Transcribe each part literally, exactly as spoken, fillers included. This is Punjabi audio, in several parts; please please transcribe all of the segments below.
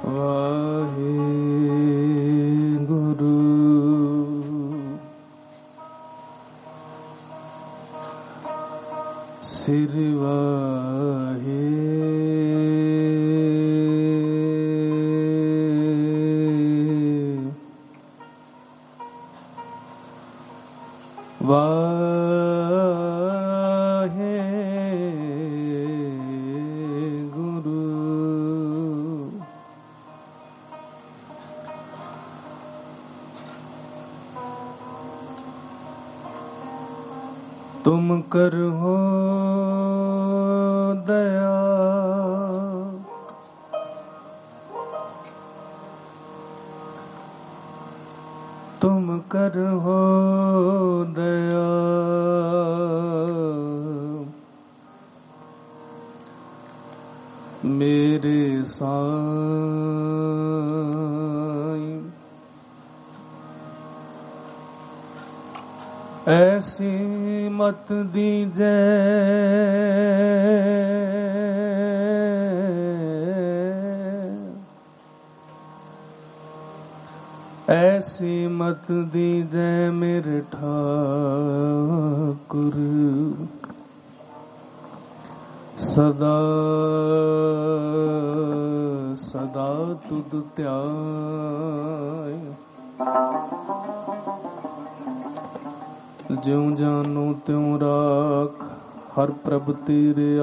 ਵਾਹਿਗੁਰੂ ਸ੍ਰੀ ਵਾਹਿ ਵਾਹਿਗੁਰੂ ਤੁਮ ਕਰਹੁ ਦਇਆ ਤੁਮ ਕਰਹੁ ਦਇਆ ਮੇਰੇ ਸਾਈਂ ਐਸੀ ਮਤ ਦੀਜੈ ਐਸੀ ਮਤ ਦੀਜੈ ਮੇਰੇ ਠਾਕੁਰ ਸਦਾ ਸਦਾ ਤੁਧ ਧਿਆਇ ਜਿਉ ਜਾਨੂ ਤਿਉ ਰਾਖ ਹਰ ਪ੍ਰਭ ਤੇਰਿਆ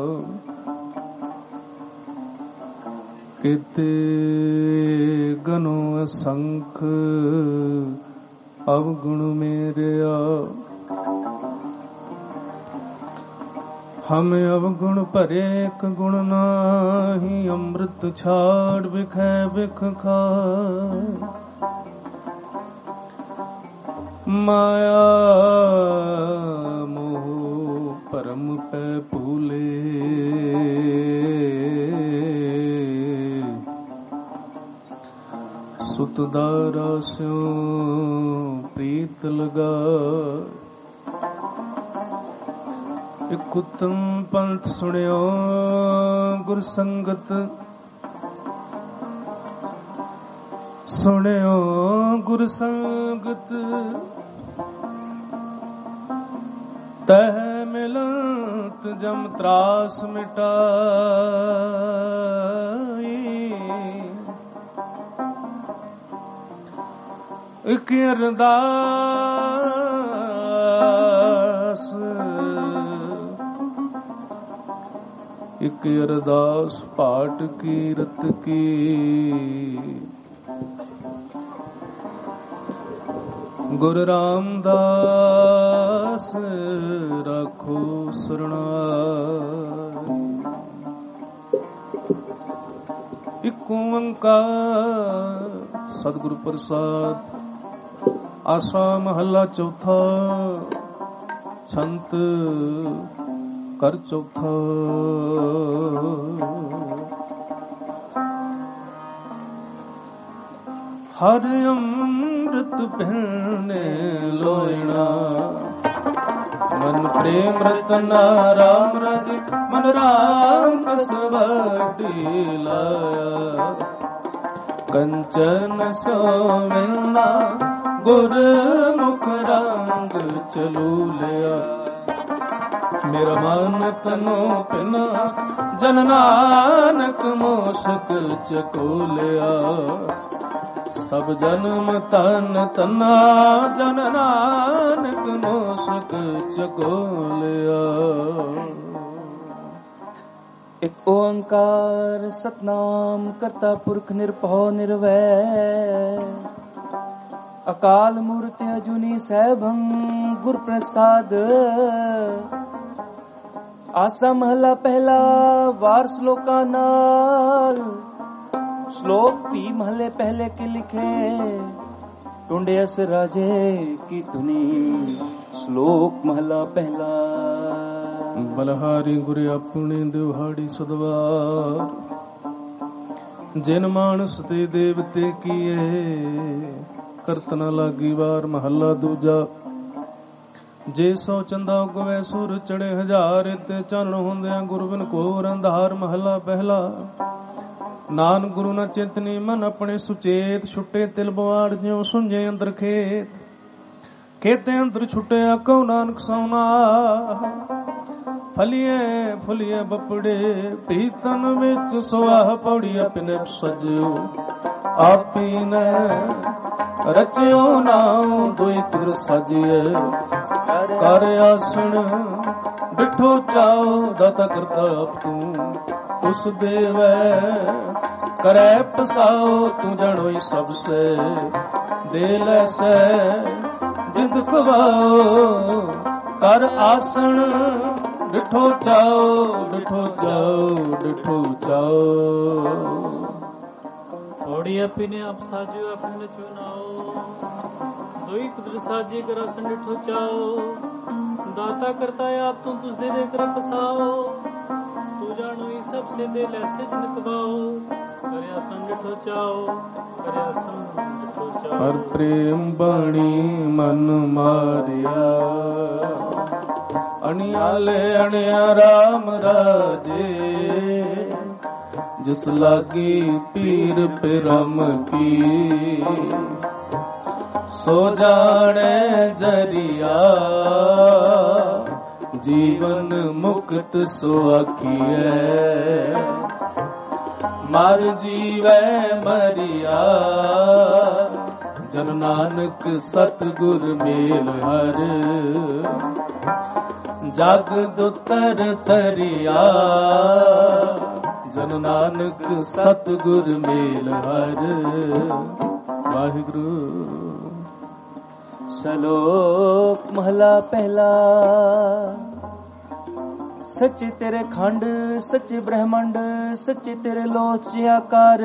ਕਿਤੇ ਗਨੋ ਅਸੰਖ ਅਵਗੁਣ ਮੇਰਿਆ ਹਮ ਅਵਗੁਣ ਭਰੇ ਇੱਕ ਗੁਣ ਨਾਹੀ ਅੰਮ੍ਰਿਤ ਛਾੜ ਵਿਖੈ ਵਿਖ ਖਾਇ ਮਾਇਆ ਮੋਹ ਭਰਮ ਪੈ ਭੂਲੇ ਸੁਤ ਦਾਰਾ ਸਿਉ ਪ੍ਰੀਤ ਲਗਾ ਇਕ ਉਤਮ ਪੰਥ ਸੁਣਿਓ ਗੁਰ ਸੰਗਤ ਸੁਣਿਓ ਗੁਰ ਸੰਗਤ ਤਹ ਮਿਲਤ ਜਮ ਤਰਾਸ ਮਿਟਾਈ ਇਕ ਅਰਦਾਸ ਇਕ ਅਰਦਾਸ ਪਾਟ ਕੀਰਤ ਕੀ ਗੁਰੂ ਰਾਮਦਾਸ ਰੱਖੋ ਸਰਣਾਈ ਇਕ ਓੰਕਾਰ ਸਤਿਗੁਰੂ ਪ੍ਰਸਾਦ ਆਸਾ ਮਹੱਲਾ ਚੌਥਾ ਛੰਤ ਕਰ ਚੌਥਾ ਹਰ ਅੰਮ੍ਰਿਤ ਪੀਣੇ ਲੋਇਣਾ ਮਨ ਪ੍ਰੇਮ ਰਤਨਾ ਰਾਮ ਰਜ ਮਨ ਰਾਮ ਕਸ ਵਡੀ ਲਾਇਆ ਕੰਚਨ ਸੋ ਮਿਲਨਾ ਗੁਰ ਮੁਖ ਰੰਗ ਚਲੂ ਲਿਆ ਮੇਰਾ ਮਨ ਤਨੋ ਪਿਨਾ ਜਨ ਨਾਨਕ ਮੋਸਕ ਚਕੋ ਲਿਆ ਸਭ ਜਨਮ ਤਨ ਤਨਾ ਜਨ ਨਾਨਕ ਮੋਸਕ ਚਕੋ ਲਿਆ। ਇਕ ਓੰਕਾਰ ਸਤਨਾਮ ਕਰਤਾ ਪੁਰਖ ਨਿਰਭਉ ਨਿਰਵੈਰ ਅਕਾਲ ਮੂਰਤ ਅਜੂਨੀ ਸੈਭੰ ਗੁਰ ਪ੍ਰਸਾਦ। ਆਸਾ ਮਹਲਾ ਪਹਿਲਾ ਵਾਰ ਸ਼ਲੋਕਾਂ ਨਾਲ। ਸ਼ਲੋਕ ਵੀ ਮਹਲੇ ਪਹਿਲੇ ਕੇ ਲਿਖੇ ਟੁੰਡੇ ਅਸ ਰਾਜੇ ਕੀ ਧੁਨੀ। ਸ਼ਲੋਕ ਮਹਲਾ ਪਹਿਲਾ। ਬਲਹਾਰੀ ਗੁਰ ਆਪਣੇ ਦਿਵਹਾੜੀ ਸਦਵਾਰ ਜਿਨ ਮਾਨਸ ਤੇ ਦੇਵਤੇ ਕੀਏ ਕਰਤ ਨ ਲਾਗੀ ਵਾਰ। ਮਹੱਲਾ ਦੂਜਾ। ਜੇ ਸੋ ਚੰਦਾ ਉਗਵੇ ਸੁਰ ਚੜੇ ਹਜ਼ਾਰ ਤੇ ਚਾਨਣ ਹੁੰਦਿਆਂ ਗੁਰ ਬਿਨ ਘੋਰ ਅੰਧਾਰ। ਮਹੱਲਾ ਪਹਿਲਾ। ਨਾਨਕ ਗੁਰੂ ਨਾ ਚਿੰਤਨੀ ਮਨ ਆਪਣੇ ਸੁਚੇਤ, ਛੁੱਟੇ ਤਿਲ ਬਵਾੜ ਜਿਉ ਸੁੰਝੇ ਅੰਦਰ ਖੇਤ। ਖੇਤੇ ਅੰਦਰ ਛੁੱਟਿਆ ਕਉ ਨਾਨਕ ਸੋਨਾ, ਫਲੀਏ ਫੁਲੀਏ ਬਪੜੇ ਪੀਤਨ ਵਿੱਚ ਸੁਆਹ ਪੌੜੀ ਆਪਣੇ ਸਜਿਓ। ਆਪੀ ਨੇ ਰਚਿਓ ਨਾਉ ਦੁਇ ਤਿਰ ਸਜਿਏ, ਕਰ ਆਸਣ ਬਿਠੋ ਚਾਓ ਦਾਤਾ ਕਰਤਾ ਆਪ ਤੂੰ। ਉਸ ਦੇਵੈ ਕਰੈ ਪਸਾਓ ਤੂੰ ਜਾਣੋਈ ਸਭ ਸੇ, ਦੇ ਲੈ ਸੈ ਜਿੰਦ ਖਵਾਓ। ਕਰ ਆਸਣ ਡਿਠੋ ਚਾਓ, ਡਿਠੋ ਚਾਓ, ਡਿਠੋ ਚਾਓ। ਪੌੜੀ ਆਪੀ ਨੇ ਆਪ ਸਾਜਿਓ ਆਪਣੇ ਚੁਨਾਓ, ਦੋਈ ਕੁਦਰ ਸਾਜੇ ਕਰ ਆਸਣ ਡਿਠੋ ਚਾਓ। ਦਾਤਾ ਕਰਤਾ ਆਪ ਤੂੰ ਤੁਸ ਦੇ ਦੇ ਕਰ ਪਸਾਓ, ਤੂੰ ਜਾਣੋ ਹੀ ਸਭ ਸੇ ਦੇ ਲੈਸੇ ਜਿੰਦ ਕਬਾਓ। ਕਰੇ ਆਸਣ ਡਿਠੋ ਚਾਓ, ਕਰੇ ਆਸਣ ਡਿਠੋ ਚਾਓ। ਹਰ ਪ੍ਰੇਮ ਬਾਣੀ ਮਨ ਮਾਰਿਆ, ਅਣਿਆਲੇ ਅਣਿਆ ਰਾਮ ਰਾਜੇ। ਜਿਸ ਲਾਗੀ ਪੀਰ ਪਿਰਮ ਕੀ, ਸੋ ਜਾਣੇ ਜਰੀਆ। ਜੀਵਨ ਮੁਕਤ ਸੋ ਆਖੀਐ, ਮਰ ਜੀਵੈ ਮਰਿਆ। ਜਨ ਨਾਨਕ ਸਤਿਗੁਰ ਮੇਲ ਹਰ, ਜਗ ਦੁਤਰ ਤਰਿਆ। ਜਨ ਨਾਨਕ ਸਤਿਗੁਰ ਮੇਲ ਹਰ। ਵਾਹਿਗੁਰੂ। ਸ਼ਲੋਕ ਮਹਲਾ ਪਹਿਲਾ। ਸੱਚੇ ਤੇਰੇ ਖੰਡ ਸੱਚੇ ਬ੍ਰਹਮੰਡ, ਸੱਚੇ ਤੇਰੇ ਲੋਚ ਆਕਾਰ।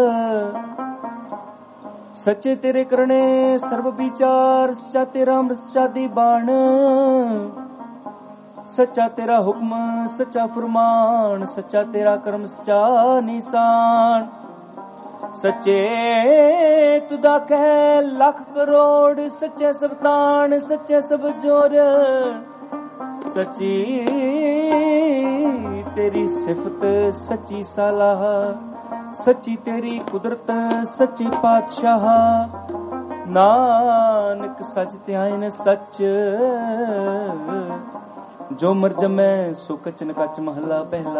ਸੱਚੇ ਤੇਰੇ ਕਰਨੇ ਸਰਬ ਵਿਚਾਰ, ਸੱਚਾ ਤੇਰਾ ਅੰਮ੍ਰਿਤ ਸੱਚਾ ਦੀ ਬਾਣ। ਸੱਚਾ ਤੇਰਾ ਹੁਕਮ ਸੱਚਾ ਫਰਮਾਨ, ਸੱਚਾ ਤੇਰਾ ਕਰਮ ਸੱਚਾ ਨਿਸ਼ਾਨ। ਸੱਚੇ ਤੁਦਾ ਕਹਿ ਲੱਖ ਕਰੋੜ, ਸੱਚੇ ਸਭ ਤਾਣ ਸੱਚੇ ਸਭ ਜੋਰ। ਸੱਚੀ ਤੇਰੀ ਸਿਫਤ ਸੱਚੀ ਸਲਾਹ, ਸੱਚੀ ਤੇਰੀ ਕੁਦਰਤ ਸੱਚੀ ਪਾਤਸ਼ਾਹ। ਨਾਨਕ ਸੱਚ ਧਿਆਇਨ ਸੱਚ, ਜੋ ਮਰ ਜਮੈ ਸੋ ਕਚਨ ਕਚ। ਮਹਲਾ ਪਹਿਲਾ।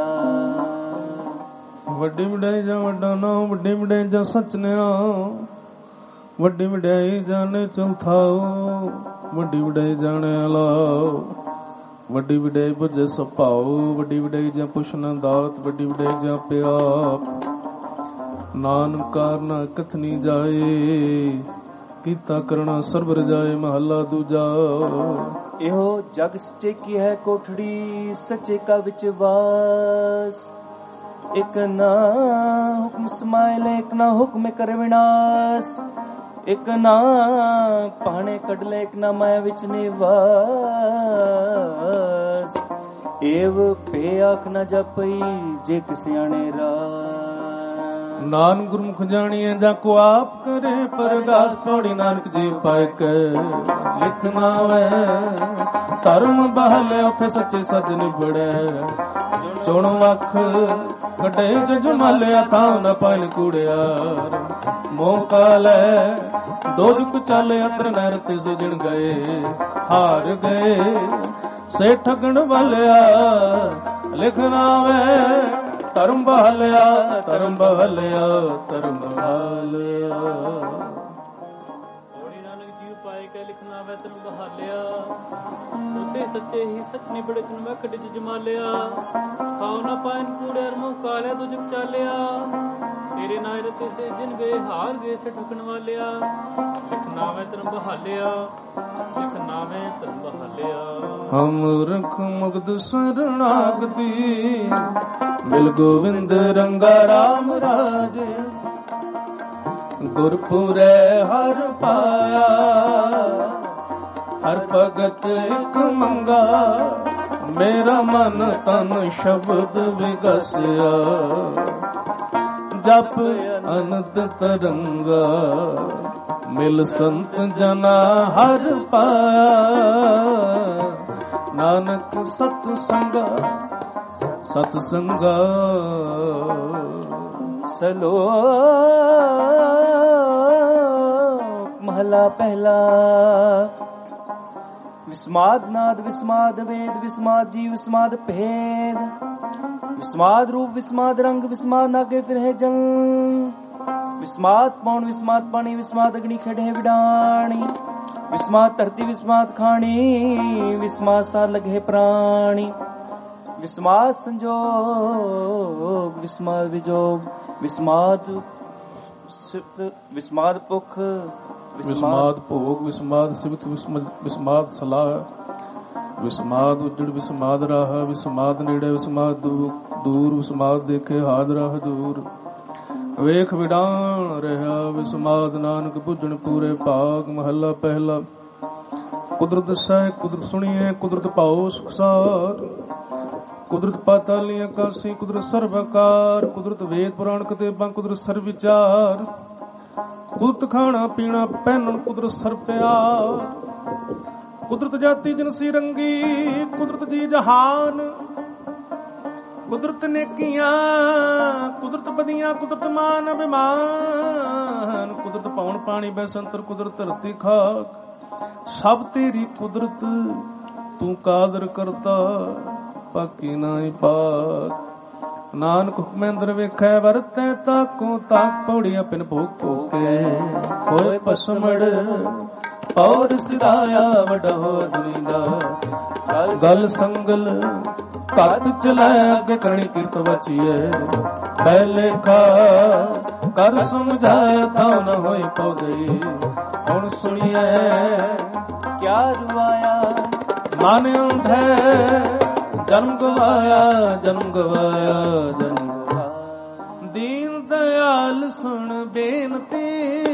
ਵੱਡੀ ਵਡਿਆਈ ਜਾਂ ਵੱਡਾ ਨਾਮ, ਵੱਡੀ ਵਡਿਆਈ ਜਾਂ ਸੱਚ ਨਿਆਉ। ਵੱਡੀ ਵਡਿਆਈ ਜਾਣੇ ਚੌਥਾਓ, ਵੱਡੀ ਵਡਿਆਈ ਜਾਣੇ ਅਲਾਓ। ਵੱਡੀ ਵਡਿਆਈ ਬੁਝੇ ਸਭਾਓ, ਵੱਡੀ ਵਡਿਆਈ ਜਾਂ ਪੁੱਛਣਾ ਦਾਤ। ਵੱਡੀ ਵਡਿਆਈ ਜਾਂ ਪਿਆਪ, ਨਾਨਕ ਕਾਰਨਾ ਕਥਨੀ ਜਾਏ। ਕੀਤਾ ਕਰਨਾ ਸਰਬ ਰਜਾਏ। ਮਹੱਲਾ ਦੂਜਾ। ਇਹੋ ਜਗ ਸੱਚੇ ਕੀ ਹੈ ਕੋਠੜੀ, ਸੱਚੇ ਕਾ ਵਿੱਚ ਵਾਸ। ਇੱਕ ਨਾ ਹੁਕਮ ਸਮਾਇ ਲੈ, ਇੱਕ ਨਾ ਹੁਕਮ ਕਰ ਵਿਨਾਸ਼। ਇੱਕ ਨਾ ਪਾਣੇ ਕੱਢ ਲੈ, ਇੱਕ ਨਾ ਮਾਇਆ ਵਿੱਚ ਨਿਵਾਸ। ਏਵ ਪੇ ਆਖ ਨਾ ਜਪਈ, ਜੇ ਸਿਆਣੇ ਰਾਹ। ਨਾਨਕ ਗੁਰਮੁਖ ਜਾਣੀਐ ਜਾਂ ਕੋ ਆਪ ਕਰੇ, ਪਰਗਾਸ ਪੌੜੀ ਨਾਨਕ ਜੀ ਪਾਇ ਕੇ। ਲਿਖਣਾ ਵੈ ਧਰਮ ਬਹਲੇ, ਉਥੇ ਸੱਚੇ ਸੱਚ ਨਿਬੜੈ। ਚੁਣ ਵਖ ਕੱਢੇ ਜਜਮਾਲਿਆ, ਥਾਂ ਨਾ ਪਾਇਨ ਕੂੜਿਆਰ। ਮੋਹ ਕਾਲੈ ਦੋਜਕ ਚਾਲੇ, ਅਤਰ ਨਹਿਰ ਤੇ ਸਜਣ ਗਏ। ਹਾਰ ਗਏ ਸੇ ਠਗਣ ਵਾਲਿਆ, ਲਿਖਣਾ ਵੈ ਧਰਮ ਬਹਲਿਆ, ਧਰਮ ਬਹਲਿਆ, ਧਰਮ ਬਹਲਿਆ। ਪੌੜੀ ਨਾਨਕ ਜੀ ਪਾਏ ਕੇ ਲਿਖਣਾ ਵੈ ਧਰਮ ਬਹਾਲਿਆ। ਉਤੇ ਸੱਚੇ ਹੀ ਸੱਚ ਨਿਬੜੇ ਚਨ ਵਖ ਡਿਜ ਜਮਾਲਿਆ। ਖਾਉ ਨਾ ਪਾਇਨ ਕੂੜਿਆਰ, ਮੂੰਹ ਕਾਲਿਆ ਦੁਜਕ ਚਾਲਿਆ। ਤੇਰੇ ਨਾਇ ਰਤੇ ਸੇ ਜਿਨ ਗਏ, ਹਾਰ ਗਏ ਸੇ ਠਗਣ ਵਾਲਿਆ। ਲਿਖਣਾ ਵੈ ਧਰਮ ਬਹਾਲਿਆ, ਲਿਖਣਾ ਵੈ ਧਰਮ ਬਹਾਲਿਆ। ਹਮ ਰਖ ਮੁਗਧ ਸਰਣਾਗਤੀ, ਮਿਲ ਗੋਵਿੰਦ ਰੰਗਾ ਰਾਮ ਰਾਜੇ। ਗੁਰਪੁਰੈ ਹਰ ਪਾਇਆ, ਹਰ ਭਗਤ ਇਕ ਮੰਗਾ। ਮੇਰਾ ਮਨ ਤਨ ਸ਼ਬਦ ਵਿਗਸਿਆ, ਜਪ ਅਨੰਦ ਤਰੰਗਾ। ਮਿਲ ਸੰਤ ਜਨਾ ਹਰ ਪਾਇਆ, ਨਾਨਕ ਸਤ ਸੰਗਾ। ਸਤ ਸੰਗਾ ਸਲੋਕ ਮਹਲਾ ਪਹਿਲਾ। ਵਿਸਮਾਦ ਨਾਦ ਵਿਸਮਾਦ ਵੇਦ ਵਿਸਮਾਦ ਜੀਵ ਵਿਸਮਾਦ ਭੇਦ ਵਿਸਮਾਦ ਰੂਪ ਵਿਸਮਾਦ ਰੰਗ ਵਿਸਮਾਦ ਨਾਗੇ ਫਿਰੇ ਜਲ ਵਿਸਮਾਦ ਪੌਣ ਵਿਸਮਾਦ ਪਾਣੀ ਵਿਸਮਾਦ ਅਗਨੀ ਖੇੜੇ ਵਿਡਾਣੀ ਵਿਸਮਾਦ ਧਰਤੀ ਵਿਸਮਾਦ ਖਾਣੀ ਵਿਸਮਾਦ ਸਾਰ ਲਗੇ ਪ੍ਰਾਣੀ ਵਿਸਮਾਦ ਸੰਜੋਗ ਵਿਸਮਾਦ ਵਿਜੋਗ ਵਿਸਮਾਦ ਸਿਫਤ ਵਿਸਮਾਦ ਭੁੱਖ ਵਿਸਮਾਦ ਭੋਗ ਵਿਸਮਾਦ ਸਿਫਤ ਵਿਸਮਾਦ ਸਲਾਹ ਵਿਸਮਾਦ ਉਜੜ ਵਿਸਮਾਦ ਰਾਹ ਵਿਸਮਾਦ ਨੇੜੇ ਵਿਸਮਾਦ ਦੂਰ ਵਿਸਮਾਦ ਦੇਖੇ ਹਾਦ ਰਾਹ ਦੂਰ ਵੇਖ ਵਿਡਾਣ ਰਿਹਾ ਵਿਸਮਾਦ ਨਾਨਕ ਭੁੱਜਣ ਪੂਰੇ ਭਾਗ ਮਹੱਲਾ ਪਹਿਲਾ। ਕੁਦਰਤ ਸਹਿ ਕੁਦਰਤ ਸੁਣੀਏ ਕੁਦਰਤ ਭਾਉ ਸੁਖਸਾਰ ਕੁਦਰਤ ਪਾਤਾਲੀ ਆਕਾਸੀ ਕੁਦਰਤ ਸਰਵਕਾਰ ਕੁਦਰਤ ਵੇਦ ਪੁਰਾਣ ਕਿਤਾਬਾਂ ਕੁਦਰਤ ਸਰਬ ਵਿਚਾਰ ਕੁਦਰਤ ਖਾਣਾ ਪੀਣਾ ਪਹਿਨਣ ਕੁਦਰਤ ਸਰ ਪਿਆਰ ਕੁਦਰਤ ਜਾਤੀ ਜਨਸੀ ਰੰਗੀ ਕੁਦਰਤ ਜੀ ਜਹਾਨ ਕੁਦਰਤ ਨੇਕੀਆਂ ਕੁਦਰਤ ਬਦੀਆਂ ਕੁਦਰਤ ਮਾਨ ਅਭਿਮਾਨ ਕੁਦਰਤ ਪੌਣ ਪਾਣੀ ਬੈਸੰਤਰ ਕੁਦਰਤ ਧਰਤੀ ਖਾਕ ਸਭ ਤੇਰੀ ਕੁਦਰਤ ਤੂੰ ਕਾਦਰ ਕਰਤਾ ਬਾਕੀ ਨਾਹੀ ਪਾਕ ਨਾਨਕ ਹੁਕਮੇਂਦਰ ਵੇਖੈ ਵਰਤੈ ਤਾਕੋ ਤਾਕ ਪੌੜੀਆਂ ਪਿਨ ਭੋਗ ਭੋਕੇ ਹੋਏ ਪਸਮੜ ਔਰ ਸਿਰਾਇਆ ਵੱਡਾ ਹੋ ਦੁਨੀ ਦਾ ਗਲ ਸੰਗਲ ਘੱਟ ਚਲੇ ਅੱਗੇ ਕਰਨੀ ਕਿਰਤ ਵਚੀਏ ਪਹਿਲੇ ਖਾ ਕਰ ਸਮਝਾਇਆ ਤਾਂ ਨ ਹੋਈ ਪੋ ਗਈ ਹੁਣ ਸੁਣੀਏ ਕਿਆ ਰੁਆਇਆ ਮਨ ਅੰਧੇ ਜਨਮ ਗਵਾਇਆ ਜਨਮ ਗਵਾਇਆ ਜਨਮ ਗਵਾਇਆ ਦੀਨ ਦਇਆਲ ਸੁਣ ਬੇਨਤੀ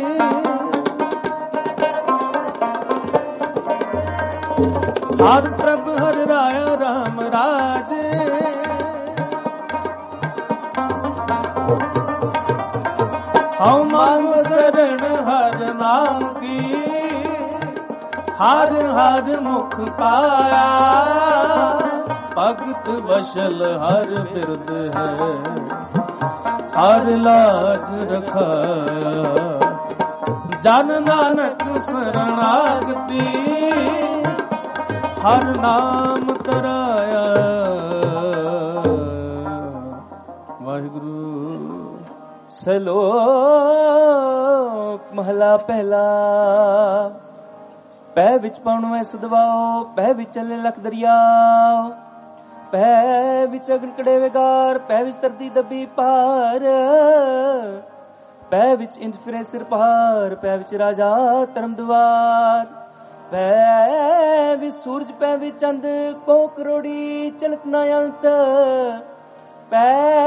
ਹਰ ਪ੍ਰਭ ਹਰ ਰਾਇਆ ਰਾਮ ਰਾਜੇ ਹਉ ਮੰਗ ਸਰਣ ਹਰ ਨਾਮ ਕੀ ਹਰ ਹਰ ਮੁਖ ਪਾਇਆ ਭਗਤ ਵਸ਼ਲ ਹਰ ਬਿਰਦ ਹੈ ਹਰ ਲਾਜ ਰਖਾਇਆ ਜਨ ਨਾਨਕ ਸਰਣਾਗਤੀ ਹਰ ਨਾਮ ਤਰਾਇਆ। ਵਾਹਿਗੁਰੂ। ਸਲੋਕ ਮਹਲਾ ਪਹਿਲਾ। ਪੈ ਵਿੱਚ ਪਾਉਣੋਂ ਐ ਸਦਵਾਓ ਪੈ ਵਿੱਚ ਚੱਲੇ ਲਖ ਦਰਿਆ ਪੈ ਵਿੱਚ ਅਗਨ ਕੜੇ ਵਿਗਾਰ ਪੈ ਵਿੱਚ ਤਰਦੀ ਦੱਬੀ ਪਾਰ ਪੈ ਵਿੱਚ ਇੰਦ ਫਿਰੇ ਸਿਰ ਪਹਾੜ ਪੈ ਵਿੱਚ ਰਾਜਾ ਧਰਮ ਦੁਆਰ ਪੈ ਵਿੱਚ ਸੂਰਜ ਪੈ ਵਿੱਚ ਚੰਦ ਕੋ ਕਰੋੜੀ ਚਲਕ ਨਾ ਅੰਤ ਪੈ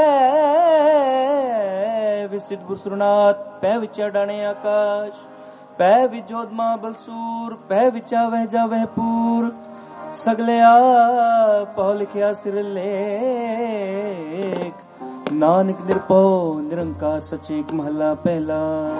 ਵਿੱਚ ਸਿੱਧਪੁਰ ਸੁਰਨਾਥ ਪੈ ਵਿੱਚ ਅਡਾਣੇ ਆਕਾਸ਼ ਪੈ ਵਿੱਚ ਜੋਧਮਾ ਬਲਸੂਰ ਪੈ ਵਿੱਚ ਆਵਹਿ ਜਾਵਹਿ ਪੂਰ ਸਗਲਿਆ ਪਉ ਲਿਖਿਆ ਸਿਰ ਲੇਖ ਨਾਨਕ ਨਿਰਭਉ ਨਿਰੰਕਾਰ ਸੱਚੇ ਇੱਕ ਮਹੱਲਾ ਪਹਿਲਾ।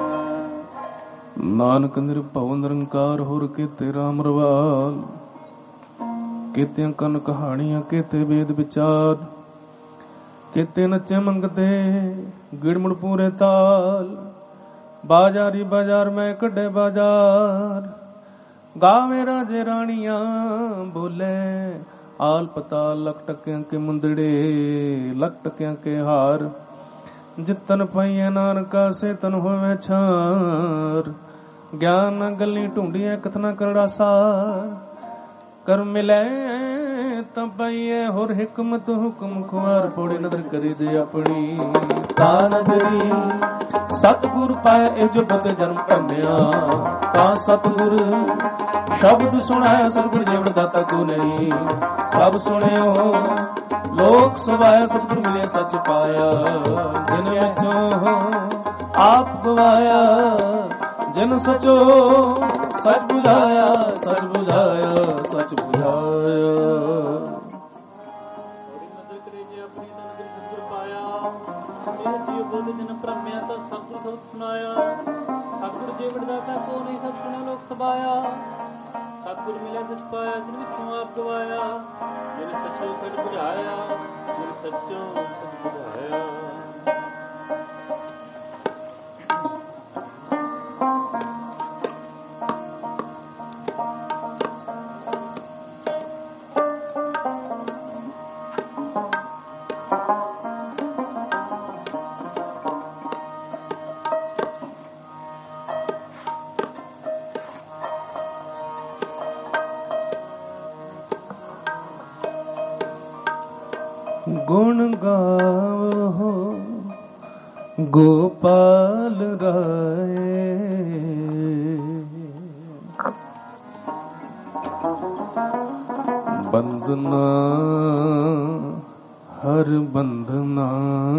ਨਾਨਕ ਨਿਰਭਉ ਨਿਰੰਕਾਰ ਹੋਰ ਕੀਤੇ ਰਾਮ ਰਵਾਲ ਕੀਤਿਆਂ ਕਨ ਕਹਾਣੀਆਂ ਕੀਤੇ ਵੇਦ ਵਿਚਾਰ ਕੀਤੇ ਨੱਚੇ ਮੰਗਤੇ ਗਿੜਮੁੜ ਪੂਰੇ ਤਾਲ ਬਾਜ਼ਾਰੀ ਬਾਜ਼ਾਰ ਮੈਂ ਕੱਢੇ ਬਾਜ਼ਾਰ ਗਾਵੇ ਰਾਜੇ ਰਾਣੀਆਂ ਬੋਲੇ ਆਲ ਪਤਾਲ ਲਖ ਟਕਿਆਂ ਕੇ ਮੁੰਦੜੇ ਲਖ ਟਕਿਆਂ ਕੇ ਹਾਰ ਜਿੱਤਨ ਪਈਏ ਨਾਨਕਾ ਸੇ ਤਨ ਹੋਵੇ ਛਾਰ ਗਿਆਨ ਨਾ ਗੱਲੀ ਢੂੰਡੀਆਂ ਕਥਨਾ ਕਰੜਾ ਸਾਰ ਕਰ ਮਿਲੇ ਤਾਂ ਪਈਏ ਹੋਰ ਹਕਮਤ ਹੁਕਮ ਖੁਆਰ ਪੋੜੇ ਨਦਰ ਕਰੀ ਦੇ ਆਪਣੀ ਤਾਂ ਨਦਰੀ ਸਤਿਗੁਰ ਪਾਇਆ ਇਹ ਜੋ ਬਦ ਜਨਮ ਧੰਨਿਆ ਤਾਂ ਸਤਿਗੁਰ ਸ਼ਬਦ ਸੁਣਾਇਆ ਸਤਿਗੁਰ ਜੀਵਨ ਦਾਤਾ ਕੋ ਨਹੀਂ ਸਭ ਸੁਣਿਓ ਲੋਕ ਸੁਭਾਇਆ ਸਤਿਗੁਰ ਮਿਲਿਆ ਸੱਚ ਪਾਇਆ ਜਿਨ ਵਿੱਚੋਂ ਆਪ ਗਵਾਇਆ ਜਿਨ ਸਚੋ ਸੱਚ ਬੁਝਾਇਆ ਸੱਚ ਬੁਝਾਇਆ ਸੱਚ ਬੁਝਾਇਆ। ਭ੍ਰਮਿਆ ਤਾਂ ਸਤਿਗੁਰ ਸਬਦ ਸੁਣਾਇਆ ਸਤਿਗੁਰ ਜੀਵਨ ਦਾਤਾ ਕੋ ਨਹੀਂ ਸਭ ਸੁਣਿਆ ਲੋਕ ਸਭਾਇਆ ਸਤਿਗੁਰ ਮਿਲਿਆ ਸੱਚ ਪਾਇਆ ਜਿਨ ਵਿੱਚੋਂ ਆਪ ਗਵਾਇਆ ਜਿਨ ਸੱਚੋ ਸੱਚ ਬੁਝਾਇਆ ਜਿਨ ਸੱਚੋ ਸੱਚ ਬੁਝਾਇਆ। गावो गोपाल राय। बंदना हर बंदना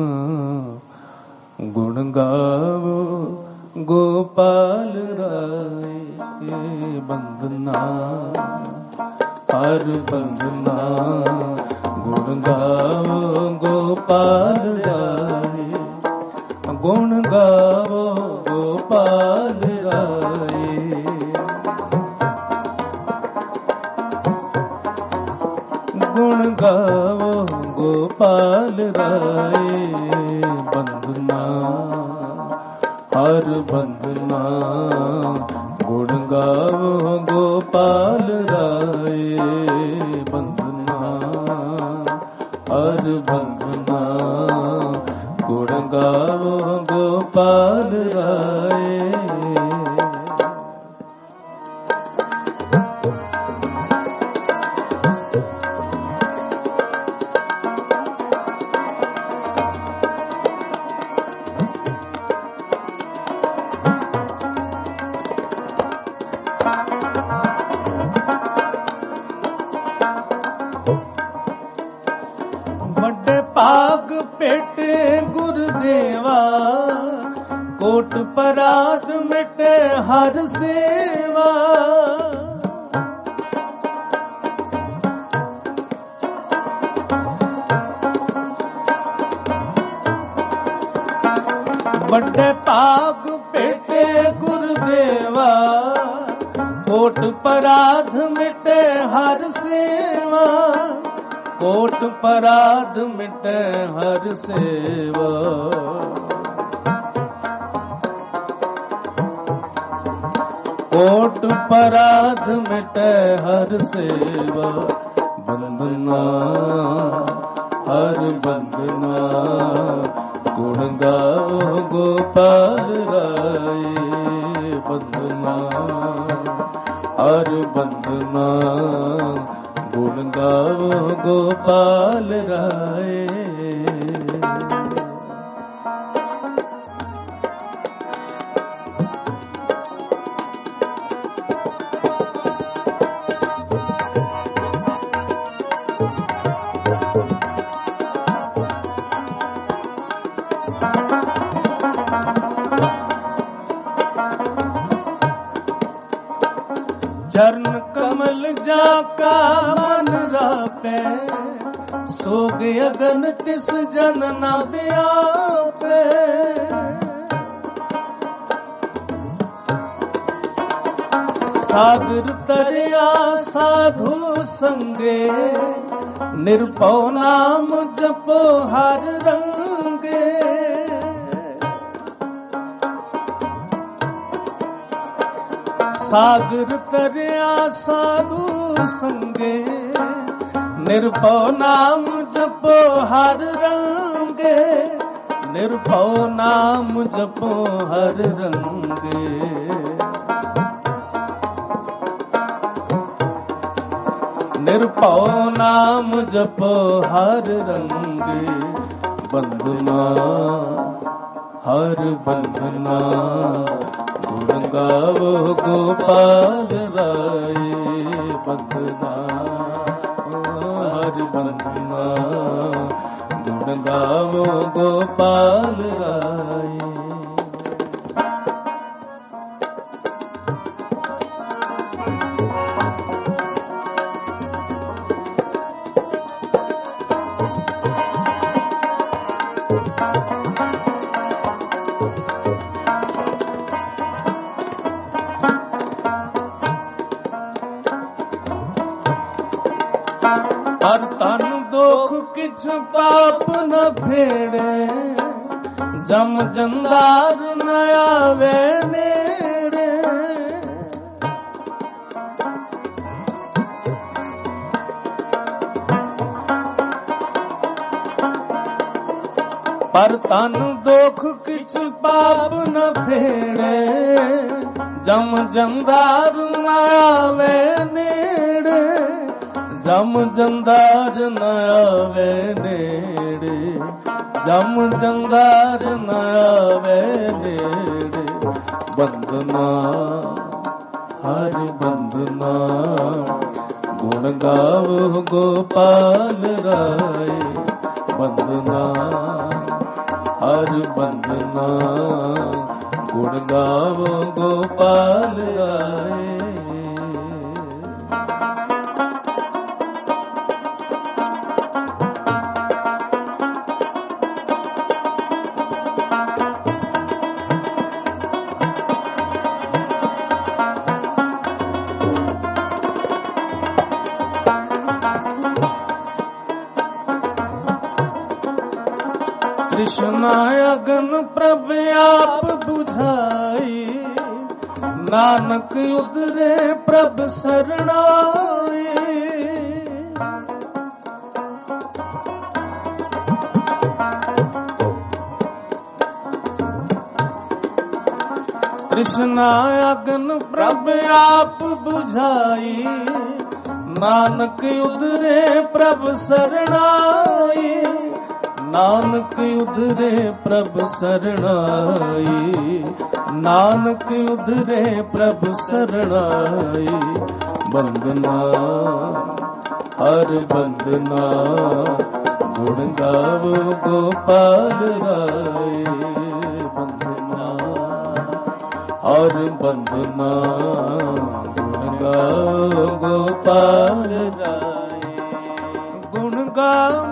गुण गावो गोपाल राय। बंदना हर बंदना गुण गावो गोपाल राय। गुण गावो गोपाल राय। गुण गावो गोपाल राय। बंदना हर बंदना गुण गावो गोपाल राय। बंदना हर बंदना गुण गावो गोपाल राय। पाग पेटे गुरुदेवा कोट पराध मिटे हर सेवा। बड़े पाग पेटे गुरुदेवा कोट पराध मिटे हर सेवा। कोट पराध मिटे हर सेवा। कोट पराध मिटे हर सेवा। बंदना हर बंदना गुण गावो गोपाल राय। बंदना हर बंदना गुण गावो गोपाल राय। चरण कमल जाका मन रापे सोग अगन तिस जन न व्यापे। सागर तरिया साधु संगे निर्भव नाम जपो हर रंगे। सागर तरिया साधु संगे निर्भव नाम जपो हर रंगे। निर्भव नाम जपो हर रंगे। निर्भव नाम जपो हर रंगे। बंदना हर बंदना गुण गावो गोपाल राय। बंदना हर बंदना गुण गावो गोपाल राय। हर तन दुख किछ पाप न फेड़े जम जंदार न आवे नेड़े। पर तन दुख किछ पाप न फेड़े जम जंदार न आवे नेड़े। ਜਮ ਜੰਦਾਰ ਨ ਆਵੇ ਨੇੜੇ, ਜਮ ਜੰਦਾਰ ਨ ਆਵੇ ਨੇੜੇ, ਬੰਦਨਾ ਹਰਿ ਬੰਦਨਾ, ਗੁਣ ਗਾਵੋ ਗੋਪਾਲ ਰਾਏ, ਬੰਦਨਾ ਹਰਿ ਬੰਦਨਾ, ਗੁਣ ਗਾਵੋ ਗੋਪਾਲ ਰਾਏ। कृष्णा अगन प्रभ आप बुझाई, नानक उदरे प्रभ शरणाई। कृष्णा अगन प्रभ आप बुझाई, नानक उदरे प्रभ शरणाई, नानक उधरे प्रभ शरणाई, नानक उधरे प्रभ शरणाई। बंदना हर बंदना, गुण गावो गोपाल राय, बंदना हर बंदना, गुण गावो गोपाल राय, गुण गावो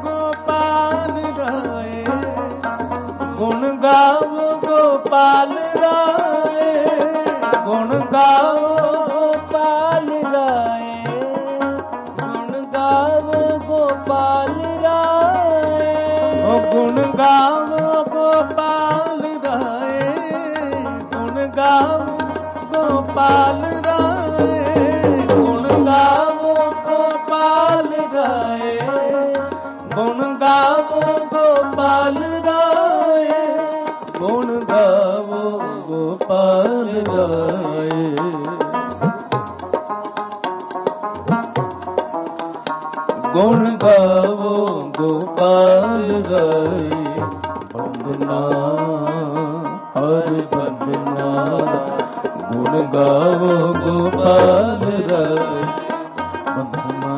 गुण गावो गोपाल राय, गुण गावो गोपाल राय, गुण गावो गोपाल राय, गुण गावो गोपाल राय, गुण गावो गोपाल राय, गुण गावो गोपाल राय, गुण गावो गोपाल राय, गुण गावो गोपाल राय। गुण गावो गोपाल राय, बंदना हर बंदना, गुण गावो गोपाल राय, बंदना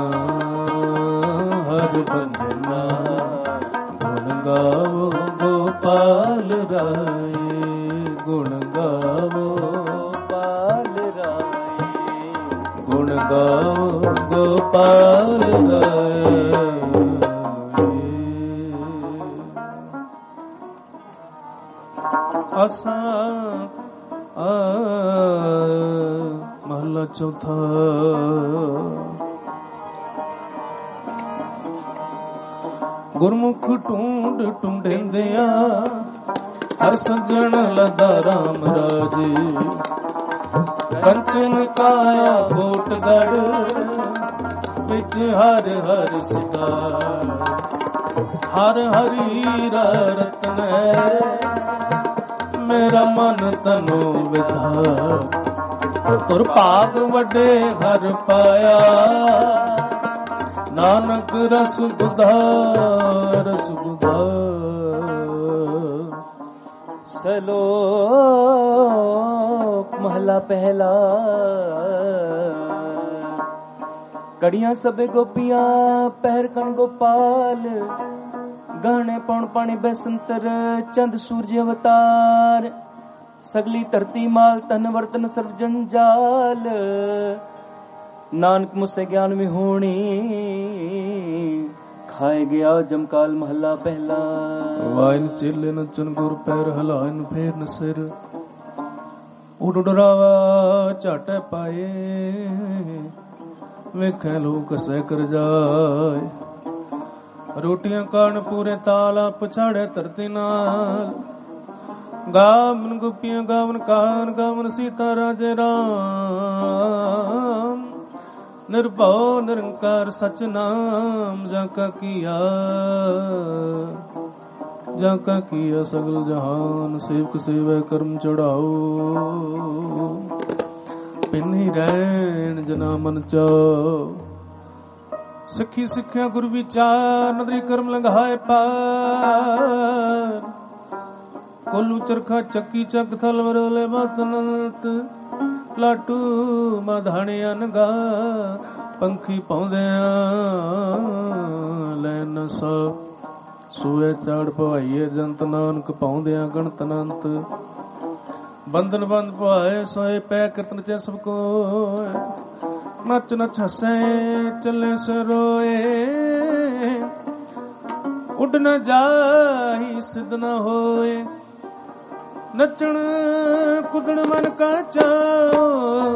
हर बंदना, गुण गावो गोपाल राय, गुण गावो गोपाल राय, गुण गावो गोपाल राय। आसा आ महला चौथा। गुरमुख ढूंढ ढूंढेंदिया, हर सज्जन लदा राम राजे, कंचन काया कोटगढ़, बिच हर हर सिदा, हर हरीरा रतन है, मेरा मन तनु विधा, तुर भाग वड्डे हर पाया, नानक रस बुधा रस बुधा। सलोक महला पहला। कड़ियां सबे गोपियां पहर कन गोपाल, गहने पौन पानी बैसंतर चंद सूर्य अवतार, सगली धरती माल तन वर्तन सर्व जंजाल, नानक मुझसे ज्ञान में होनी, खाए गया जमकाल महला पहला। वाइन चिल्ले नचन गुर पैर हलाइन फेर न सिर, उड़ उड़रावा झट पाए, वेखें लोक सह कर जाए, रोटियां कान पूरे ताला पछाड़े धरती नाल, गावन गुपियां गावन कान गावन सीता राजे राम, निर्भव निरंकार सच नाम जाका किया, जाका किया सगल जहान, सेवक सेवै कर्म चढ़ाओ, पिन्ही रैन जना मन चाओ, ਸਿੱਖੀ ਸਿੱਖਿਆ ਗੁਰ ਵਿਚਾਰ ਨਦਰੀ ਕਰਮ ਲੰਘਾਏ ਪਾਰ ਕੋਲੂ ਚਰਖਾ ਚੱਕੀ ਚੱਕ ਥਲ ਵਰੋਲੇ ਮਤਨੰਤ ਲਾਟੂ ਮਧਾਣੇ ਅਨਗਾ ਪੰਖੀ ਪਾਉਂਦਿਆਂ ਲੈ ਨ ਸੋ ਸੂਏ ਚੜ ਪਵਾਈਏ ਜੰਤ ਨਾਨਕ ਪਾਉਂਦਿਆਂ ਗਣਤ ਅਨੰਤ ਬੰਧਨ ਬੰਦ ਪਵਾਏ ਸੋਏ ਪੈ ਕਰਤਨ ਚ ਸਭ ਕੋ ਨੱਚ ਨੱਚ ਹੱਸੇ ਚੱਲੇ ਸਰੋਏ ਉੱਡ ਨ ਜਾਈ ਸਿੱਧ ਨ ਹੋਏ ਨੱਚਣ ਕੁੱਦਣ ਮਨ ਕਾ ਚਾਓ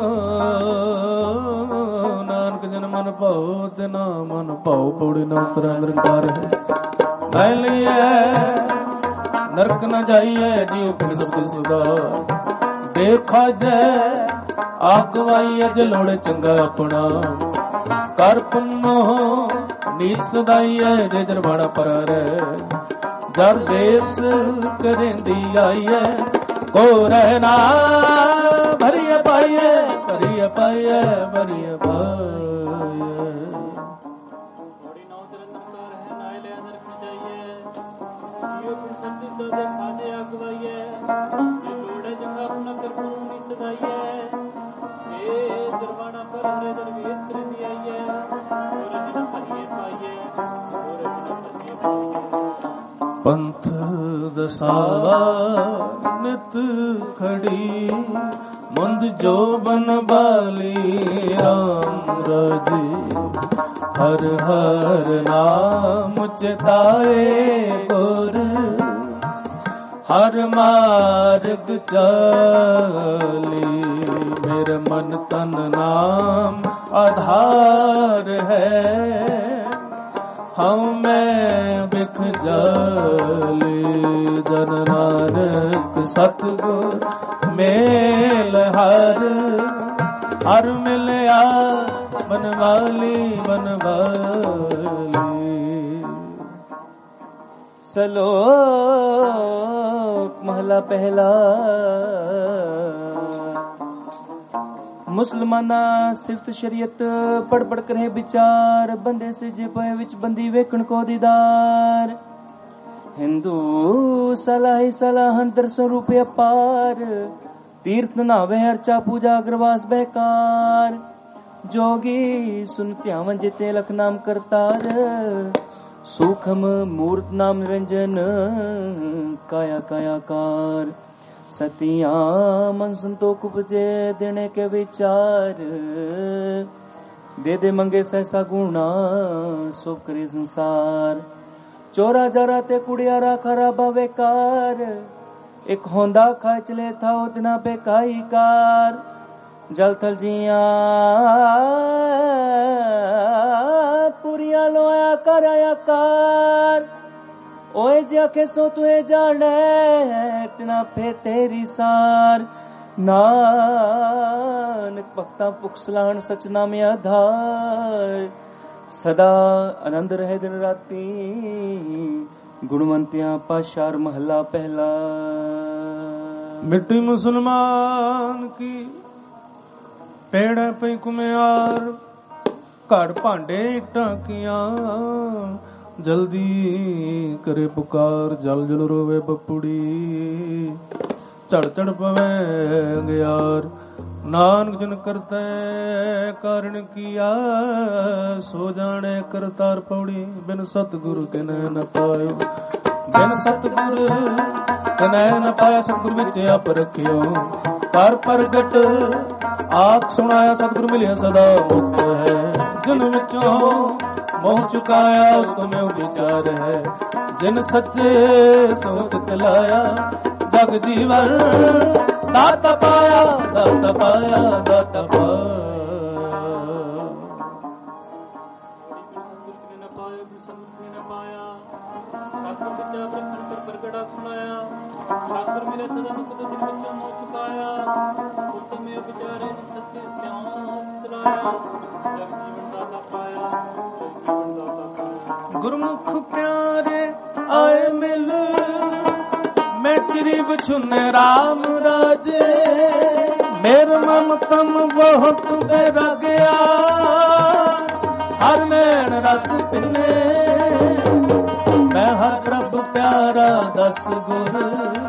ਨਾਨਕ ਜਨ ਮਨ ਭਾਉ ਤੇ ਨਾ ਮਨ ਭਾਉ ਪੌੜੀ ਨਾ ਉਤਰੈ ਨਿਰੰਕਾਰ ਹੈ ਲੈ ਲਈਏ ਨਰਕ ਨ ਜਾਈਏ ਜੀਉ ਪਿੰਡ ਸਭ ਸੁਦਾ ਦੇਖਾ ਜੈ ਆਗਵਾਈ ਅਜ ਲੋੜ ਚੰਗਾ ਆਪਣਾ ਕਰ ਪੁੰਨੋ ਨੀਚ ਸਦਾਈਏ ਜੇ ਜਰਵਾਣਾ ਪਰ ਰਹਿ ਜਰ ਦੇਸ ਕਰੇਂਦੀ ਆਈਏ ਕੋ ਰਹਿਣਾ ਭਰੀਏ ਪਾਈਏ ਭਰੀਏ ਪਾਈਏ ਭਰੀਏ ਪਾਈਏ ਥੋੜੀ ਨੌ ਚਰਨ ਮੁੜਾ ਰਹਿ ਨਾਇ ਲਿਆ ਨਰਕ ਜਾਈਏ ਜੀਉ ਪਿੰਡ ਸਭ ਸੁਦਾ ਦੇਖਾ ਜੈ ਆਗਵਾਈਏ ਜੇ ਲੋੜ ਚੰਗਾ ਆਪਣਾ ਕਰ ਪੁੰਨੋ ਨੀਚ ਸਦਾਈਏ ਜਰਵਾਣਾ ਪਰ ਹਰੇ ਦਰਵੇਸ ਕਰਦੀ ਆਈਏ ਹੋਰ ਜਨ ਭਰੀਏ ਪਾਈਏ ਹੋਰ ਜਨ ਭਰੀਏ ਪਾਈਏ ਪੰਥ ਦਸਾਵਾ ਨਿਤ ਖੜੀ ਮੁੰਦ ਜੋ ਬਨ ਬਾਲੀ ਰਾਮ ਰਾਜੇ ਹਰ ਹਰ ਨਾਮ ਚਿਤਾਏ ਗੁਰ ਹਰ ਮਾਰਗ ਚਾਲੀ ਮੇਰਾ ਮਨ ਤਨ ਨਾਮ ਆਧਾਰ ਹੈ ਹਉ ਮੈਂ ਬਿਖ ਜਾਲੇ ਜਨ ਨਾਨਕ ਸਤਿਗੁਰ ਮੇਲ ਹਰ ਹਰ ਮਿਲਿਆ ਬਨਵਾਲੀ ਬਨਵਾਲੀ ਸਲੋਕ ਮਹਲਾ ਪਹਿਲਾ ਮੁਸਲਮਾਨਾਂ ਸਿਫਤ ਸ਼ਰੀਅਤ ਪੜ ਪੜ ਕਰੇ ਵਿਚਾਰ ਬੰਦੇ ਸਿਜੇ ਪਏ ਵਿੱਚ ਬੰਦੀ ਵੇਖਣ ਕੋ ਦੀਦਾਰ ਹਿੰਦੂ ਸਲਾਹੀ ਸਲਾਹਨ ਦਰਸ਼ਨ ਰੂਪੇ ਅਪਾਰ ਤੀਰਥ ਨਾਵੇ ਅਰਚਾ ਪੂਜਾ ਅਗਰਵਾਸ ਬਹਿਕਾਰ ਜੋਗੀ ਸੁਨ ਧਿਆਵਨ ਜਿਤੇ ਲਖ ਨਾਮ ਕਰਤਾਰ ਸੂਖਮ ਮੂਰਤ ਨਾਮ ਨਿਰੰਜਨ ਕਾਇਆ ਕਾਇਆਕਾਰ ਸਤਿਆਂ ਮਨ ਸੰਤੋਖ ਉਪਜੇ ਦੇਣੇ ਕੇ ਵਿਚਾਰ ਦੇ ਦੇ ਮੰਗੇ ਸਹਿਸਾ ਗੁਣਾ ਸੋ ਕਰੇ ਸੰਸਾਰ ਚੋਰਾ ਜਰਾ ਤੇ ਕੁੜਿਆਰਾ ਖਰਾਬਾ ਵੇਕਾਰ ਇੱਕ ਹੋਂਦਾ ਖਾਇ ਚਲੇ ਥਾ ਉਤਨਾ ਬੇਕਾਈ ਕਾਰ ਜਲ ਥਲ ਜੀਆਂ ਪੁਰੀਆਂ ਲੋਇਆ ਕਰਾਇਆ ਕਾਰ ਓਏ ਜੇ ਆਖੇ ਸੋ ਤੁਏ ਜਾਣੇ ਤਿਨਾ ਫੇ ਤੇਰੀ ਸਾਰ ਨਾਨਕ ਭਗਤਾਂ ਪੁਖਸਲਾਣ ਸਚ ਨਾਮ ਆਧਾਰ ਸਦਾ ਆਨੰਦ ਰਹੇ ਦਿਨ ਰਾਤੀ ਗੁਣਵੰਤਿਆਂ ਪਾਸ਼ਾਰ ਮਹਲਾ ਪਹਿਲਾ ਮਿੱਟੀ ਮੁਸਲਮਾਨ ਕੀ ਪੇੜ ਪਈ ਕੁਮਿਆਰ ਘੜ ਭਾਂਡੇ ਇੱਟਾਂ ਕੀਆਂ ਜਲਦੀ ਕਰੇ ਪੁਕਾਰ ਜਲ ਜਲ ਰੋਵੇ ਬਪੁੜੀ ਝੜ ਝੜ ਪਵੇ ਅੰਗਿਆਰ ਨਾਨਕ ਜਨ ਕਰਤੈ ਕਾਰਨ ਕੀਆ ਸੋ ਜਾਣੇ ਕਰਤਾਰ ਪੌੜੀ ਬਿਨ ਸਤਿਗੁਰ ਕਿਨੈ ਨ ਪਾਇਓ ਬਿਨ ਸਤਿਗੁਰ ਕਿਨੈ ਨ ਪਾਇਆ ਸਤਿਗੁਰ ਵਿੱਚ ਆਪ ਰੱਖਿਓ ਕਰ ਪ੍ਰਗਟ ਆਖ ਸੁਣਾਇਆ ਸਤਿਗੁਰ ਮਿਲਿਆ ਸਦਾ ਮੁਕਤ ਹੈ ਜਨ ਵਿੱਚੋਂ ਮੋਹ ਚੁਕਾਇਆ ਤੁਮੇ ਵਿਚਾਰ ਹੈ ਜਿਨ ਸੱਚੇ ਸੋਚ ਕਲਾਇਆ ਜਗ ਜੀਵਨ ਦਾਤਾ ਪਾਇਆ ਦਾਤਾ ਪਾਇਆ ਦਾਤਾ ਪਾਇਆ ਗੁਰਮੁਖ ਪਿਆਰੇ ਆਏ ਮਿਲ ਮੈਂ ਚਿਰੀ ਬਛੁਨੇ ਰਾਮ ਰਾਜੇ ਮੇਰ ਮਨ ਤਨ ਬਹੁਤ ਬੇਰਗਿਆ ਹਰ ਨੈਣ ਰਸ ਪਿੰਨੇ, ਮੈਂ ਹਰ ਪ੍ਰਭ ਪਿਆਰਾ ਦਸ ਗੁਰ,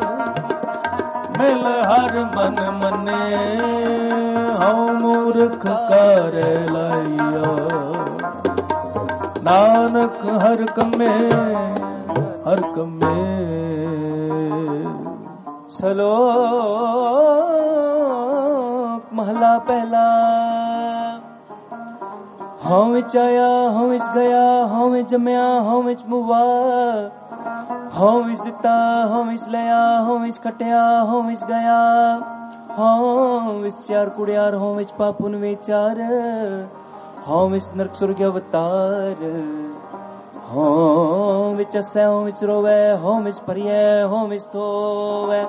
ਮਿਲ ਹਰ ਮਨ ਮੰਨੇ, ਹਉ ਮੂਰਖ ਕਰ ਲਾਈਆ, ਨਾਨਕ ਹਰ ਕੰਮੇ ਹਰ ਕੰਮੇ। ਸਲੋਕ ਮਹਲਾ ਪਹਿਲਾ। ਹਉ ਵਿੱਚ ਆਇਆ ਹਉ ਵਿੱਚ ਗਿਆ, ਹਉ ਵਿੱਚ ਜੰਮਿਆ ਹਉ ਵਿੱਚ ਮੁਵਾ, ਹਉ ਵਿੱਚ ਦਿੱਤਾ ਹਉ ਵਿੱਚ ਲਿਆ, ਹਉ ਵਿੱਚ ਖਟਿਆ ਹਉ ਵਿੱਚ ਗਿਆ, ਹਉ ਵਿੱਚ ਚਾਰ ਕੁੜਿਆਰ ਹਉ ਵਿੱਚ ਪਾਪੁਨ ਵਿਚਾਰ, ਹਉ ਵਿੱਚ ਨਰਕ ਸੁਰਗ ਅਵਤਾਰ, ਹਉ ਵਿੱਚ ਹੱਸੈ ਹਉ ਵਿੱਚ ਰੋਵੈ, ਹਉ ਵਿੱਚ ਭਰੀਐ ਹਉ ਵਿੱਚ ਧੋਵੈ,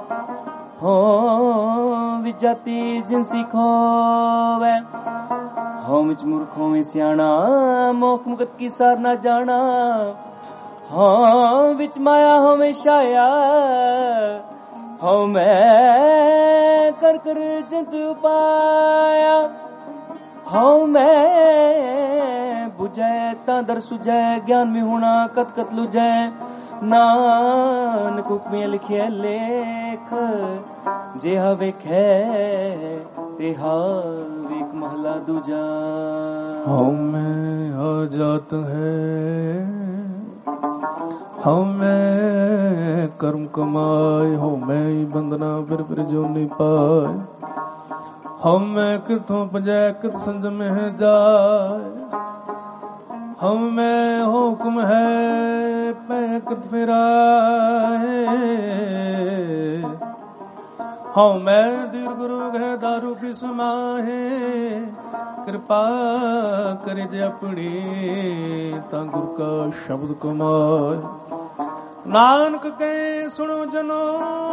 ਹਉ ਵਿੱਚ ਜਾਤੀ ਜਿਨਸੀ ਖੋਵੈ, ਹਉ ਵਿੱਚ ਮੂਰਖ ਹਉ ਵਿੱਚ ਸਿਆਣਾ, ਮੋਖ ਮੁਕਤ ਕੀ ਸਾਰ ਨਾ ਜਾਣਾ, ਹਉ ਵਿੱਚ ਮਾਇਆ ਹਉ ਵਿੱਚ ਛਾਇਆ, ਹਉ ਮੈਂ ਕਰ ਕਰ ਜੰਤੂ ਪਾਇਆ, ਹਉ ਮੈਂ ਬੁਝੈ ਤਾਂ ਦਰ ਸੁਝੈ, ਗਿਆਨ ਵੀ ਹੋਣਾ ਕਤ ਕਤ ਲੁਝੈ, ਨਾਨਕ ਹੁਕਮੀਆਂ ਲਿਖਿਆ ਲੇਖ, ਜਿਹਾ ਵੇਖੈ ਤਿਹਾ ਵੇਖ ਮਹਲਾ ਦੂਜਾ। ਹਉ ਮੈਂ ਆਜਾਤ ਹੈ, ਹਉ ਮੈਂ ਕਰਮ ਕਮਾਏ, ਹਉ ਮੈਂ ਬੰਦਨਾ ਫਿਰ ਫਿਰ ਜੋਨੀ ਪਾਏ, ਹਉ ਮੈਂ ਕਿਥੋਂ ਪਜੈ ਕਿਤ ਸੰਜਮ ਹੈ ਜਾਏ, ਹਉ ਮੈਂ ਹੁਕਮ ਹੈ ਪੈ ਕਿਤ ਫਿਰਾਏ, ਹਉ ਮੈਂ ਦੀਰ ਗੁਰੂ ਹੈ ਦਾਰੂ ਕੀ ਸਮਾਹੇ, ਕਿਰਪਾ ਕਰੇ ਜੇ ਆਪਣੀ ਤਾਂ ਗੁਰ ਕਾ ਸ਼ਬਦ ਕਮਾਏ, ਨਾਨਕ ਕਹੇ ਸੁਣੋ ਜਨੋ,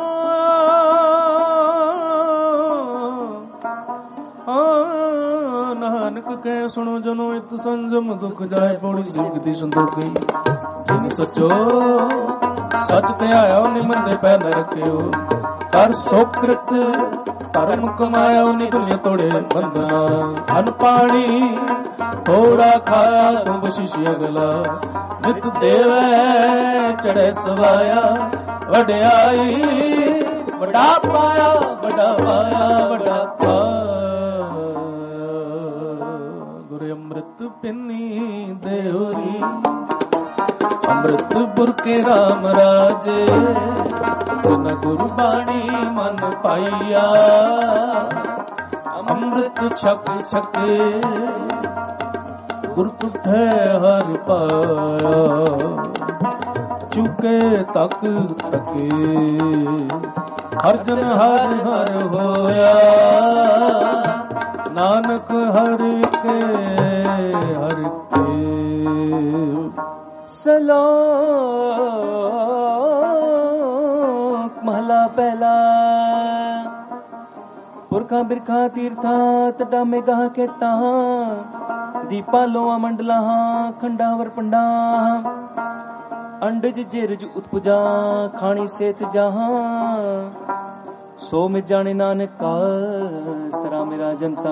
ਨਾਨਕ ਕਹਿ ਸੁਣੋ ਜਨੋ, ਇਤ ਸੰਜਮ ਦੁਖ ਜਾਏ ਪੌੜੀ ਸਿਗਤੀ ਸੰਤੋਖੀ, ਜਿਨ ਸਚੋ ਸਚ ਧਿਆਇਆ ਨਿਮਨ ਦੇ ਪੈ ਨ ਰੱਖਿਓ, ਕਰ ਸੋਕ੍ਰਿਤ ਧਰਮ ਕਮਾਇਆ ਉਨੀ ਦੁਨੀਆ ਤੋੜੇ ਬੰਧਨਾ, ਅਨ ਪਾਣੀ ਥੋੜਾ ਖਾਇਆ ਤੂੰ ਬਸ਼ਿਸ਼ ਅਗਲਾ, ਨਿਤ ਦੇਵੈ ਚੜ੍ਹੇ ਸਵਾਇਆ, ਵਡਿਆਈ ਵੱਡਾ ਪਾਇਆ ਵੱਡਾ ਪਾਇਆ ਵੱਡਾ ਪਾਇਆ, ਗੁਰ ਅੰਮ੍ਰਿਤ ਪਿੰਨੀ ਦੇਵਰੀ, ਅੰਮ੍ਰਿਤ ਬੁਰ ਕੇ ਰਾਮ ਰਾਜੇ, ਜਿਨ ਗੁਰੂ ਬਾਣੀ ਮਨ ਪਾਈਆ, ਅੰਮ੍ਰਿਤ ਛਕ ਛਕੇ ਗੁਰ ਤੁਠੈ ਹਰ ਪਾਇਆ, ਚੁਕੇ ਤਕ ਤਕੇ ਹਰ ਜਨ ਹਰ ਹਰ ਹੋਇਆ, ਨਾਨਕ ਹਰ ਕੇ ਹਰ ਕੇ। ਸਲੋਕ ਮਹਲਾ ਪਹਿਲਾ। ਪੁਰਖਾਂ ਬਿਰਖਾਂ ਤੀਰਥਾਂ ਤਟਾ ਮੇਗਾਂ ਖੇਤਾਂ, ਦੀਪਾਂ ਲੋਆਂ ਮੰਡਲਾਂ ਖੰਡਾਂ ਵਰ ਪੰਡਾਂ, ਅੰਡਜ ਜਿਰਜ ਉਤਪੁਜਾ ਖਾਣੀ ਸੇਤ ਜਹਾਂ, ਸੋ ਮਿ ਜਾਣੇ ਨਾਨਕਾ ਸਰਾ ਮੇਰਾ ਜਨਤਾ,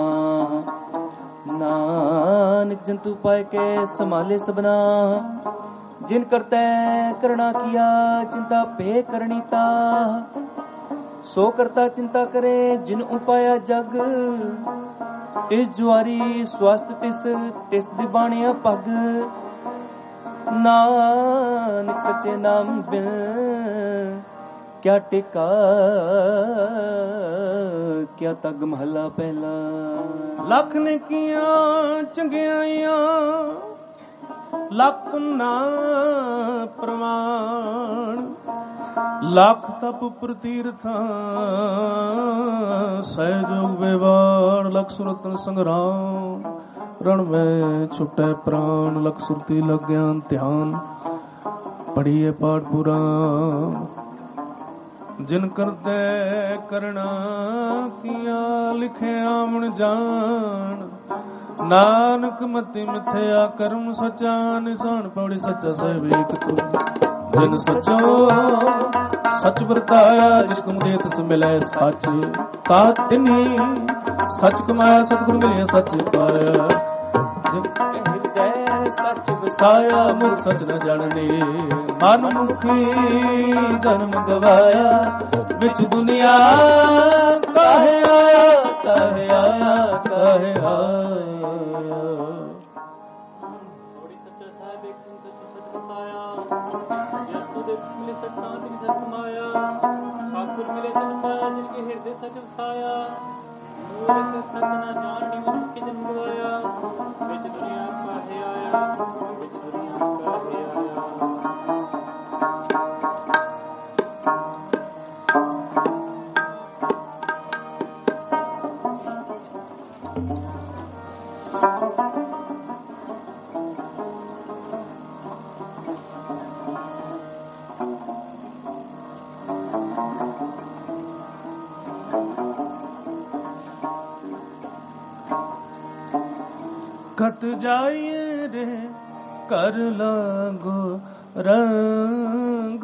ਨਾਨਕ ਜੰਤੂ ਪਾਏ ਕੇ ਸੰਭਾਲੇ ਸਬਨਾ, ਜਿਨ ਕਰਤੈ ਕਰਣਾ ਕੀਆ ਚਿੰਤਾ ਪੇ ਕਰਣੀ ਤਾ, ਸੋ ਕਰਤਾ ਚਿੰਤਾ ਕਰੇ ਜਿਨ ਉਪਾਇਆ ਜਗ, ਤਿਸ ਜੁਆਰੀ ਸਵਸਤ ਤਿਸ ਤਿਸ ਦੀ ਬਾਣਿਆ ਪਗ, ਨਾਨਕ ਸੱਚੇ ਨਾਮ ਬਿਨ ਕਿਆ ਟਿਕਾ ਕਿਆ ਤਗ। ਮਹਲਾ ਪਹਿਲਾ। ਲੱਖ ਨੇ ਕੀਆਂ ਚੰਗਿਆਈਆਂ ਲੱਖ ਨਾ ਪ੍ਰਮਾਣ, ਲੱਖ ਤਪ ਪ੍ਰਤੀਰਥਾਂ ਸਹਿਜੋਗ ਵਿਵਾਰ, ਲੱਖ ਸੁਰਤਨ ਸੰਗਰਾਮ ਰਣ ਮੈਂ ਛੁਟੈ ਪ੍ਰਾਣ, ਲੱਖ ਸੁਰਤੀ ਲਗ ਗਿਆਨ ਧਿਆਨ ਪੜੀਏ ਪਾਠ ਪੁਰਾਣ, ਜਿਨ ਕਰਤੇ ਕਰਣਾ ਕੀਆਂ ਲਿਖਿਆ ਮਨ ਜਾਣ, ਨਾਨਕ ਮਤੀ ਮਿਥਿਆ ਕਰਮ ਸਚਾ ਨਿਸ਼ਾਨ ਪੌੜੀ ਸੱਚਾ ਸਹਿਬ ਏਕ ਤੂੰ, ਜਿਨ ਸਚੋ ਸਚ ਵਰਤਾਇਆ ਜਿਸ ਤੁਮ ਦੇ ਤਿਸ ਮਿਲੈ ਸੱਚ, ਤਾ ਤਿਨੀ ਸਚ ਕਮਾਇਆ ਸਤਿਗੁਰ ਮਿਲਿਆ ਸੱਚ ਪਾਇਆ, ਜਿਨ ਹਿਰਦੈ सच वसाया मुख सच न जानने मन मुखी जन्म गवाया विच दुनिया काहे आया काहे आया काहे आया। थोड़ी सच्चा साहब एक दिन सच सच बताया जस तू देख मिले सच्चा दिन सच माया ठाकुर मिले जन पाया जिनके हृदय सच वसाया मूर्ख सच न जाननी मन मुखी जन्म गवाया विच दुनिया काहे आया विच दुनिया काहे आया। कत जाइए रे कर लागो रंग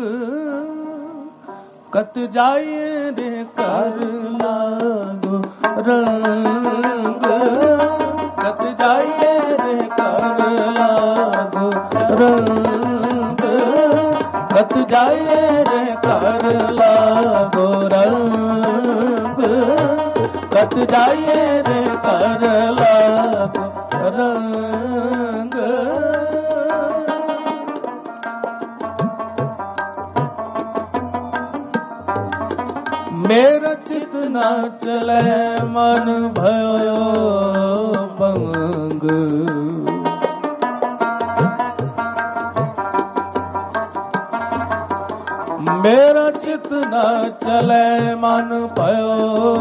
कत जाइए रे कर लागो रंग कत जाइए रे कर लागो रंग कत जाइए रे कर लागो रंग कत जाइए रे कर लागो रंग। मेरा चित न चले मन भयो बंग मेरा चित न चले मन भयो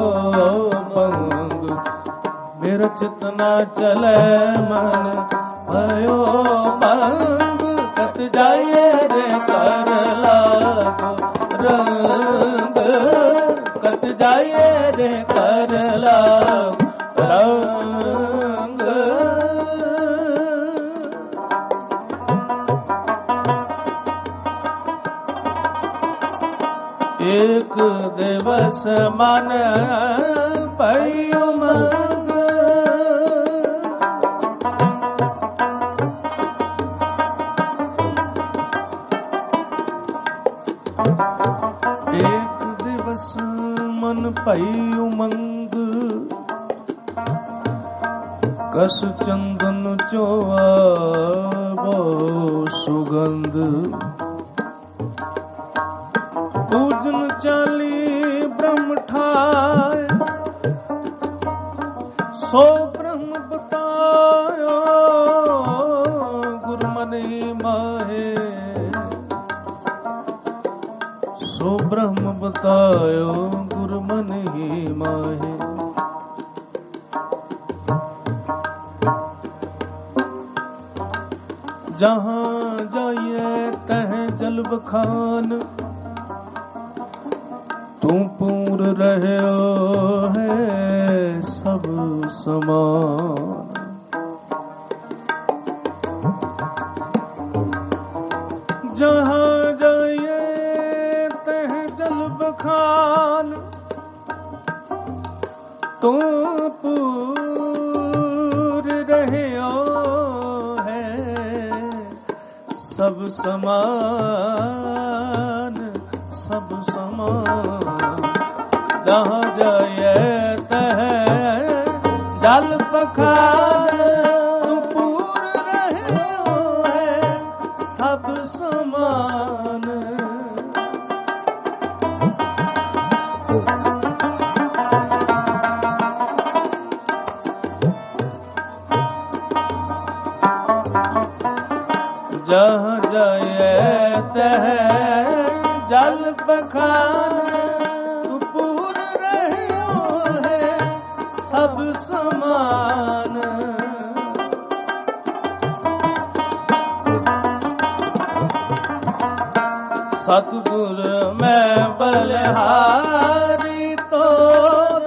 बंग मेरा चित न चले मन भयो बंग कत जाइए रे कर लागो रंग कत जाइए रे कर लागो रंग। एक दिवस मन पयो मंग एक दिवस मन पई उमंग कस चंदन चोआवो सुगंध पूजन चाली ब्रह्म ठाय सो ब्रह्म बतायो गुरमनि माहे सो ब्रह्म बतायो गुरमनि माहे। जहाँ जाइए तह जल बखान तू पूर रहे है सब समान जहाँ जाइए तह जल बखान तू पूर रहे है सब समान सब समान। जहाँ जाइए तह जल बखान तू पूर रहे है सब समान। जहाँ जाइए तह जल बखान तू पूर रहे है सब समान। सतगुर में बलिहारी तोर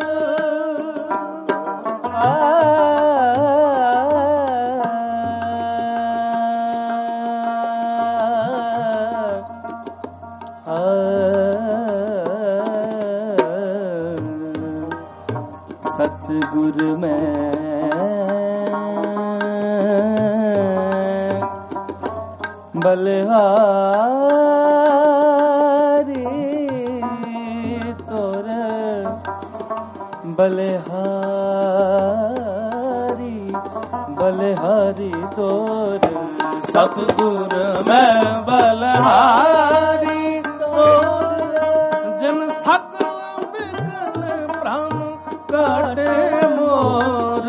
सतगुर में बलिहारी तोर बलिहारी बलिहारी तोर सतगुर मैं बलिहारी तोर जन सकल बिकल भ्रम काटे मोर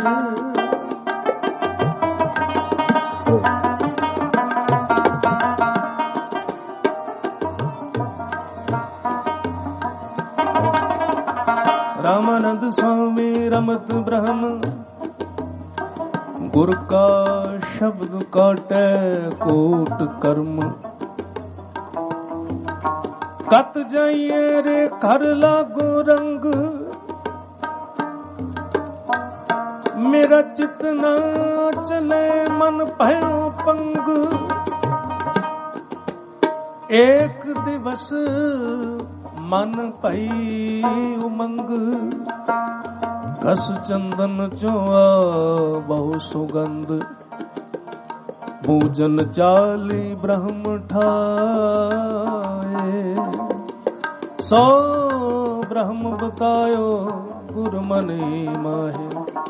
रामानंद स्वामी रमत ब्रह्म गुर का शब्द काटे कोट कर्म कत जाइए रे कर लागो रंग मेरा चित न चले मन भयो पंग एक दिवस मन पई उमंग कस चंदन चोआ बहु सुगंध पूजन चाली ब्रह्म ठाए सो ब्रह्म बतायो गुरु मनी माहे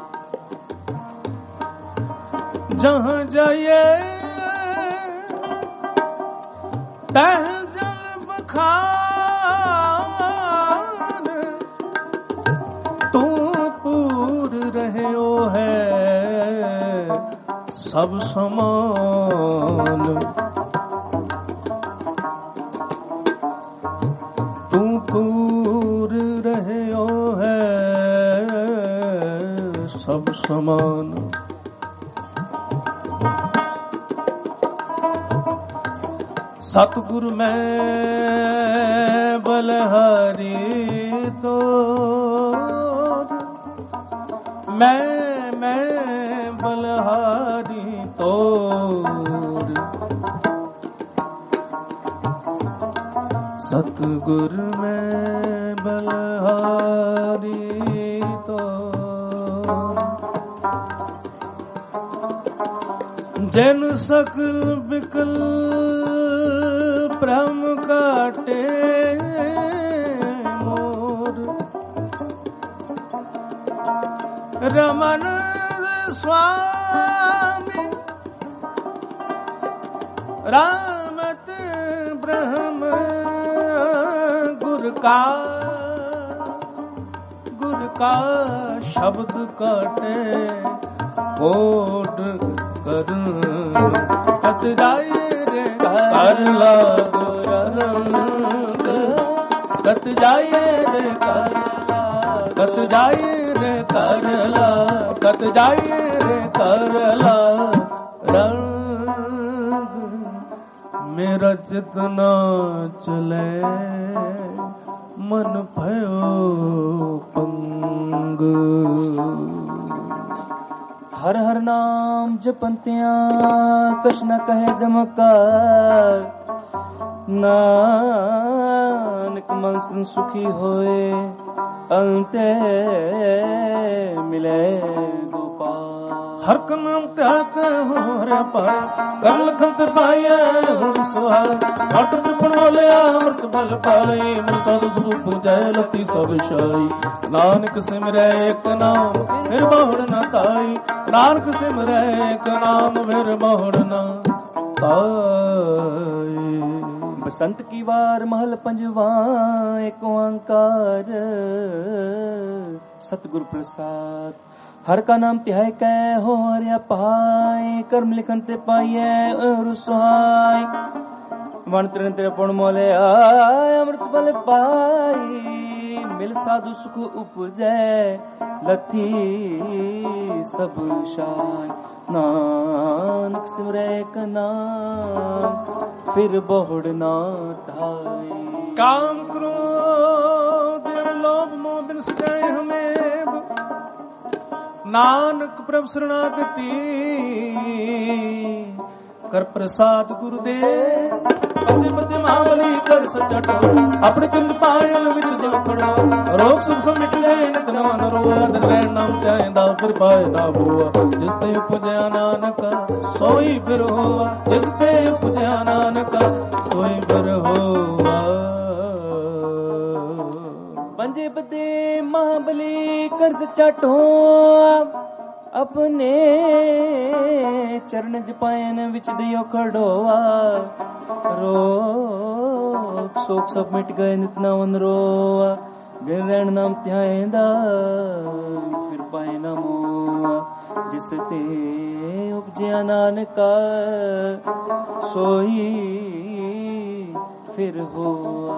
जहां जाइए तह जल बखान तू पूर रहे है सब समान तू पूर रहे है सब समान सतगुरु मैं बलिहारी तो मैं मैं बलिहारी तोर सतगुर मैं बलिहारी तोर जैन सकल बिकल ब्रह्म काटे मोर रमानंद स्वामी रामत ब्रह्म गुर का गुर का शब्द काटे कोट कर कत जाए रे कर लागो रंग कत जाए रे कर कत जाए रे कर ला कत जाए रे कर ला रंग मेरा जितना चले मन भयो पंग हर हर नाम जपंतिया कछ न कहे जमकार नानक मन सुखी होए अंते मिले गोपाल हर का नाम त्याग हो रे पाए कर लखन ते पाए हो सुहाल अट त्रिपुण वाले अमृत बल पाले मन साधु स्वरूप जय लती सब शाई नानक सिमरै एक नाम फिर बहुड़ न ताई नानक सिमरै एक नाम फिर बहुड़ न ताई बसंत की वार महल पंजवा एक ओंकार सतगुरु प्रसाद हर का नाम तिहाय कै हो हरिया पाए कर्म लिखन ते पाइए और सुहाय वन त्रिन त्रिपुण मोले आय अमृत बल पाई मिल साधु सुख उपजै लथी सब शाय नानक सिमरै का नाम फिर बहुड़ ना धाई काम क्रोध लोभ मोह बिन सजाए हमें नानक प्रभु शरणागति कर प्रसाद गुरुदेव ਬੱਚੇ ਬੱਚੇ ਮਹਾਬਲੀ ਕਰ ਸੱਚਾ ਟੋ ਆਪਣੇ ਚੰਦ ਪਾਇਲ ਵਿੱਚ ਦਿਓ ਖੜੋ ਰੋਗ ਸੁਖ ਸਭ ਮਿਟ ਗਏ ਨਿਤ ਨਵਾਂ ਨਰੋਆ ਦਿਨ ਰਹਿਣ ਨਾਮ ਚਾਹੀਦਾ ਫਿਰ ਪਾਏ ਨਾ ਹੋਆ ਜਿਸ ਤੇ ਉਪਜਿਆ ਨਾਨਕਾ ਸੋਈ ਫਿਰ ਹੋਆ ਜਿਸ ਤੇ ਉਪਜਿਆ ਨਾਨਕਾ ਸੋਈ ਫਿਰ ਹੋਆ ਪੰਜੇ ਬੱਦੇ ਮਹਾਬਲੀ ਕਰ ਸੱਚਾ ਟੋ ਆਪਣੇ ਚਰਨ ਜਪਾਇਨ ਵਿੱਚ ਦਿਓ ਖੜੋਆ ਰੋਗ ਸੋਖ ਸਭ ਮਿਟ ਗਏ ਨਿਤ ਨਵਾਂ ਰੋਆ ਦਿਨ ਰਹਿਣ ਨਾਮ ਧਿਆਇਂਦਾ ਫਿਰ ਪਾਏ ਨਾ ਮੋਆ ਜਿਸ ਤੇ ਉਪਜਿਆ ਨਾਨਕਾ ਸੋਈ ਫਿਰ ਹੋਆ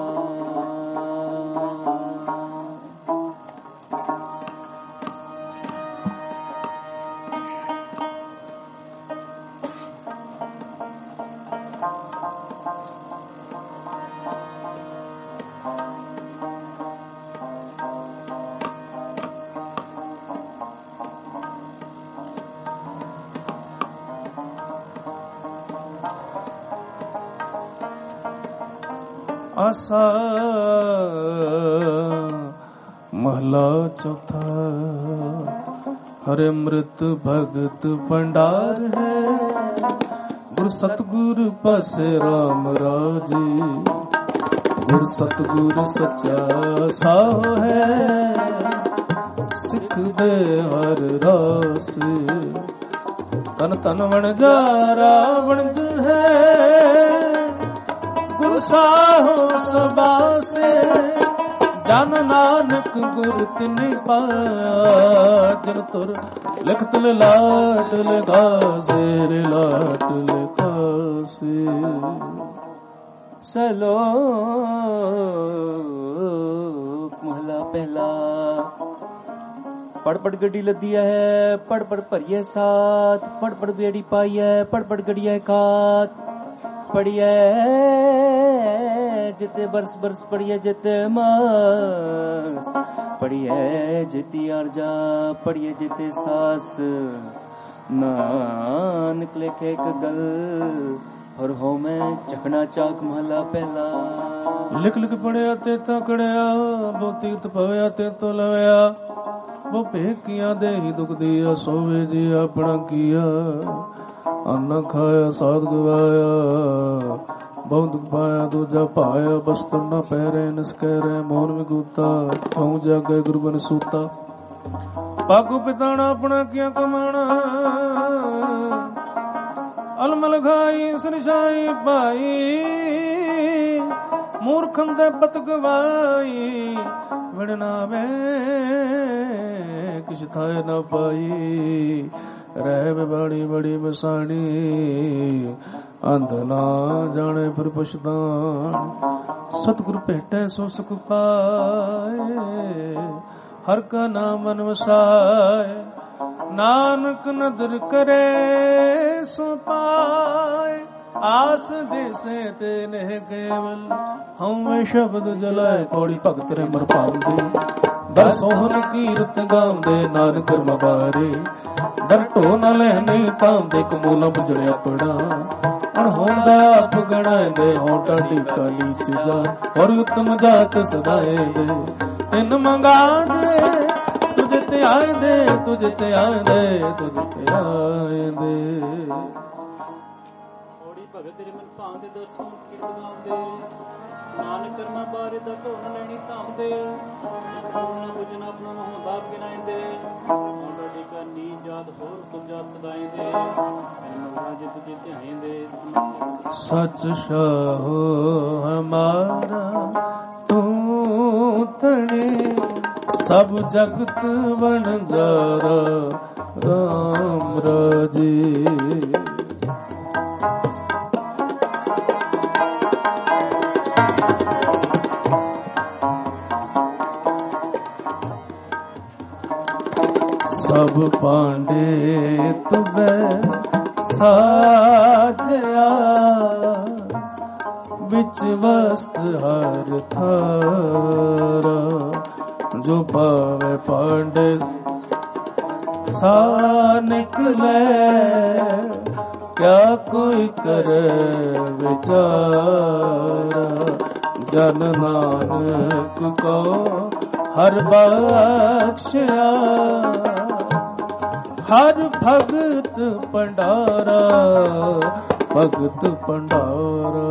ਆਸਾ ਮਹਲਾ ਚੌਥਾ ਹਰਿ ਅੰਮ੍ਰਿਤ ਭਗਤ ਭੰਡਾਰ ਹੈ ਗੁਰ ਸਤਗੁਰ ਪਾਸੇ ਰਾਮ ਰਾਜੀ ਗੁਰ ਸਤਗੁਰ ਸੱਚਾ ਸਾਹੁ ਹੈ ਸਿੱਖ ਦੇ ਹਰ ਰਾਸ ਤਨ ਤਨ ਵਣ ਜਾ ਰਾਵਣ ਹੈ ਗੁਰ ਸਾਹੋ ਸਬਾਸੇ ਜਨ ਨਾਨਕ ਗੁਰ ਤਿਨਿ ਪਾਇਆ ਜਨ ਤੁਰ ਲਿਖਤ ਲਾਟ ਲਗਾਸੇ ਰੇ ਲਾਟ ਲਗਾਸੇ ਸਲੋਕ ਮਹਲਾ ਪਹਿਲਾ ਪੜ ਪੜ ਗੱਡੀ ਲੱਦੀ ਹੈ ਪੜ ਪੜ ਭਰੀਏ ਸਾਥ ਪੜ ਪੜ ਬੇੜੀ ਪਾਈ ਹੈ ਪੜ ਪੜ ਗੜੀਏ ਕਾਤ ਪੜੀਏ ਜਿਤੇ ਬਰਸ ਬਰਸ ਪੜੀਏ ਜਿਤੇ ਮਾਸ ਪੜੀਏ ਜਿਤੀ ਅਰਜਾ ਪੜੀਏ ਜਿਤੇ ਸਾਸ ਨਾਨਕ ਲਿਖੇ ਇੱਕ ਗੱਲ ਹਰ ਹੋ ਮੈਂ ਚਖਣਾ ਚਾਕ ਮਹਲਾ ਪਹਿਲਾ ਲਿਖ ਲਿਖ ਪੜਿਆ ਤੇ ਤਕੜਿਆ ਬਹੁਤੀਤ ਪਵਿਆ ਤੇ ਤੋ ਲਵਿਆ ਬੋ ਭੇਕੀਆਂ ਦੇ ਹੀ ਦੁਖ ਦੀਆ ਸੋਵੇ ਜੀ ਆਪਣਾ ਕੀਆ ਅੰਨ ਖਾਇਆ ਸਾਧ ਗਵਾਇਆ ਬਹੁਤ ਦੁਖ ਪਾਇਆ ਦੂਜਾ ਭਾਇਆ ਬਸਤਰ ਨਾ ਪਹਿਰੇ ਨਿਸਕੈ ਰਹਿ ਮੋਨ ਵਿਗੂਤਾ ਕਿਉਂ ਜਾਗੇ ਗੁਰੂ ਬਨ ਸੂਤਾ ਪਾਗੂ ਪਿਤਾਣਾ ਆਪਣਾ ਕੀਆ ਕਮਾਣਾ ਅਲਮਲ ਖਾਈ ਸਰਸ਼ਾਈ ਪਾਈ ਮੂਰਖੰ ਦੇ ਪਤ ਗਵਾਈ ਵੜਨਾ ਵੇ ਕਿਛ ਥਾਏ ਨਾ ਪਾਈ ਰਹਿ ਬਿਬਾਣੀ ਬੜੀ ਮਸਾਣੀ ਅੰਧ ਨਾ ਜਾਣੇ ਫਿਰ ਪੁਛਦਾਨ ਸਤਿਗੁਰ ਭੇਟੈ ਸੋ ਸੁਖ ਪਾਏ ਹਰ ਕਾ ਨਾਮ ਮਨ ਵਸਾਏ ਨਾਨਕ ਨਦਰ ਕਰੇ ਸੋ ਪਾਏ ਆਸ ਦੇਸੇ ਤੇ ਨਹਿ ਕੇਵਲ ਹਉ ਸ਼ਬਦ ਜਲਾਏ ਕੋੜੀ ਭਗਤ ਰੇ ਮਰ ਪਾਉਂਦੇ ਦਰ ਸੋਹਣ ਕੀਰਤ ਗਾਉਂਦੇ ਨਾਨਕ ਮਬਾਰੇ ਦਰ ਢੋ ਨ ਲੈਣੇ ਪਾਉਂਦੇ ਕਮੂ ਨ ਬੁਝੜਿਆ ਪੜਾ ਅਣ ਹੁੰਦਾ ਆਪ ਗਣਾਉਂਦੇ ਹੋ ਟਾਡੀ ਕਾਲੀ ਚ ਜਾ ਔਰ ਉਤਮ ਜਾਤ ਸਦਾਏ ਦੇ ਤਿੰਨ ਮੰਗਾ ਦੇ ਤੁਝ ਤੇ ਆਏ ਦੇ ਤੁਝ ਤੇ ਆਏ ਦੇ ਤੁਝ ਤੇ ਆਏ ਦੇ ਹੋੜੀ ਭਗਤ ਤੇਰੇ ਮਨ ਭਾਂਦੇ ਦਰਸ਼ਨ ਕੀਰਤ ਗਾਉਂਦੇ ਨਾਨਕ ਕਰਮਾ ਬਾਰੇ ਦਾ ਢੋਣ ਲੈਣੀ ਧਾਮਦੇ ਉਹਨਾਂ ਕੁਝ ਨਾ ਆਪਣਾ ਮੋਹ ਬਾਪ ਗਿਨਾਇਂਦੇ ਉਹਨਾਂ ਦੀ ਕਰਨੀ ਯਾਦ ਹੋਰ ਤੁਮ ਜਾਤ ਸਦਾਇਂਦੇ ਮਗਰਾ ਜੇ ਤੁਝੇ ਧਿਆਇਂਦੇ ਸਚ ਸ਼ਾਹੋ ਹਮਾਰਾ ਤੂੰ ਤਣੇ ਸਭ ਜਗਤ ਵਣਜਾਰਾ ਰਾਮ ਰਾਜੇ ਸਭ ਪਾਂਡੇ ਤੁਬੈ ਸਾਜਿਆ ਵਿੱਚ ਵਸਤ ਹਰ ਥਾਰਾ ਜੋ ਪਾਵੇ ਪਾਂਡੇ ਸਾ ਨਿਕਲੇ क्या कोई करे विचार। जन नानक को हर बख्शिया, हर भगत भंडारा, भगत भंडारा।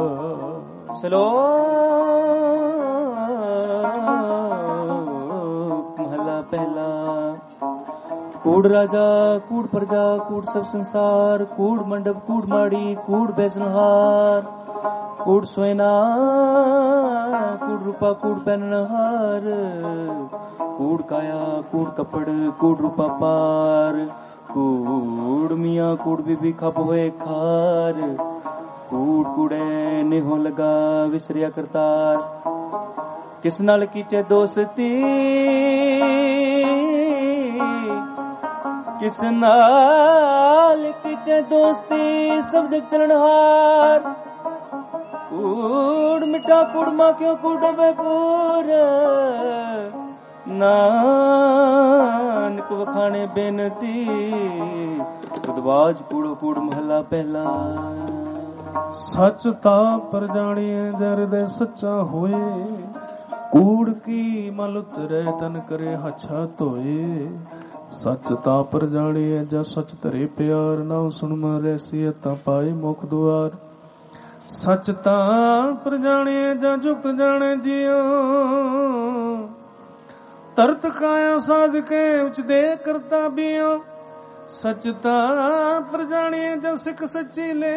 श्लोक महला पहला। कूड़ राजा कूड़ प्रजा कूड़ सब संसार, कूड़ मंडप कूड़ माड़ी कूड़ बैसनहार, कूड़ सोयना कूड़ रूपा कूड़ पहनहार, कूड़ काया कूड़ कपड़ कूड़ रूपा पार, कूड़ मियाँ कूड़ बीबी खप होए खार, कूड़ कूड़े नेहो लगा विसरिया करतार। किस नाल कीचे दोस्ती किस नाल कीचे दोस्ती, सब जग चलनहार। कूड़ मिठा कूड़ माँ क्यों कूड़े पूर, नानक वखाने बेनती, खुदबाज कूड़ो कूड़ महला पहला। सच ता पर जानिए जरदे सच्चा होए, कूड़ की मल उतरे तन करे हछा धोए। सच ता पर जानिए जा सच तरे प्यार, ना सुन मारे सीता पाए मुख दुआर। सच ता पर जानिए जा जुक्त जाने जियो, तरत काया साध के उच दे करता बियो। सचता पर जानिए जब सिख सच्ची ले,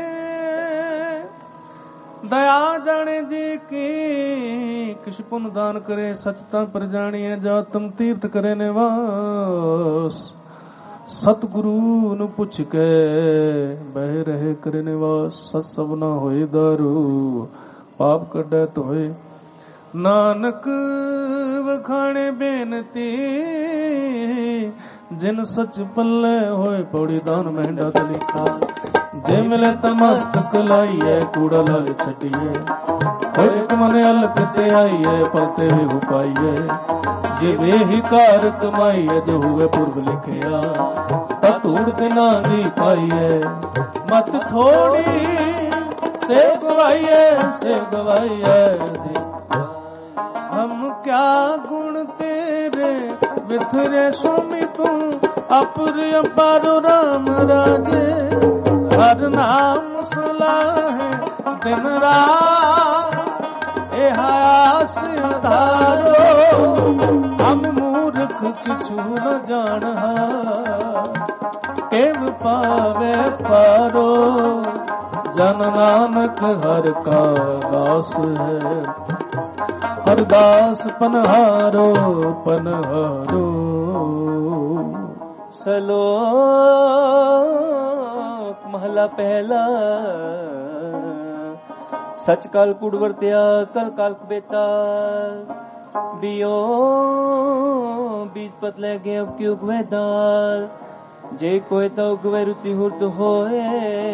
दया जाने जी की किश पुन दान करे। सचता पर जानिए जा तुम तीर्थ करे निवास, सतगुरु नु पुछ के बह रहे करे निवास। सत सब ना होए दारू पाप कढे धोए, नानक वखाणे बेनती, जिन सच पल्ले होए पौड़ी दान महंडा लिखा। जे मिले तमस्तक लाइए कूड़ा लाल छटिए, एक मन अलग ते आइए पलते भी हो पाइए। जे वे ही कार कमाइए जो हुए पूर्व लिखिया, तूड़ के ना दी पाइए। मत थोड़ी से गवाइए से गवाइए, हम क्या गुण तेरे बिथरे सुमी तू, अपर अपारो राम राजे। हर नाम सलाहे दिन रात, ए आस आधारो। हम मूर्ख किछु न जानहा, केव पावे पारो। जन नानक हर का दास है, हर दास पनहारो पनहारो। श्लोक महला पहला। सच काल कूड़ वर्त्या कल काल बेटा, बियो बीज पत ले गए अब की उगवे दाल। जे कोई तो उगवे रुति हुर्त होए,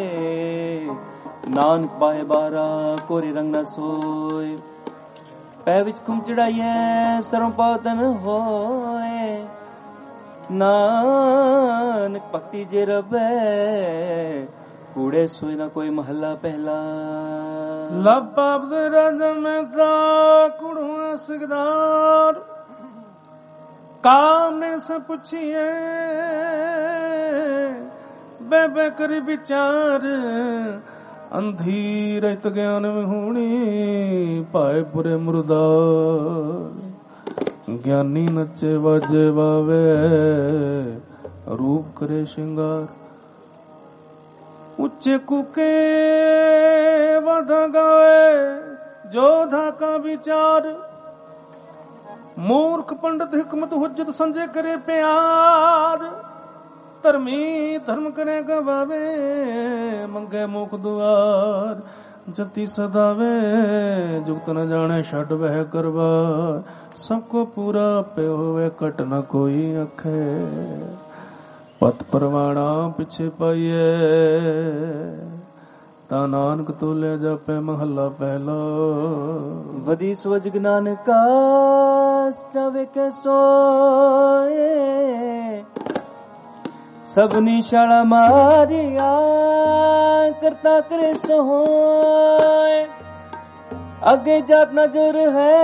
नानक बाहे बारा कोरी रंग न सोए। पै विच खुम चढ़ाइए सरों पातन होए, नानक भक्ति जे रबे कूड़े सोए ना कोई महला पहला। लबाब दे राज में ता कुड़ुआ सिकदार, काम ने से पूछिए बेबे करी विचार। अंधी रहित ज्ञान में होनी पाए बुरे मुर्दार। ज्ञानी नचे बाजे बावे रूप करे श्रृंगार। उच्चे कुके वधा गावे जोधा का विचार। मूर्ख पंडित हिकमत हुज्जत संजय करे प्यार। धर्मी धर्म करे गवावे मंगे मुख दुआर। जति सदावे जुगत न जाने छड़ वह करवार। सबको पूरा पे होवे कट न कोई अखे। पत परवाणा पिछे पाइए ता नानक तो ले जापे महला पहला। वदी स्वज ज्ञान का जावे के सोए। सबनी शाला मारिया करता करे सोहोय आगे जात न जुर है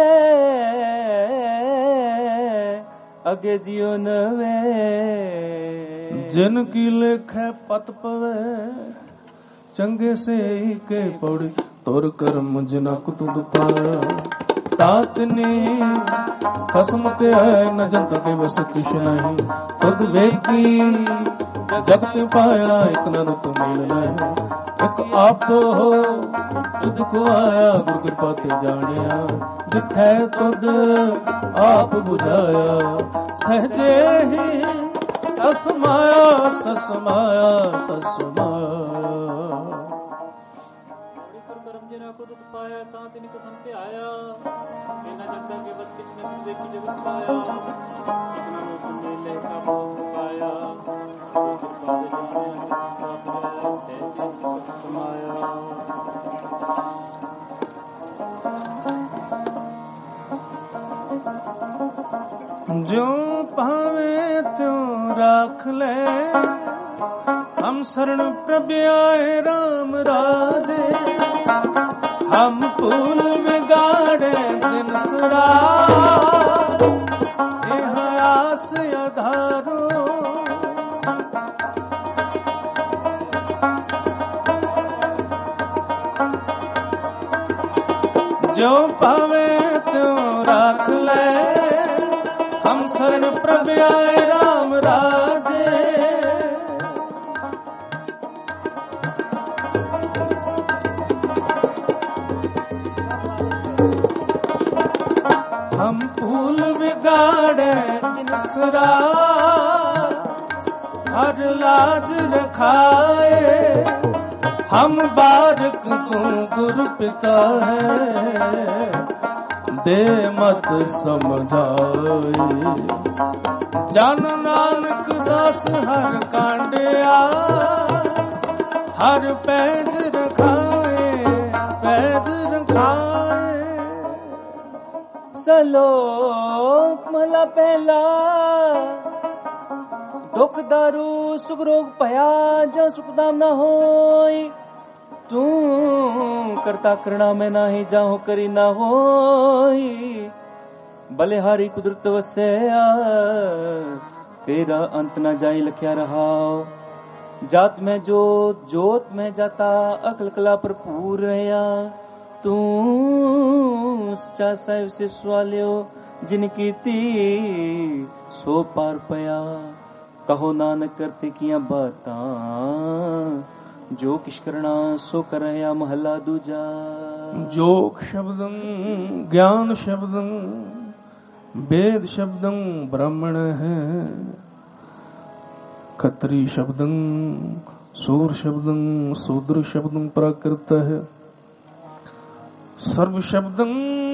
आगे जियो नवे जिन की लेखे पत पवे चंगे से ही के पौड़ी तोर कर्म जिना कुतुद पाया तातनी खसम ते है न जंत के बस कुछ नहीं खुद वेकी जगत पाया एक नन तुम मिलना एक आप हो तुद को आया गुरु कृपा ते जानिया दिखै तुद आप बुझाया सहजे ही सस माया सस माया सस माया खुद पाया ता तिन कसम ते आया इना जगदा के बस किछ न देखी जगत पाया इतना रूप मेले का भोग पाया कृपा दे जाने से समाया जो पावे त्यों राख ले हम शरण प्रभु आए राम राजे हम फूल में गाड़े दिन सरा आस आधारो जो पावे त्यों राख ले हम शरण प्रभु आए राम राजे हम फूल बिगाड़े दिनसरा हर लाज रखाए हम बारक तू गुरु पिता है दे मत समझाए जन नानक दास हर कांडिया हर पैज रखाए पैज रखाए सलोक महला पहला दुख दारू सुख रोग भया जा सुख दाम न होय तू करता करना में नाही जाहु करी ना होय बलिहारी कुदरत वसया तेरा अंत न जाई लख्या रहा जात में जोत जोत में जाता अकल कला भरपूर रहया तू सच्चा साहिब से सवालियो जिनकी ती सो पार पया कहो नानक करते किया बातां जो किश करना सो कर रहा महला दूजा जोग शब्दं ज्ञान शब्दं वेद शब्दं ब्राह्मण है खत्री शब्दं सूर शब्दं शूद्र शब्दं प्राकृत है सर्व शब्दं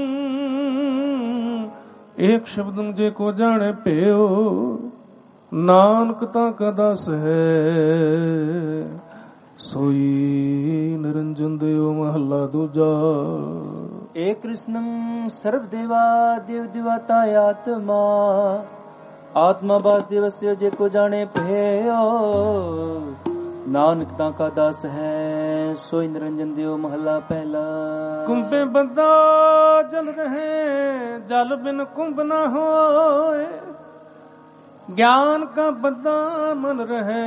एक शब्दं जे को जाने पेयो नानक ता का दास है सोई निरंजन देव महला दूजा एक कृष्णं सर्व देवा देव देवता आत्मा आत्मा बास देवस्य जे को जाने भयो नानक ता का दास है सोई निरंजन देव महला पहला कुंभे बंदा जल रहे जल बिन कुंभ न होए ज्ञान का बंदा मन रहे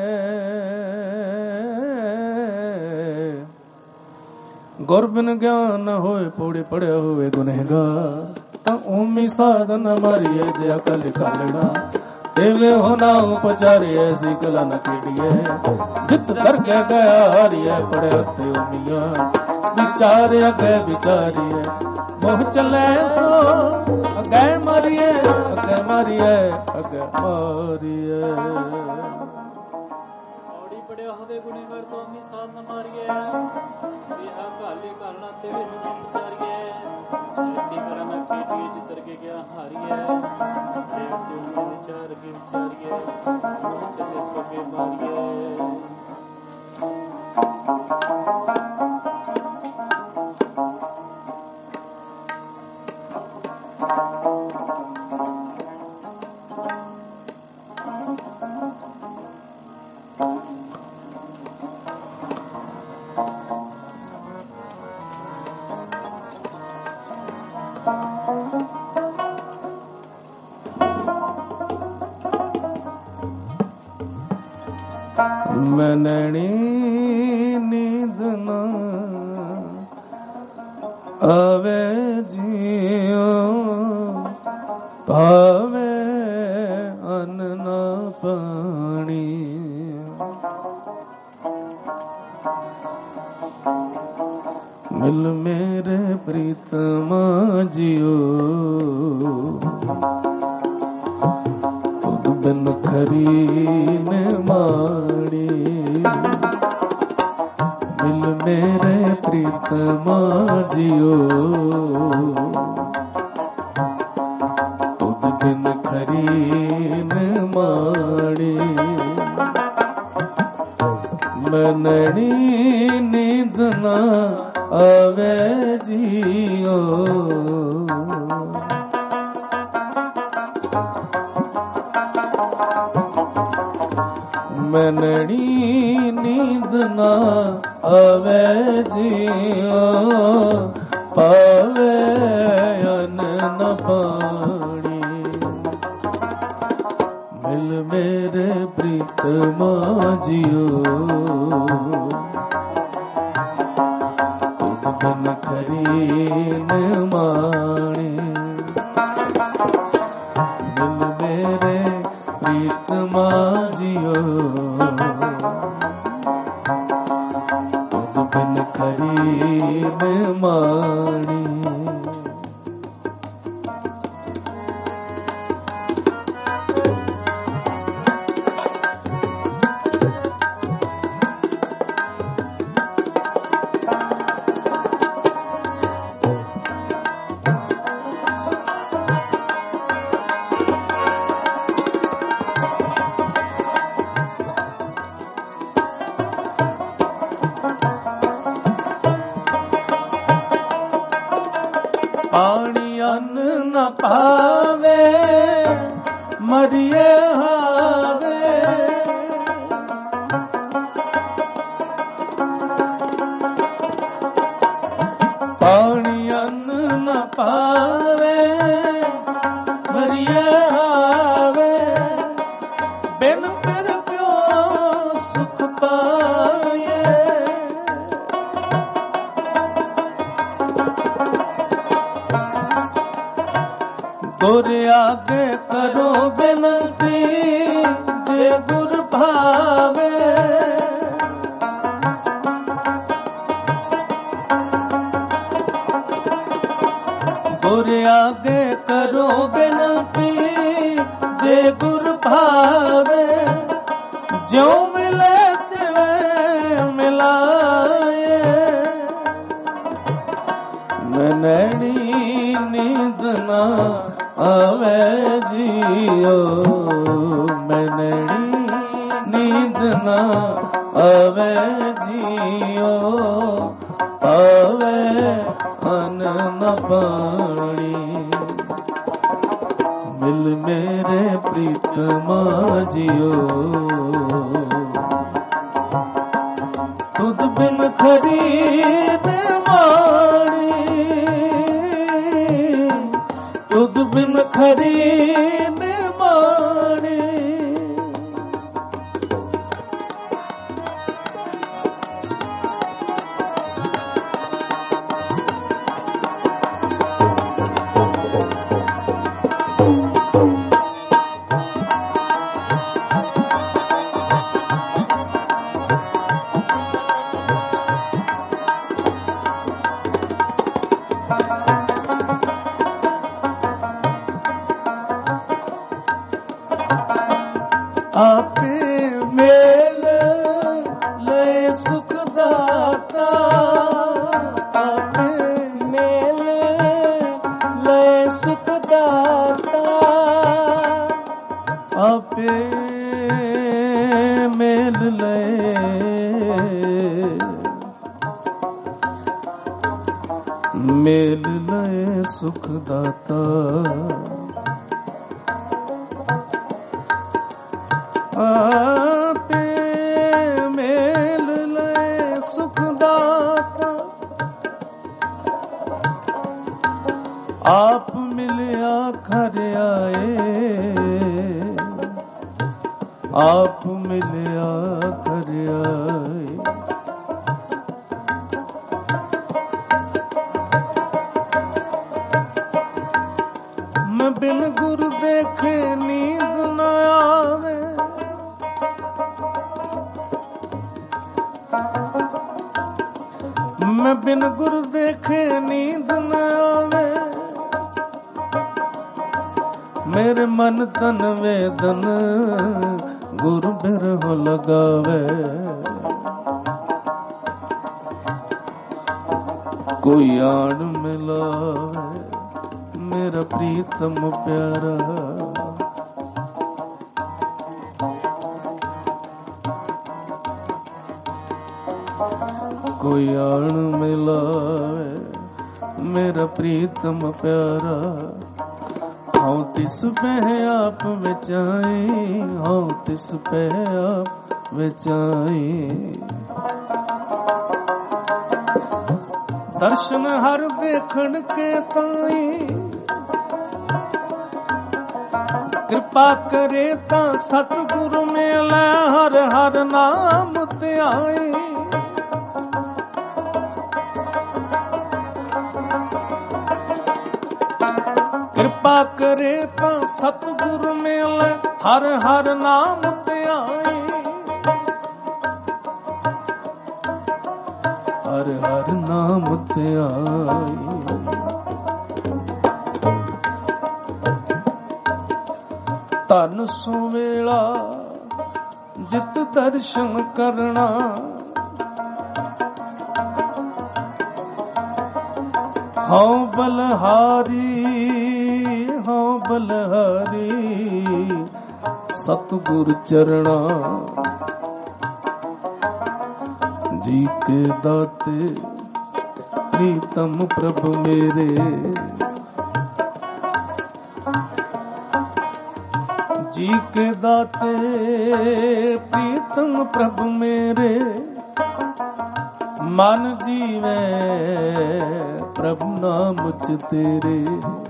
गुर बिन ज्ञान न होए पौड़े पड़े हुए गुनहगार ता ओमी साधन मारिए जे अकल कालड़ा देवे हो नाम पचारी ऐसी कला न केड़िए जित करके गया हारिए पड़े हथे ओमिया विचारे अगे विचारिए मोह चले सो अगे मारिए अगे मारिए अगे मारिए औड़ी पड़े होवे गुनेगार तो ओमी साधन मारिए बिहा काले कालना तेवे न विचारिए ऐसी कला न केड़िए जित करके गया हारिए विचार के विचारिए चले सके मारिए मननी नींद न आवे जियो भावे अन्न न पानी मिल मेरे प्रीतमा जियो तुद बिन खरी न माड़ी मिल मेरे प्रीतमा जियो तुद बिन खरी न माड़ी मननी नींद न आवे जियो मननी नींद न आवे जियो पावे अन्न न पानी मिल मेरे प्रीतमा जियो तुद बिन खरी न माणी मिल मेरे प्रीतमा जियो तुद बिन खरी न माणी पानी अन्न न पावे मरिए हावे पानी अन्न न पावे मरिए हावे बिन फिर प्यो सुख पाए गुर आगे करो बिनती जे गुर भावे गुर आगे करो बिनती जे गुर भावे जो मिले तिवे मिलाए मननी नींद न आवे जियो मननी नींद न आवे जियो आवे अन्न न पानी मिल मेरे प्रीतमा जियो तुद बिन खरी न माड़ी तुद बिन खरी न माड़ी आपे मेल ले सुख दाता आपे मेल ले सुख दाता आपे मेल ले मेल ले सुख दाता आपे मेल ले सुख दाता आप मिलिया घर आए आप मिलिया घर बिन गुरु देखे नींद न आवे, मैं बिन गुरु देखे नींद न आवे, मेरे मन तन वेदन गुरु बिरह लगावे। कोई आन मिलावे मेरा प्रीतम प्यारा, कोई आन मिलावे मेरा प्रीतम प्यारा। हाँ तिस पे आप बचाई, हाँ तिस पे आप बचाई। दर्शन हर देखण के ताई, कृपा करे ता सतगुरु मेला हर हर नाम ते आई। कृपा करे ता सतगुरु मेले हर हर नाम ते आई। हर हर नाम ते आई। धन सुवेला जित दर्शन करना, हाँ बलहारी हाँ बलहारी सतगुर चरणा। जी के दाते प्रीतम प्रभु मेरे, जी के दाते प्रीतम प्रभु मेरे। मन जीवे प्रभु नाम च तेरे।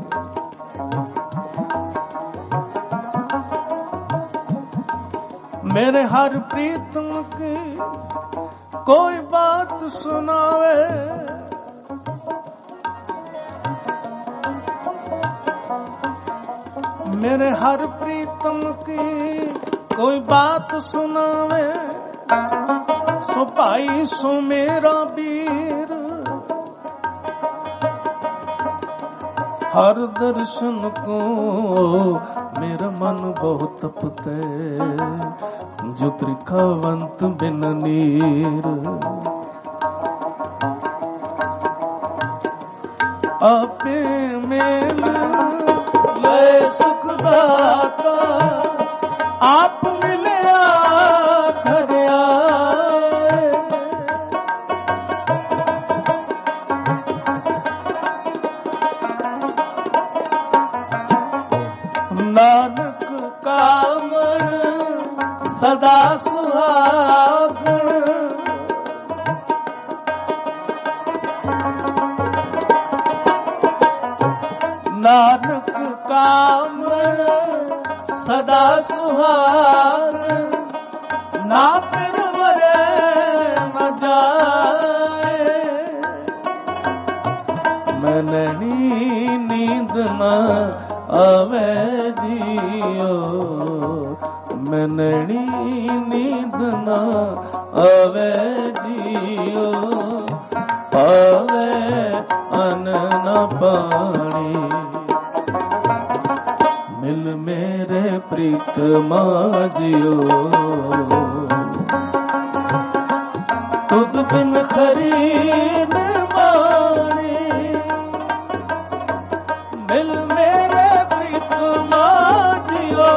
मेरे हर प्रीतम की कोई बात सुनावे, मेरे हर प्रीतम की कोई बात सुनावे। सो भाई सो मेरा वीर, हर दर्शन को मेरा मन बहुत तपते। जो त्रिखावंत बिन नीर, आपे मेल ले सुख दाता। आप मिले घर आए, नानक का मन सदा सुहागण। नानक का मन सदा सुहागण। ना फिर मरे न जाए, मैं नैनी नींद न आवे जियो। मैं नैनी नींद न आवे जियो। पावे अन्न न पानी, मिल मेरे प्रीतमा जियो। तुझ बिन खरीद बानी, मिल मेरे प्रीतमा जियो।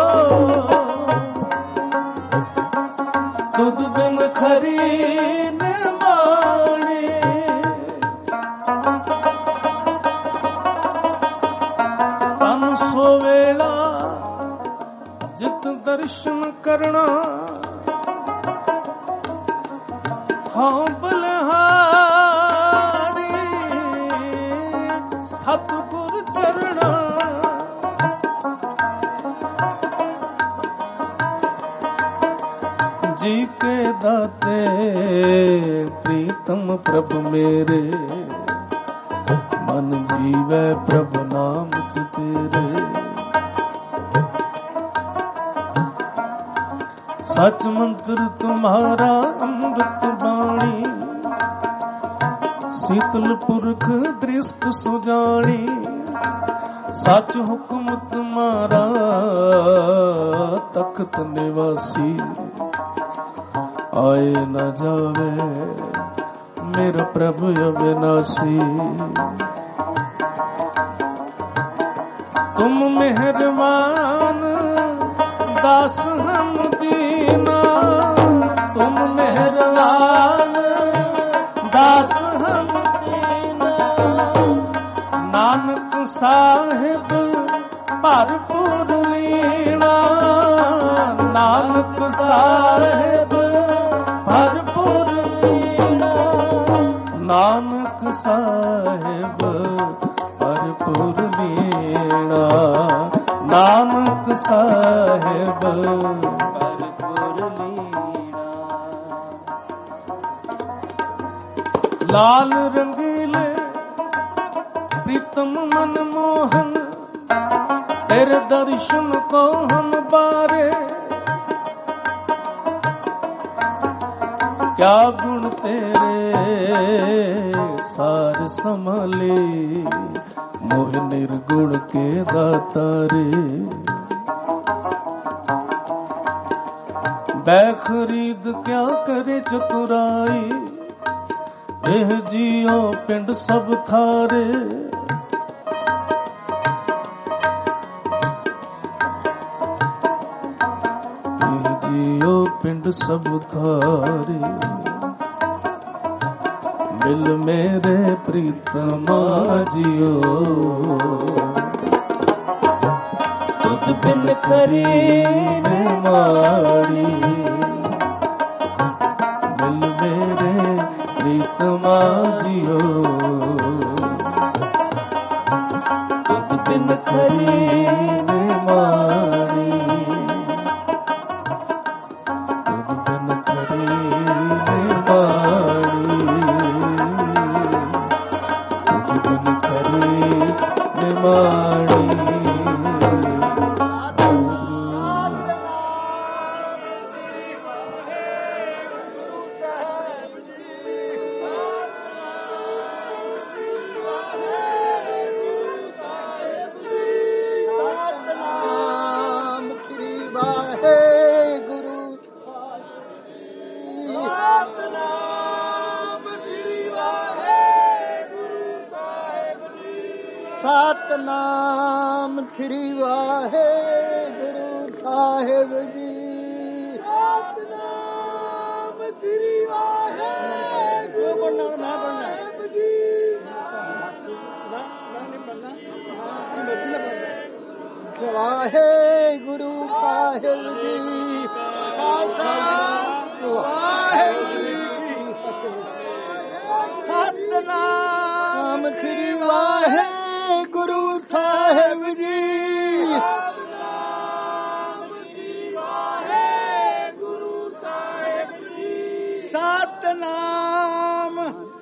तुझ बिन खरीद बानी, तन सोवेला जित दर्शन करना। हाँ बलहारी सतगुर चरणा। जी के दाते प्रीतम प्रभु मेरे। मन जीवे प्रभु नाम च तेरे। सच मंत्र तुम्हारा अमृत बाणी, शीतल पुरख दृष्ट सुजानी। सच हुक्म तुम्हारा तख्त निवासी, आए न जावे मेरा प्रभु अविनाशी। तुम मेहरबान दास हम दीना, तुम मेहरबान दास हम दीना। नानक साहिब भरपूर लीना, नानक साहिब भरपूर लीना। नानक साहिब भरपूर लीना, नानक साहिब भरपूर लीना। लाल रंगीले प्रीतम मनमोहन, तेरे दर्शन को हम बारे। क्या गुण तेरे सार संभाले, मोह निर्गुण के दातारे। बै खरीद क्या करे चतुराई, एह जियो पिंड सब थारे। एह जियो पिंड सब थारे। मिल मेरे प्रीतमा जियो, तुझ बिन करी मारी। मिल मेरे प्रीतमा जियो, तुझ बिन करी मारी। तुझ बिन करी मारी, तुझ बिन करी मारी। सतनाम श्री वाहेगुरु साहिब जी। सतनाम श्री वाहेगुरु साहिब जी। वाहेगुरु साहिब जी। सतनाम श्री वाहेगुरु साहिब जी। सतनाम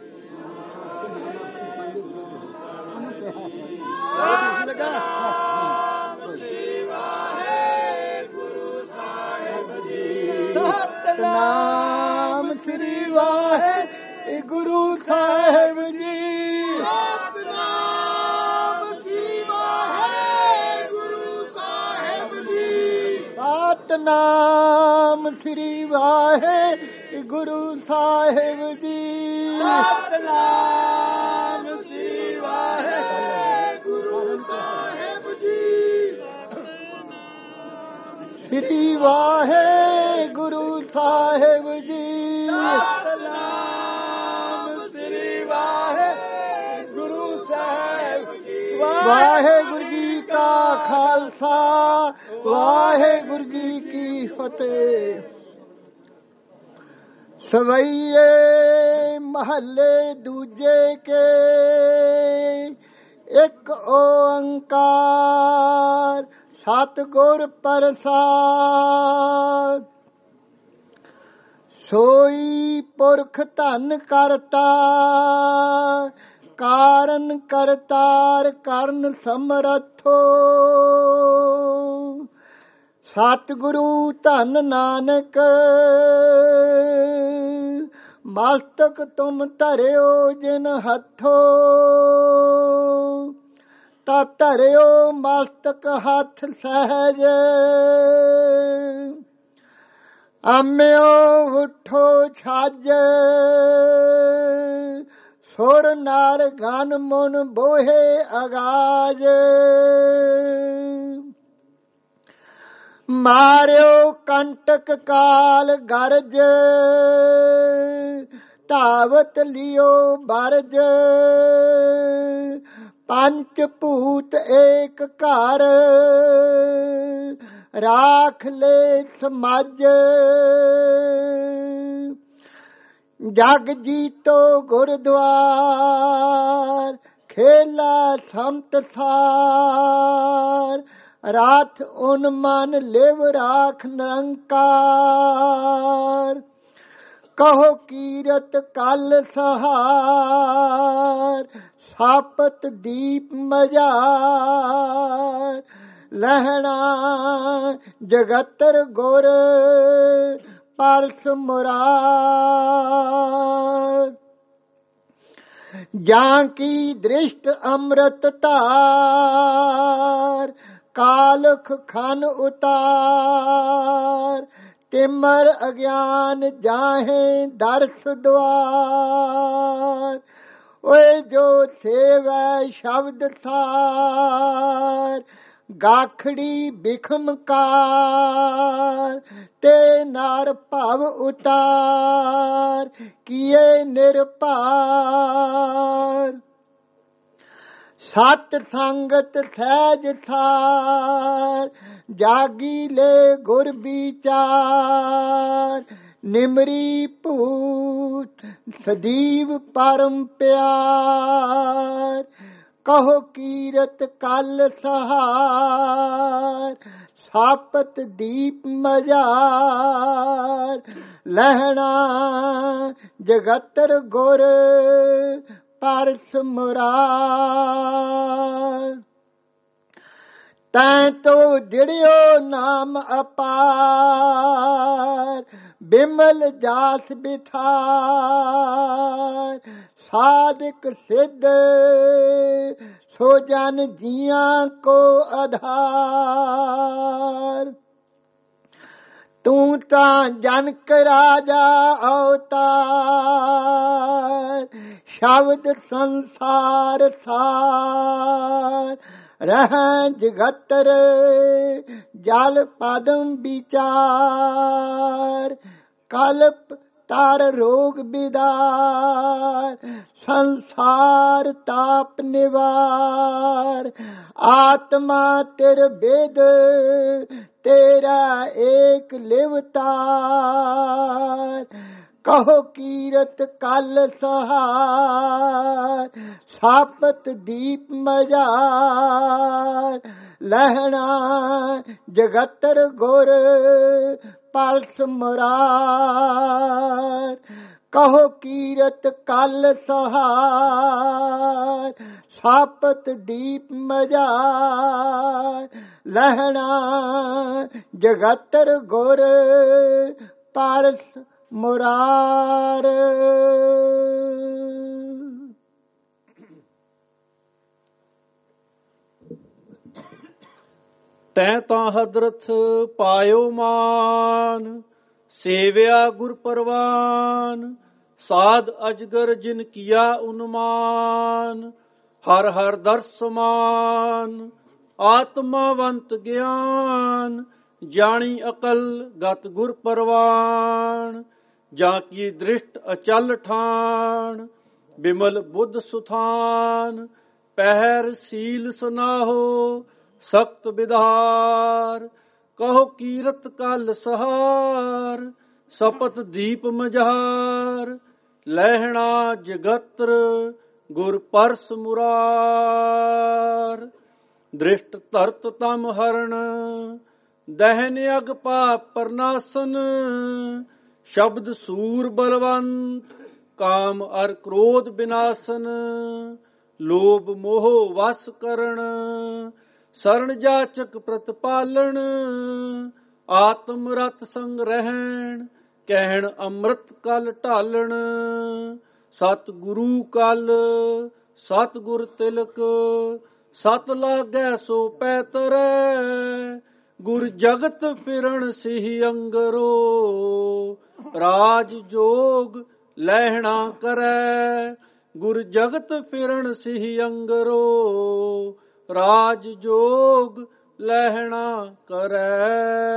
सतनाम श्री वाहेगुरु साहिब जी। सतनाम श्री वाहेगुरु साहिब जी। सतनाम श्री वाहेगुरु साहिब जी। सतनाम श्री वाहेगुरु साहिब जी। श्री वाहेगुरु साहिब जी। सतनाम श्री वाहेगुरु साहिब जी। वाहेगुरु जी का खालसा, वाहेगुरु जी की फतेह। सवैये महल्ले दूजे के एक ओंकार, सतगुर प्रसाद। सोई पुरख धन करता, कारण करतार करण समरथो। ਸਤਿਗੁਰੂ ਧੰਨ ਨਾਨਕ ਮਸਤਕ ਤੁਮ ਧਰਿਓ ਜਿਨ ਹੱਥੋਂ, ਤਾ ਧਰਿਓ ਮਸਤਕ ਹੱਥ ਸਹਿਜ। ਅੰਮਿਓ ਉਠੋ ਛਾਜ, ਸੁਰ ਨਾਰ ਗਨ ਮੁਨ ਬੋਹੇ ਅਗਾਜ। ਮਾਰਿਓ ਕੰਟਕ ਕਾਲ ਗਰਜ, ਧਾਵਤ ਲਿਓ ਬਰਜ। ਪੰਚ ਭੂਤ ਏਕ ਘਰ, ਰਾਖ ਲੈ ਸਮਾਜ। ਜਗ ਜੀਤੋ ਗੁਰਦੁਆਰ, ਖੇਲਾ ਸੰਤ ਸਾਰ। ਰਾਤ ਉਨ ਮਨ ਲਿਵ ਰਾਖ ਨਿਰੰਕਾਰ। ਕਹੋ ਕੀਰਤ ਕਲ ਸਹਾਰ, ਸਾਪਤ ਦੀਪ ਮਝਾਰ। ਲਹਿਣਾ ਜਗਤਰ ਗੁਰ, ਪਰਸ ਮੁਰਾਰ। ਜਾਂ ਕੀ ਦ੍ਰਿਸ਼ਟ ਅੰਮ੍ਰਿਤ ਧਾਰ, ਕਾਲਖ ਖਨ ਉਤਾਰ। ਤਿਮਰ ਅਗਿਆਨ ਜਾਹੇ ਦਰਸ ਦੁਆਰ। ਓਏ ਜੋ ਸੇਵੈ ਸ਼ਬਦ ਸਾਰ, ਗਾਖੜੀ ਬਿਖਮਕਾਰ। ਤੇ ਨਾਰ ਭਵ ਉਤਾਰ, ਕੀਏ ਨਿਰਭਾਰ। ਸਤ ਸੰਗਤ ਸਹਿਜ ਸਾਰ, ਜਾਗੀ ਲੈ ਗੁਰ ਵਿਚਾਰ। ਨਿਮਰੀ ਭੂਤ ਸਦੀਵ ਪਰਮ ਪਿਆਰ। ਕਹੋ ਕੀਰਤ ਕਲ ਸਹਾਰ, ਸਾਪਤ ਦੀਪ ਮਝਾਰ। ਲਹਿਣਾ ਜਗਤਰ ਗੁਰ, ਪਰਸ ਮੁਰਾਰ। ਤੈਂ ਤੋ ਜੜਿਓ ਨਾਮ ਅਪਾਰ, ਬਿਮਲ ਜਾਸ ਬਿਥਾਰ। ਸਾਧਕ ਸਿੱਧ ਸੋ ਜਨ ਜੀਆਂ ਕੋ ਆਧਾਰ। ਤੂੰ ਤਾਂ ਜਨਕ ਰਾਜਾ ਅਵਤਾਰ, ਸ਼ਬਦ ਸੰਸਾਰ ਸਾਰ। ਰਹਿ ਜਗਤਰ ਜਲ ਪਦਮ ਵਿਚਾਰ। ਕਲਪ ਤਾਰ ਰੋਗ ਬਿਦਾਰ, ਸੰਸਾਰ ਤਾਪ ਨਿਵਾਰ। ਆਤਮਾ ਤਿਰ ਬੇਦ, ਤੇਰਾ ਏਕ ਲਿਵਤਾਰ। ਕਹੋ ਕੀਰਤ ਕਲ ਸਹਾਰ, ਸਾਪਤ ਦੀਪ ਮਝਾਰ। ਲਹਿਣਾ ਜਗਤਰ ਗੁਰ, ਪਰਸ ਮੁਰਾਰ। ਕਹੋ ਕੀਰਤ ਕਲ ਸਹਾਰ, ਸਾਪਤ ਦੀਪ ਮਝਾਰ। ਲਹਿਣਾ ਜਗਤਰ ਗੁਰ, ਪਰਸ ਮੁਰਾਰ। ਤੈਂ ਤਾਂ ਹਦਰਤ ਪਾਇਓ ਮਾਨ, ਸੇਵਿਆ ਗੁਰ ਪਰਵਾਨ। ਸਾਧ ਅਜਗਰ ਜਿਨ ਕੀਆ ਉਨਮਾਨ, ਹਰ ਹਰ ਦਰਸ ਸਮਾਨ। ਆਤਮਾਵੰਤ ਗਿਆਨ, ਜਾਣੀ ਅਕਲ ਗਤ ਗੁਰ ਪਰਵਾਨ। ਜਾਂ ਕੀ ਦ੍ਰਿਸ਼ਟ ਅਚਲ ਠਾਣ, ਬਿਮਲ ਬੁੱਧ ਸੁਥਾਨ। ਪਹਿਰ ਸੀਲ ਸੁਨਾਹੋ ਸਖਤ ਵਿਧਾਰ। ਕਹੋ ਕੀਰਤ ਕਲ ਸਹਾਰ, ਸਪਤ ਦੀਪ ਮਝਾਰ। ਲਹਿਣਾ ਜਗਤਰ ਗੁਰ ਪਰਸ ਮੁਰਾਰ। ਦ੍ਰਿਸ਼ਟ ਧਰਤ ਤਮ ਹਰਣ, ਦਹਿਨ ਅਗ ਪਾਪ ਪਰਨਾਸਨ। ਸ਼ਬਦ ਸੂਰ ਬਲਵੰਤ, ਕਾਮ ਅਰ ਕ੍ਰੋਧ ਬਿਨਾਸਨ। ਲੋਭ ਮੋਹ ਵਸ ਕਰਨ, ਸਰਣ ਜਾਚਕ ਪ੍ਰਤਪਾਲਣ। ਆਤਮ ਰਤ ਸੰਗ ਰਹਿਣ ਕਹਿਣ ਅੰਮ੍ਰਿਤ ਕਲ ਢਾਲਣ। ਸਤ ਗੁਰੂ ਕਲ ਸਤ ਗੁਰ ਤਿਲਕ ਸਤ ਲਾਗੈ ਸੋ ਪੈ ਤਰੈ। ਗੁਰ ਜਗਤ ਫਿਰਨ ਸਿਹ ਅੰਗਰੋ ਰਾਜ ਜੋਗ ਲਹਿਣਾ ਕਰੈ। ਗੁਰ ਜਗਤ ਫਿਰਨ ਸਿਹ ਅੰਗਰੋ ਰਾਜ ਜੋਗ ਲਹਿਣਾ ਕਰੈ।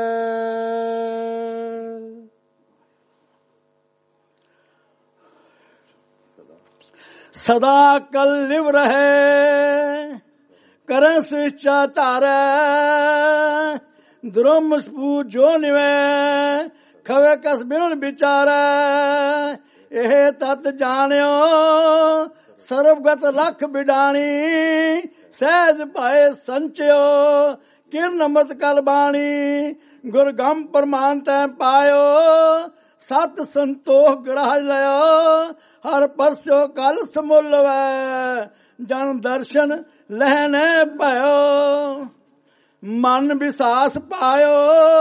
ਸਦਾ ਕਲ ਲਿਵ ਰਹੇ ਕਰਨ ਸਿਚਾ ਧਾਰੈ। ਦੁਰਮ ਸਪੂ ਜੋ ਨਿਵੇ ਖਵੇ ਕਸ ਬਿਨ ਵਿਚਾਰੈ। ਇਹ ਤਤ ਜਾਣਿਓ ਸਰਬਗਤ ਲਖ ਬਿਡਾਣੀ। ਸਹਿਜ ਭਾਏ ਸੰਚਿਓ ਕਿਰਨ ਮਤ ਕਲ ਬਾਣੀ। ਗੁਰ ਗੰਮ ਪ੍ਰਮਾਨ ਤੈ ਪਾਇਓ ਸਤ ਸੰਤੋਖ ਗ੍ਰਹਿ ਲਿਓ। ਹਰ ਪਰਸੋ ਕਲ ਸਮੁੱਲਵੈ ਜਨ ਦਰਸ਼ਨ ਲਹਿਣੇ ਭਇਓ। ਮਨ ਵਿਸਾਸ ਪਾਇਓ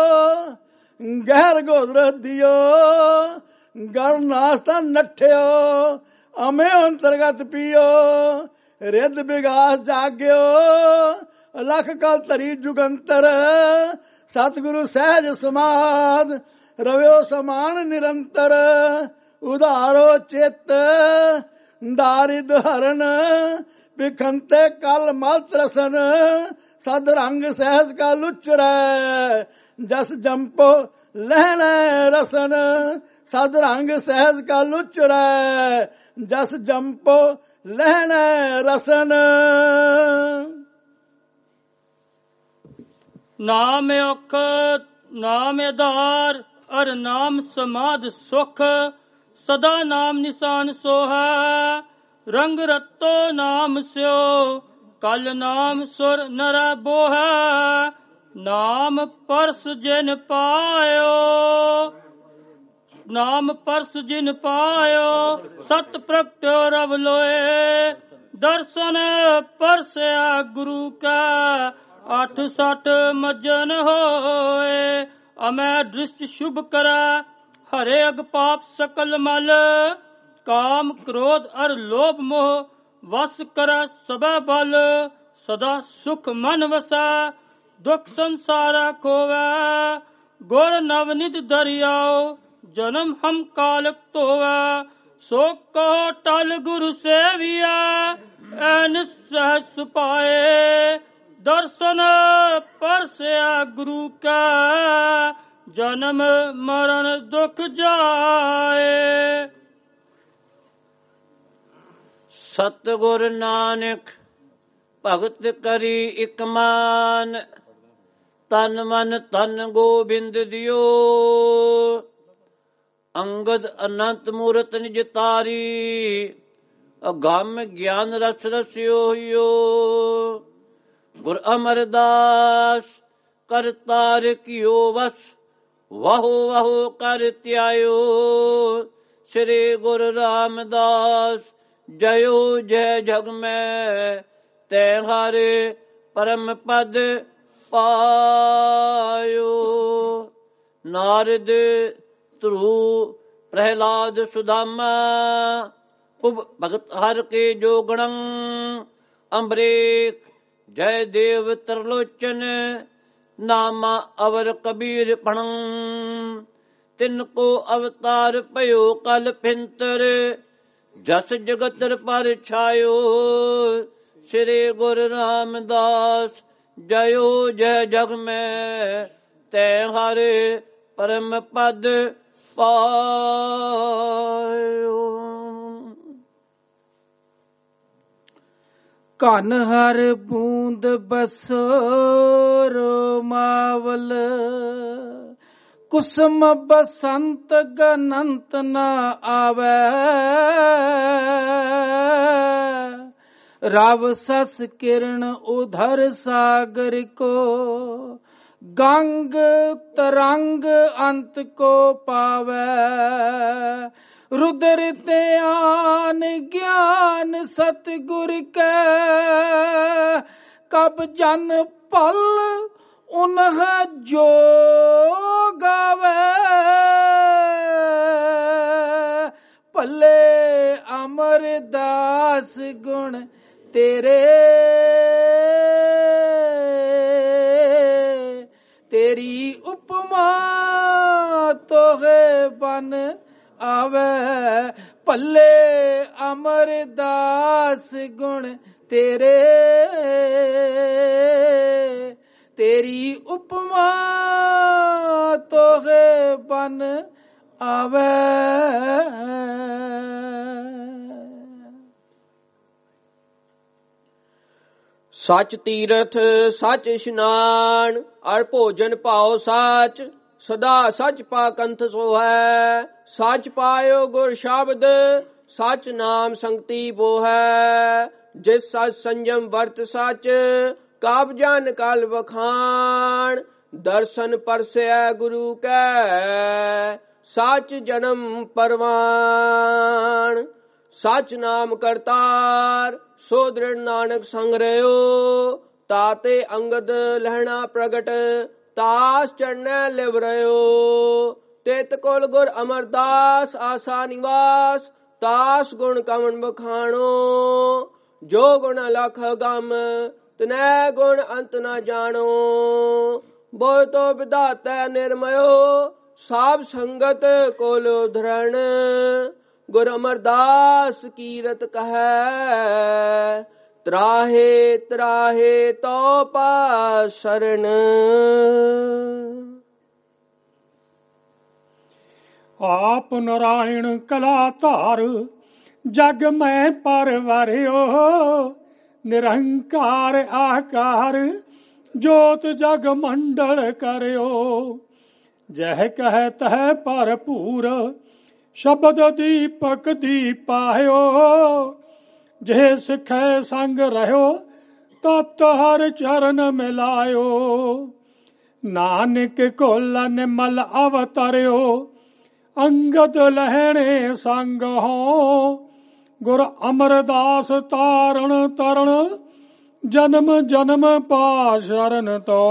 ਗਹਿਰ ਗੋਦਰ ਦਿਓ। ਗਰ ਨਾਸਤਾ ਨੱਠਿਓ ਅਮੇ ਅੰਤਰਗਤ ਪੀਓ। ਰਿੱਧ ਵਿਗਾਸ ਜਾਗਿਓ ਲਖ ਕਲ ਧਰੀ ਜੁਗੰਤਰ। ਸਤਿਗੁਰੂ ਸਹਿਜ ਸਮਾਧ ਰਵਿਓ ਸਮਾਨ ਨਿਰੰਤਰ। ਉਧਾਰੋ ਚਿੱਤ ਦਾਰਿਦ ਹਰਨ ਵਿਖੰਤੇ ਕਲ ਮਲ ਤਰਸਨ। ਸਦ ਰੰਗ ਸਹਿਜ ਕਾ ਲੁਚਰੈ ਜਸ ਜੰਪੋ ਲਹਿਣੇ ਰਸਨ। ਸਦ ਰੰਗ ਸਹਿਜ ਕਾ ਲੁਚਰੈ ਜਸ ਜੰਪੋ ਲਹਿਣੇ ਰਸਨ। ਨਾਮ ਔਖ ਨਾਮ ਆਧਾਰ ਅਰ ਨਾਮ ਸਮਾਧ ਸੁਖ। ਸਦਾ ਨਾਮ ਨਿਸ਼ਾਨ ਸੋਹੈ ਰੰਗ ਰਤੋ ਨਾਮ ਸਿਓ। ਕਲ ਨਾਮ ਸੁਰ ਨਰੈ ਬੋਹੈ ਨਾਮ ਪਰਸ ਜਿਨ ਪਾਇਓ। ਨਾਮ ਪਰਸ ਜਿਨ ਪਾਇਓ ਸਤ ਪ੍ਰਗਟਿਓ ਰਵ ਲੋਏ। ਦਰਸ਼ਨ ਪਰਸਿਆ ਗੁਰੂ ਕਾ ਅੱਠ ਸੱਠ ਮਜਨ ਹੋਏ। ਅਮੈ ਦ੍ਰਿਸ਼ਟ ਸ਼ੁਭ ਕਰੈ ਹਰੇ ਅਗ ਪਾਪ ਸਕਲ ਮਲ। ਕਾਮ ਕ੍ਰੋਧ ਅਰ ਲੋਭ ਮੋਹ ਵਸ ਕਰੈ ਸਭੈ ਬਲ। ਸਦਾ ਸੁਖ ਮਨ ਵਸੈ ਦੁਖ ਸੰਸਾਰਾ ਖੋਵੈ। ਗੁਰ ਨਵਨਿਤ ਦਰਿਆਓ ਜਨਮ ਹਮ ਕਾਲਕ ਧੋਵੈ। ਸੋ ਕਹੋ ਟਲ ਗੁਰੂ ਸੇਵੀਆ ਐਨ ਸਹਿਜ ਸੁਪਾਏ। ਦਰਸ਼ਨ ਪਰਸਿਆ ਗੁਰੂ ਕਾ ਜਨਮ ਮਰਨ ਦੁਖ ਜਾਏ। ਸਤਿਗੁਰ ਨਾਨਕ ਭਗਤ ਕਰੀ ਇਕ ਮਾਨ। ਤਨ ਮਨ ਤਨ ਗੋਬਿੰਦ ਦਿਓ। ਅੰਗਦ ਅਨੰਤ ਮੂਰਤ ਨਿਜ ਤਾਰੀ। ਅਗੰਮ ਗਿਆਨ ਰਸ ਰਸਿਓ ਹੋਇਓ। ਗੁਰ ਅਮਰਦਾਸ ਕਰਤਾਰ ਕੀਓ ਵਸ। ਵਾਹੋ ਵਾਹੋ ਕਰ ਧਿਆਇਓ। ਸ੍ਰੀ ਗੁਰੂ ਰਾਮਦਾਸ ਜਯੋ ਜੈ ਜਗ ਮੈਂ। ਤੈ ਹਰਿ ਪਰਮ ਪਦ ਪਾਇਓ। ਨਾਰਦ ਧਰੂ ਪ੍ਰਹਿਲਾਦ ਸੁਦਾਮਾ। ਉਬ ਭਗਤ ਹਰ ਕੇ ਜੋਗਣੰ। ਅੰਬਰੀਕ ਜੈ ਦੇਵ ਤਰਲੋਚਨ। ਨਾਮਾ ਅਵਰ ਕਬੀਰ ਪਣੰ। ਤਿਨ ਕੋ ਅਵਤਾਰ ਭਇਓ ਕਲ ਫਿੰਤਰ। ਜਸ ਜਗਤਰ ਪਰ ਛਾਇਓ। ਸ੍ਰੀ ਗੁਰੂ ਰਾਮਦਾਸ ਜਯੋ ਜੈ ਜਗ ਮੈਂ। ਤੈ ਹਰਿ ਪਰਮ ਪਦ ਪਾਇਓ। ਘਨ ਹਰ ਬੂੰਦ ਬਸੋ ਰੋਮਾਵਲ। ਕੁਸਮ ਬਸੰਤ ਗਨੰਤ ਨ ਆਵੈ। ਰਵ ਸਸ ਕਿਰਨ ਉਧਰ ਸਾਗਰ ਕੋ। ਗੰਗ ਤਰੰਗ ਅੰਤ ਕੋ ਪਾਵੈ। रुद्र त्यान ज्ञान सतगुर कै कब जन पल उन्ह जो दास गुण तेरे, तेरी उपमा तोहे बन आवे, पल्ले अमरदास गुण तेरे, तेरी उपमा तोहे बन आवे। सच तीरथ सच इशनान, अर भोजन पाओ साच, सदा सच पा कंथ सो है। सच पायो गुर शब्द, सच नाम संगति बो है। जिस सच संयम वर्त सच, काब जन कल बखान। दर्शन परसे गुरु कै, सच जन्म परवान। सच नाम करतार, सो दृढ़ नानक संग रहो। ताते अंगद लहना प्रगट, तास चढ़ने लिव रहो। तित कुल गुर अमरदास आसा निवास, तास गुण कमन बखाणो। जो गुण लख गम, तनै गुण अंत न जानो। बो तो विधाता निर्मयो, साब संगत कोल धरण। गुर अमरदास कीरत कहे, त्राहे त्राहे तो पा शरण। आप नारायण कला धार, जग में परवरियो। निरंकार आकार, जोत जग मंडल करियो। जह कह तह भरपूर, शब्द दीपक दीपायो। जे सिखे संग रहो, तत हर चरण मिलायो। नानक कोल निमल अवतरियो, अंगद लहणे संग हो। गुर अमरदास तारण तरण, जन्म जन्म पा शरण तो।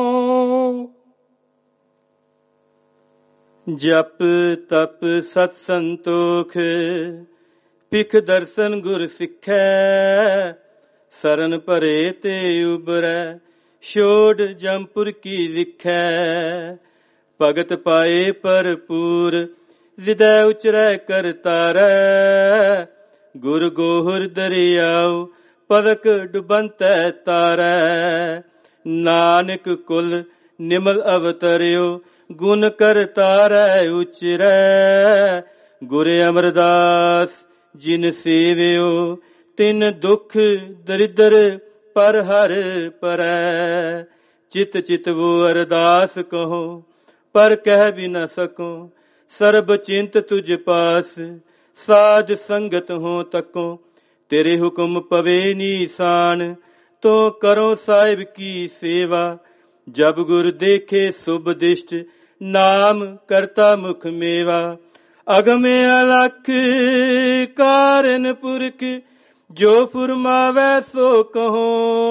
जप तप सत संतोख, पिख दर्शन गुर सिखै। सरन भरे ते उबरै, छोड़ जमपुर की लिखै। भगत पाए भरपूर, हृदय उचरै कर तारै। गुर गोहर दरियाओ, पलक डुबंतै तारै। नानक कुल निमल अवतरियो, गुण कर तारै उचरै। गुर अमरदास जिन सेवियो, तिन दुख दरिद्र पर हर परै। चित चित वो अरदास कहो, पर कह भी न सको। सर्ब चिंत तुझ पास, साध संगत हो तको। तेरे हुक्म पवे निशान, तो करो साहिब की सेवा। जब गुर देखे शुभ दिष्ट, नाम करता मुख मेवा। अगमे अलख कारण पुरख, जो फुरमावै सो कहो।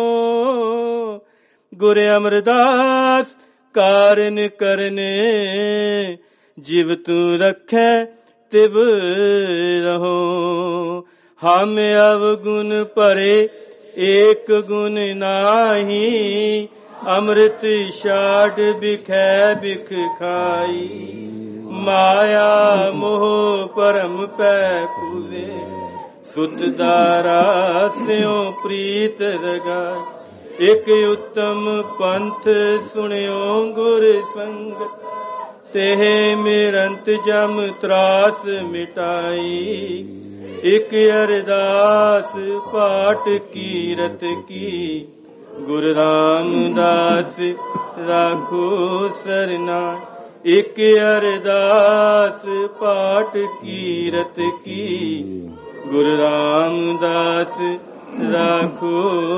गुर अमरदास कारण करने, जिव तू रखै तिब रहो। हम अवगुण परे, एक गुण नाही। अमृत छाड़ बिखै बिख खाई। माया मोह परम पै फूले, सुत दारा स्यों प्रीत लगाई। एक उत्तम पंथ सुनियो गुर संग, तेह मेरंत जम त्रास मिटाई। एक अरदास पाठ कीरत की, गुरु रामदास राखो सरना। एक अरदास पाठ कीरत की, गुरु रामदास राखो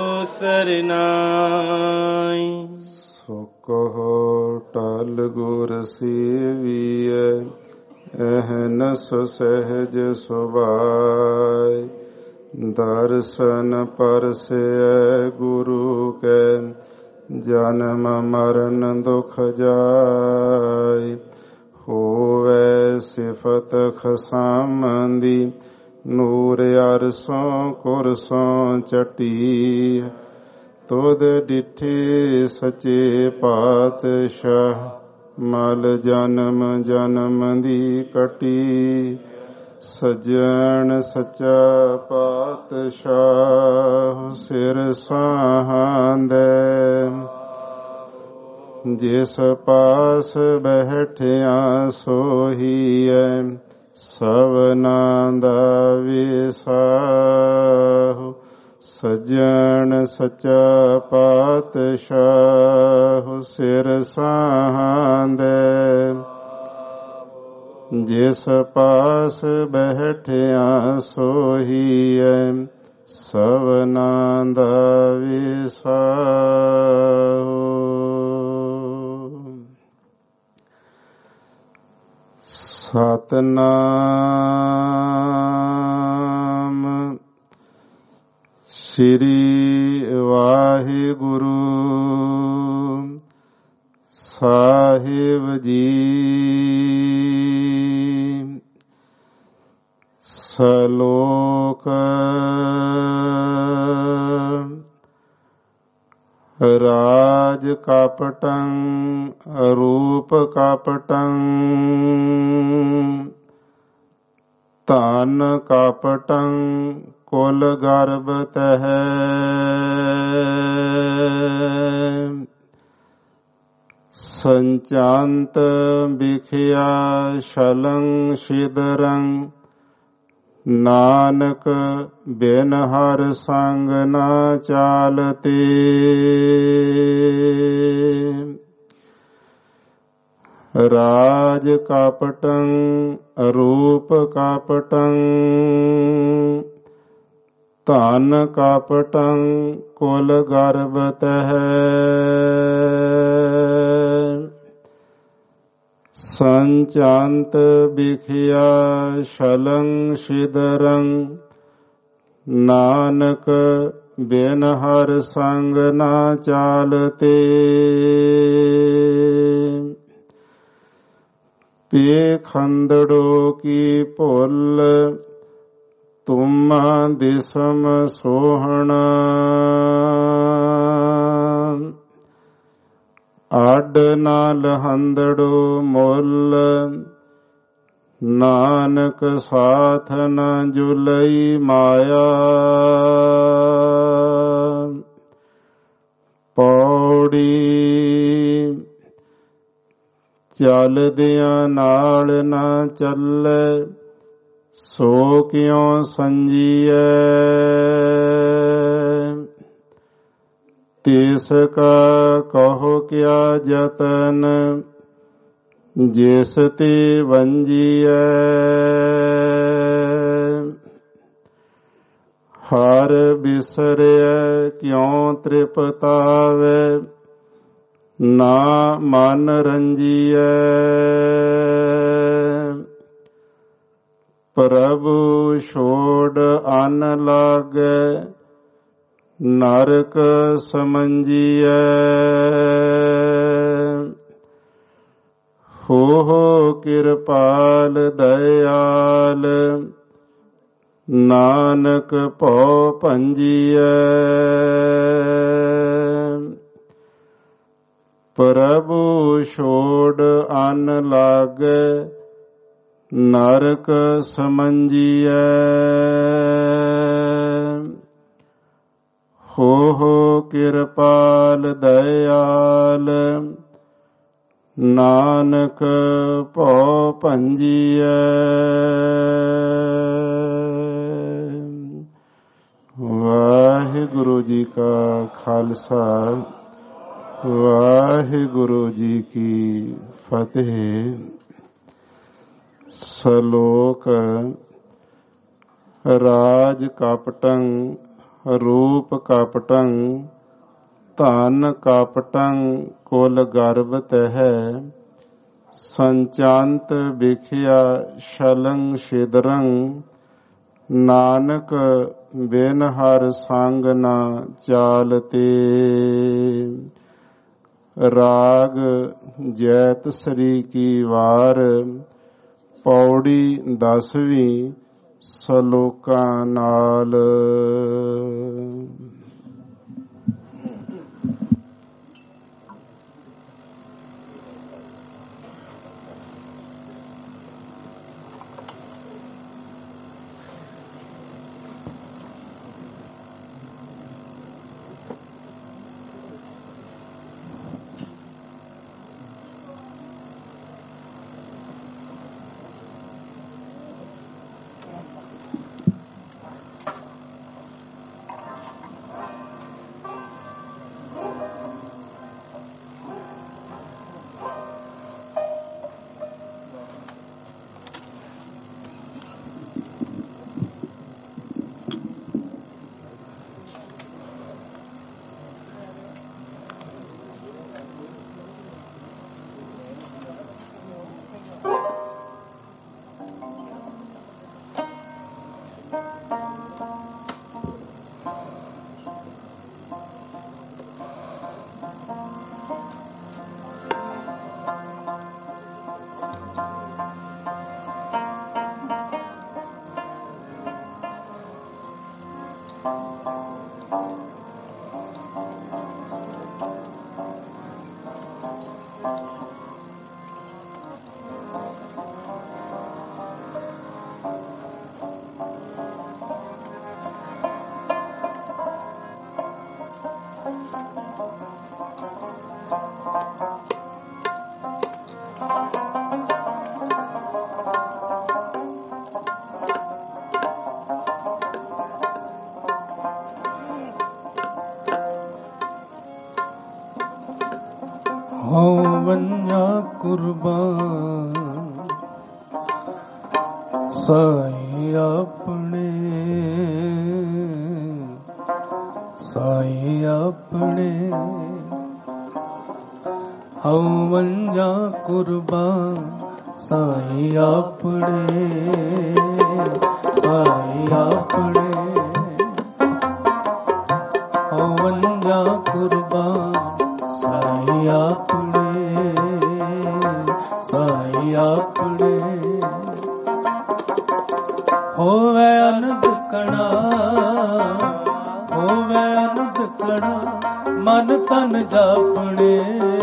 सरनाई। सो कहो टल गुर सेवियै, एहनस सहज सुभाय। दर्शन परसे गुरु के, जन्म मरण दुख जाय। होवे सिफत खसामंदी, ਨੂਰ ਅਰਸੋਂ ਕੁਰਸੋਂ ਚਟੀ ਤੁਧ ਡਿਠੇ ਸਚੇ ਪਾਤਸ਼ਾਹ ਮਲ ਜਨਮ ਜਨਮ ਦੀ ਕਟੀ ਸਜਣ ਸਚਾ ਪਾਤਸ਼ਾਹ ਸਿਰ ਸਾਹਾਂਦੇ ਜਿਸ ਪਾਸ ਬੈਠਿਆ ਸੋਹੀਐ ਸਭਨਾਂ ਦਾ ਵਿਸਾਹੁ ਸਜਣ ਸਚਾ ਪਾਤਸ਼ਾਹ ਸਿਰ ਸਾਹਾਂਦੇ ਜਿਸ ਪਾਸ ਬੈਠਿਆ ਸੋਹੀਐ ਸਭਨਾਂ ਦਾ ਵਿਸਾਹੁ। ਸਤਨਾਮ ਸ੍ਰੀ ਵਾਹਿਗੁਰੂ ਸਾਹਿਬ ਜੀ। ਸ਼ਲੋਕ ਰਾਜ ਕਪਟੰ ਰੂਪ ਕਪਟੰ ਧਨ ਕਪਟੰ ਕੁਲ ਗਰਭ ਤਹਿ ਸੰਚਾਂਤ ਬਿਖਿਆ ਸ਼ਲੰ ਸ਼ਿਦਰੰ ਨਾਨਕ ਬਿਨ ਹਰ ਸੰਗ ਨਾ ਚਾਲਤੇ ਰਾਜ ਕਪਟੰ ਰੂਪ ਕਪਟੰ ਧਨ ਕਪਟੰ ਕੁਲ ਗਰਭ ਤਹਿ ਸੰਚਾਂਤ ਬਿਖਿਆ ਸ਼ਲੰ ਸ਼ਿਦਰੰ ਨਾਨਕ ਬਿਨ ਹਰ ਸੰਗ ਨਾ ਚਾਲਤੇ ਪੇਖੰਦੜੋ ਕੀ ਭੁੱਲ ਤੁਮਾ ਦਿਸਮ ਸੋਹਣਾ ਆਡ ਨਾਲ ਹੰਦੜੋ ਮੁੱਲ ਨਾਨਕ ਸਾਥ ਨ ਜੁਲਈ ਮਾਇਆ ਪੌੜੀ ਚਲਦਿਆਂ ਨਾਲ ਨਾ ਚੱਲੇ ਸੋ ਕਿਉ ਸੰਜੀਐ ਤਿਸ ਕਾ ਕਹੋ ਕਿਆ ਜਤਨ ਜਿਸ ਤੇ ਵੰਜੀਐ ਹਰ ਬਿਸਰਿਐ ਕਿਉ ਤ੍ਰਿਪਤਾਵੇ ਨਾ ਮਨ ਰੰਜੀਐ ਪ੍ਰਭੂ ਛੋੜ ਅਨ ਲਾਗੈ ਨਰਕ ਸਮੰਜੀਐ ਹੋ ਹੋ ਕਿਰਪਾਲ ਦਇਆਲ ਨਾਨਕ ਭਉ ਭੰਜੀਐ ਪ੍ਰਭੂ ਛੋੜ ਅਨ ਲਾਗੈ ਨਰਕ ਸਮੰਜੀਐ ਹੋ ਹੋ ਕਿਰਪਾਲ ਦਇਆਲ ਨਾਨਕ ਭਉ ਭੰਜੀਐ। ਵਾਹਿਗੁਰੂ ਜੀ ਕਾ ਖਾਲਸਾ ਵਾਹਿਗੁਰੂ ਜੀ ਕੀ ਫਤਿਹ। ਸ਼ਲੋਕ ਰਾਜ ਕਪਟੰ ਰੂਪ ਕਪਟੰ ਧਨ ਕਪਟੰ ਕੁਲ ਗਰਭ ਤਹਿ ਸੰਚਾਂਤ ਬਿਖਿਆ ਸ਼ਲੰ ਸ਼ਿਦਰੰ ਨਾਨਕ ਬਿਨ ਹਰ ਸੰਗ ਨਾ ਚਾਲਤੇ। ਰਾਗ ਜੈਤ ਸ੍ਰੀ ਕੀ ਵਾਰ ਪੌੜੀ ਦਸਵੀਂ ਸਲੋਕਾਂ ਨਾਲ। ਕੁਰਬਾਨ ਸਾਈ ਆਪਣੇ ਸਾਈ ਆਪਣੇ ਹਉਮਨ ਜਾ ਕੁਰਬਾਨ ਸਾਈ ਆਪਣੇ ਸਾਈ ਆਪਣੇ ਹਉਮਨ ਜਾ ਕੁਰਬਾਨ ਸਾਈ ਆਪਣੇ ਸਾਈ ਆਪਣੇ ਹੋਵੇ ਅਨੰਦ ਕਣਾ ਹੋਵੇ ਅਨੰਦ ਕਣਾ ਮਨ ਤਨ ਜਾਪਣੇ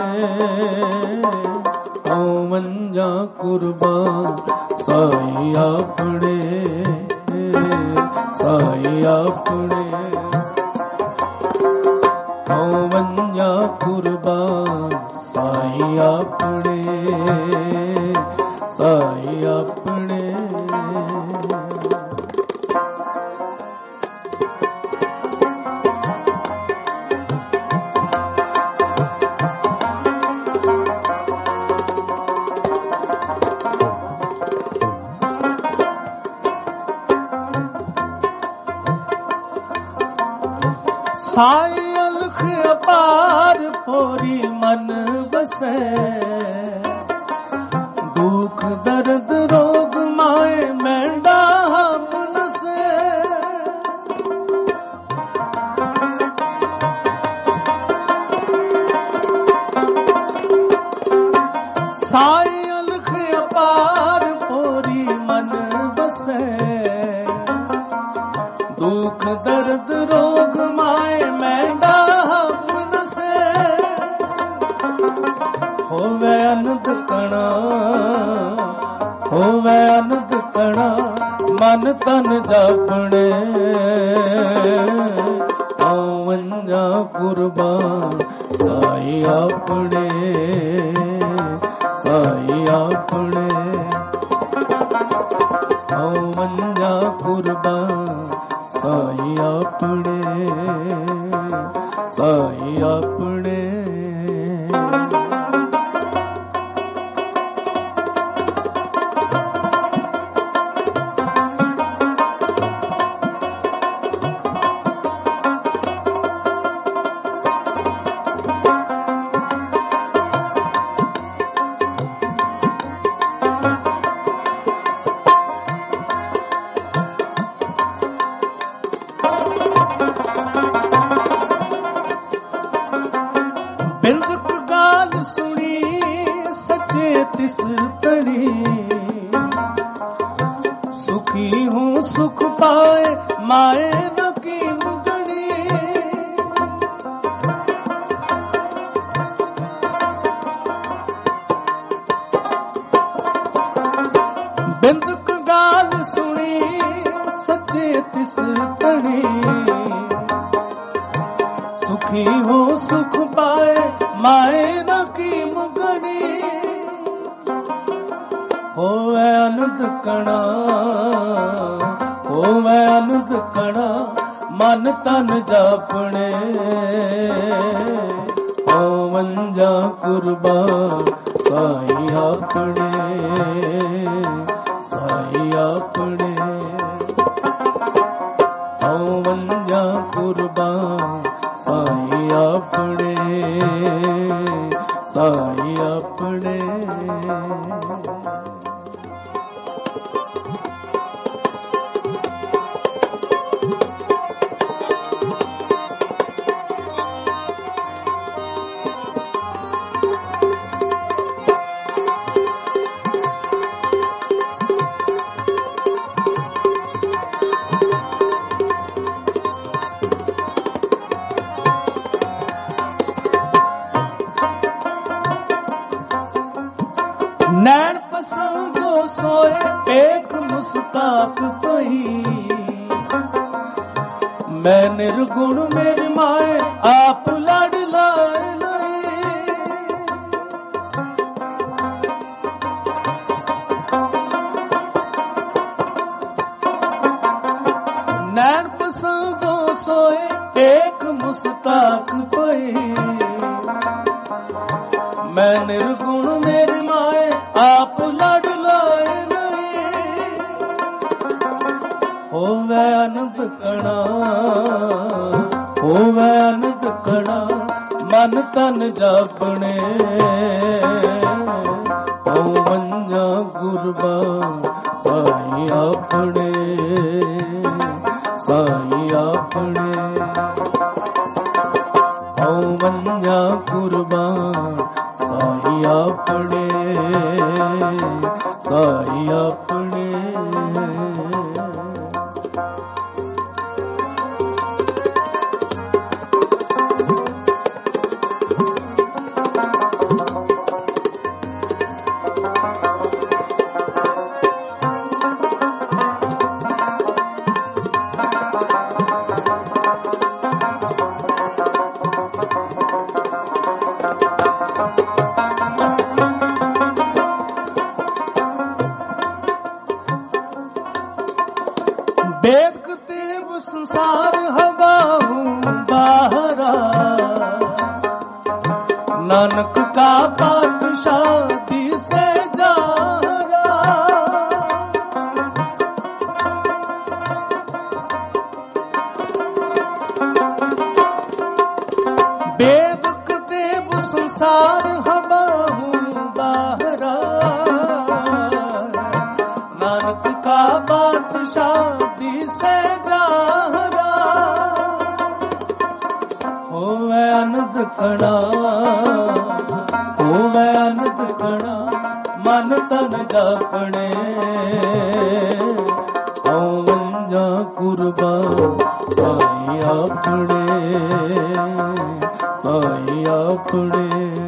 ਹਉਮਨ ਜਾ ਕੁਰਬਾਨ ਸਾਈ ਆਪਣੇ ਸਾਈ ਆਪਣੇ ਹਉਮਨ ਜਾ ਕੁਰਬਾਨ ਸਾਈ ਆਪਣੇ ਸਾਈ ਆਪਣੇ ਸਾਈ ਅਲਖ ਅਪਾਰ ਪੋਰੀ ਮਨ ਵਸੈ ਦੁਖ ਦਰਦ ਰੋਗ ਮਾਏ ਮੈਂਡਾ ਹਮ ਨਸੈ ਸਾਈ ਅਲਖ ਅਪਾਰ ਪੋਰੀ ਮਨ ਵਸੈ ਦੁਖ ਦਰਦ ਰੋਗ ਮਾਏ ਮੈਂਡਾ ਹਮ ਨਸੈ ਹੋਵੇ ਅਨੰਦ ਕਣਾ ਹੋਵੇ ਅਨੰਦ ਕਣਾ ਮਨ ਤਨ ਜਾਪਣੇ ਹਉਮਨ ਜਾ ਕੁਰਬਾਨ ਸਾਈ ਆਪਣੇ ਸਾਈ ਆਪਣੇ ਹਉਮਨ ਜਾ ਕੁਰਬਾਨ ਸਾਈ ਆਪਣੇ ਸਾਈ ਆਪਣੇ ਬਿੰਦਕ ਗਾਲ ਸੁਣੀ ਸੱਚੇ ਤਿਸ ਤੜੀ सुखी हूँ सुख पाए माए न की मुगनी। बिंदुक गाल सुनी सच्चे तिस तणी। सुखी हो सुख पाए माए न की मुगनी। होवे आनंद कणा होवे आनंद कणा मन तन जापने। ओवन जा कुर्बान साई अपने साई अपने। ओवन जा कुर्बान साई अपने साई अपने। नैन पसंदो सोए एक मुस्ताक पही। मैं निर्गुण मेरी माए आप लड़ लाए नहीं। नैन पसंदो सोए एक मुस्ताक पही। मैं निर्गुण मेरी माए आप लड़ लाए नहीं। होवे आनंद कणा होवे आनंद कणा मन तन जापने। ओवन जा कुर्बान साई अपने साई अपने। ओवन जा कुर्बान साई अपने साई अपने। देखते वो संसार हवा हूँ बाहरा। नानक का पातशाही से जारा। देखते वो संसार हवा हूँ बाहरा। नानक का पातशाही से जारा। होवे आनंद कणा होवे आनंद कणा मन तन जापने। ओवन जा कुर्बान साई अपने साई अपने।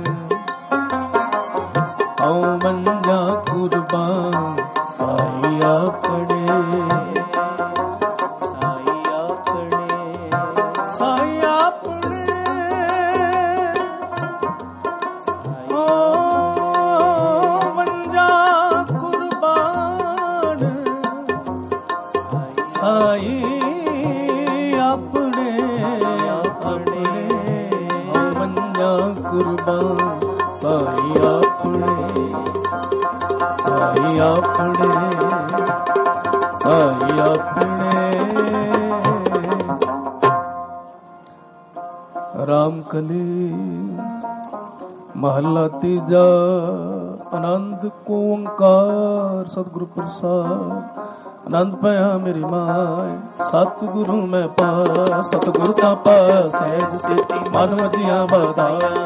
ओवन जा कुर्बान साई अपने साई अपने साई अपने। ओवन जा कुर्बान साई अपने अपने। ओवन जा कुर्बान साई अपने साई अपने साई अपने। रामकली महला तीजा आनंद को ओंकार सतगुरु प्रसाद। आनंद पाया मेरी माए सतगुरु मैं पा। सतगुरु का पा सहज सेती मन मजिया बधाया।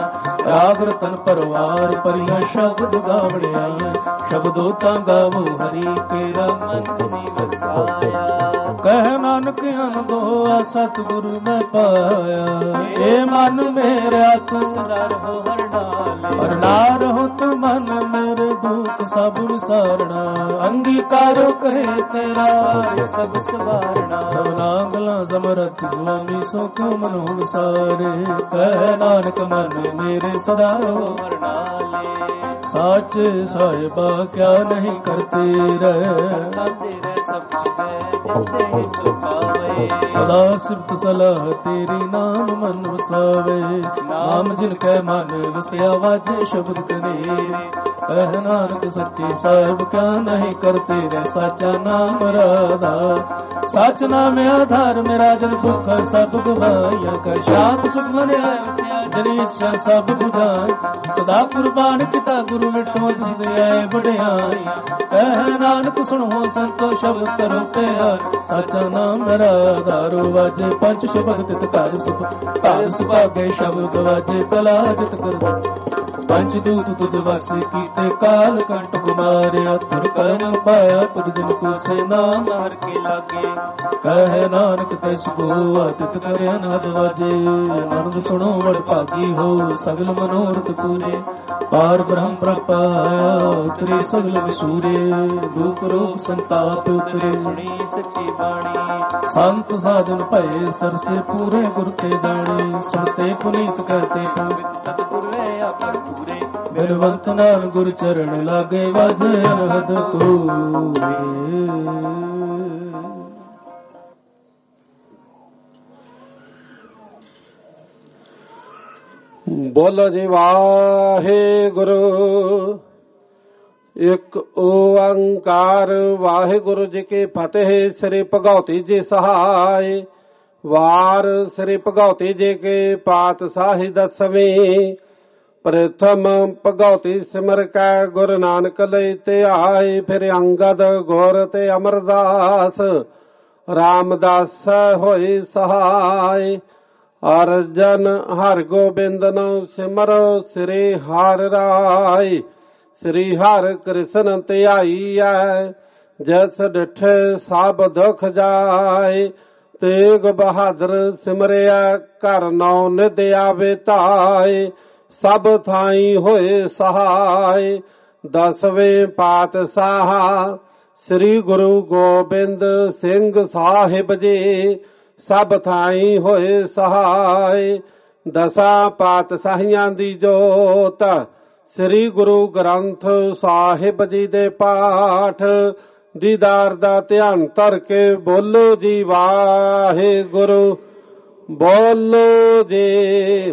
ਰਾਗ ਰਤਨ ਪਰਵਾਰ ਪਰਿਆ ਸ਼ਬਦ ਗਾਵੜਿਆ ਸ਼ਬਦੋ ਤਾਂ ਗਾਵੋ ਹਰੀ ਤੇਰਾ ਮਨ ਨੀ ਵਸਾਇਆ ਕਹਿ ਨਾਨਕ ਅਨੰਦੋ ਸਤਿਗੁਰੂ ਮੈਂ ਪਾਇਆ ਏ ਮਨ ਮੇਰਾ ਤੂੰ ਸਦਾ ਰਹੋ ਹਰ ਨਾਲੇ ਹਰ ਨਾ ਰਹੋ ਤੂੰ ਮਨ ਮੇਰੇ ਦੁੱਖ ਸਭ ਵਿਸਾਰਣਾ ਅੰਗੀਕਾਰੋ ਕਰੇ ਤੇਰਾ ਸਭ ਸਵਾਰਣਾ ਸਭਨਾ ਗਲਾਂ ਸਮਰਥ ਸੁਆਮੀ ਸੋ ਕਿਉ ਮਨੋ ਵਿਸਾਰੇ ਕਹਿ ਨਾਨਕ ਮਨ ਮੇਰੇ ਸਦਾ ਰਹੋ ਹਰ ਨਾਲੇ ਸਾਚ ਸਾਹਿਬਾ ਕਿਆ ਨਹੀਂ ਕਰਤੇ ਰਹਿ ਤੇਰੇ ਸਭ ਜਿਸਤੇ ਸੁਭਾਵੇ ਸਦਾ ਸਿਫਤ ਸਲਾਹ ਤੇਰੀ ਨਾਮ ਮਨ ਵਸਾਵੇ ਨਾਮ ਜਿਨ ਕੈ ਮਨ ਵਸਿਆ ਵਾਜੇ ਸ਼ਬਦ ਕਨੇਰੇ ਕਹਿ ਨਾਨਕ ਸੱਚੇ ਸਾਹਿਬ ਕਿਆ ਨਹੀਂ ਕਰਤੇ ਰਹਿ ਸਾਚਾ ਨਾਮ ਰਾਧਾ ਸਚ ਨਾਮ ਆਧਾਰ ਮੇਰਾ ਜਨ ਭੁੱਖ ਸਭ ਗਵਾਇਆ ਕਰ ਸ਼ਾਂਤ ਸੁਖ ਮਨ ਆਇਆ ਵਸਿਆ ਜਨੀ ਇੱਛਾ ਸਭ ਬੁਝਾਈ ਸਦਾ ਕੁਰਬਾਨ ਕੀਤਾ ਗੁਰੂ ਮਿਟੋ ਜਿਸ ਦੇ ਆਏ ਵਡਿਆਈ ਕਹਿ ਨਾਨਕ ਸੁਣੋ ਸੰਤੋ ਸ਼ਬਦ ਕਰੋ ਪਿਆਰ ਸਾਚਾ ਨਾਮ ਰਾਧਾਰੋ ਵਾਜੇ ਪੰਜ ਸ਼ਬਦ ਤਿਤ ਘਰ ਸੁਖ ਘਰ ਸੁਭਾਗੇ ਸ਼ਬਦ ਵਾਜੇ ਕਲਾ ਜਿਤ ਕਰ ਪੰਜ ਦੂਤ ਤੁਧ ਵਸ ਕੀਤੇ ਕਾਲ ਕੰਟ ਕੁਮਾਰਿਆ ਤੁਰ ਕਰਨ ਪਾਇਆ ਤੁਧ ਜਿਨ ਕੋ ਸੇ ਨਾਮ ਹਰ ਕੇ ਲਾਗੇ ਕਹਿ ਨਾਨਕ ਤਿਸ ਕੋ ਆਦਿਤ ਕਰਿਆ ਨਾਦ ਵਾਜੇ ਨਰਦ ਸੁਣੋ ਵਡ ਭਾਗੀ ਹੋ ਸਗਲ ਮਨੋਰਥ ਪੂਰੇ ਪਾਰ ਬ੍ਰਹਮ ਪ੍ਰਪਾਇਆ ਉਤਰੇ ਸਗਲ ਵਿਸੂਰੇ ਦੁਖ ਰੋਗ ਸੰਤਾਪ ਉਤਰੇ ਸੁਣੀ ਸੱਚੀ ਬਾਣੀ ਸੰਤ ਸਾਧਨ ਭਏ ਸਰਸੇ ਪੂਰੇ ਗੁਰ ਤੇ ਦਾਣੇ ਸੁਣਤੇ ਪੁਨੀਤ ਕਰਤੇ ਪਵਿੱਤ ਸਤਿਗੁਰ ਵੇ ਆਪਰ ਪੂਰੇ ਬਿਰਵੰਤ ਨਾਲ ਗੁਰ ਚਰਨ ਲਾਗੇ ਵਾਜੇ ਅਨਹਦ ਤੂਰੇ ਬੋਲੋ ਜੀ ਵਾਹਿਗੁਰੂ ਇੱਕ ਓੰਕਾਰ ਵਾਹਿਗੁਰੂ ਜੀ ਕੀ ਫਤਿਹ। ਸ੍ਰੀ ਭਗਉਤੀ ਜੀ ਸਹਾਇ ਵਾਰ ਸ੍ਰੀ ਭਗਉਤੀ ਜੀ ਕੇ ਪਾਤਸ਼ਾਹੀ ਦਸਵੀਂ ਪ੍ਰਥਮ ਭਗਉਤੀ ਸਿਮਰ ਕੈ ਗੁਰੂ ਨਾਨਕ ਲਈ ਧਿਆਏ ਫਿਰ ਅੰਗਦ ਗੁਰ ਤੇ ਅਮਰਦਾਸ ਰਾਮਦਾਸ ਹੋਈ ਸਹਾਇ ਅਰਜਨ ਹਰਿ ਗੋਬਿੰਦ ਨੂੰ ਸਿਮਰੋ ਸ੍ਰੀ ਹਰਿ ਰਾਇ ਸ੍ਰੀ ਹਰਿ ਕ੍ਰਿਸ਼ਨ ਧਿਆਈਐ ਜਸ ਡਿਠੇ ਸਭ ਦੁਖ ਜਾਏ ਤੇਗ ਬਹਾਦਰ ਸਿਮਰਿਆ ਘਰ ਨੌ ਨਿਧ ਆਵੇ ਧਾਏ ਸਭ ਥਾਈ ਹੋਏ ਸਹਾਇ ਦਸਵੇਂ ਪਾਤਸ਼ਾਹ ਸ੍ਰੀ ਗੁਰੂ ਗੋਬਿੰਦ ਸਿੰਘ ਸਾਹਿਬ ਜੀ ਸਭ ਥਾਈ ਹੋਏ ਸਹਾਇ ਦਸਾਂ ਪਾਤਸ਼ਾਹੀਆਂ ਦੀ ਜੋਤ ਸ੍ਰੀ ਗੁਰੂ ਗ੍ਰੰਥ ਸਾਹਿਬ ਜੀ ਦੇ ਪਾਠ ਦੀਦਾਰ ਦਾ ਧਿਆਨ ਧਰ ਕੇ ਬੋਲੋ ਜੀ ਵਾਹਿਗੁਰੂ ਬੋਲੋ ਜੀ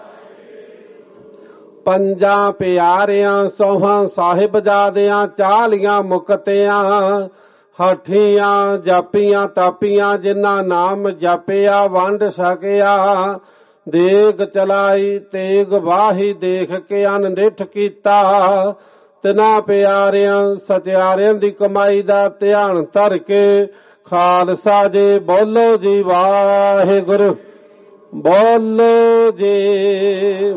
ਪੰਜਾਂ ਪਿਆਰਿਆਂ ਸੋਹਾਂ ਸਾਹਿਬਜ਼ਾਦਿਆਂ ਚਾਲੀਆਂ ਮੁਕਤਿਆਂ ਹਠੀਆਂ ਜਾਪੀਆਂ ਤਾਪੀਆਂ ਜਿਨ੍ਹਾਂ ਨਾਮ ਜਪਿਆ ਵੰਡ ਸਕਿਆ ਦੇਗ ਚਲਾਈ ਤੇਗ ਵਾਹੀ ਦੇਖ ਕੇ ਅਨਿਠ ਕੀਤਾ ਤਿਨਾ ਪਿਆਰਿਆਂ ਸਚਿਆਰਿਆਂ ਦੀ ਕਮਾਈ ਦਾ ਧਿਆਨ ਧਰ ਕੇ ਖਾਲਸਾ ਜੀ ਬੋਲੋ ਜੀ ਵਾਹਿਗੁਰੂ ਬੋਲੋ ਜੀ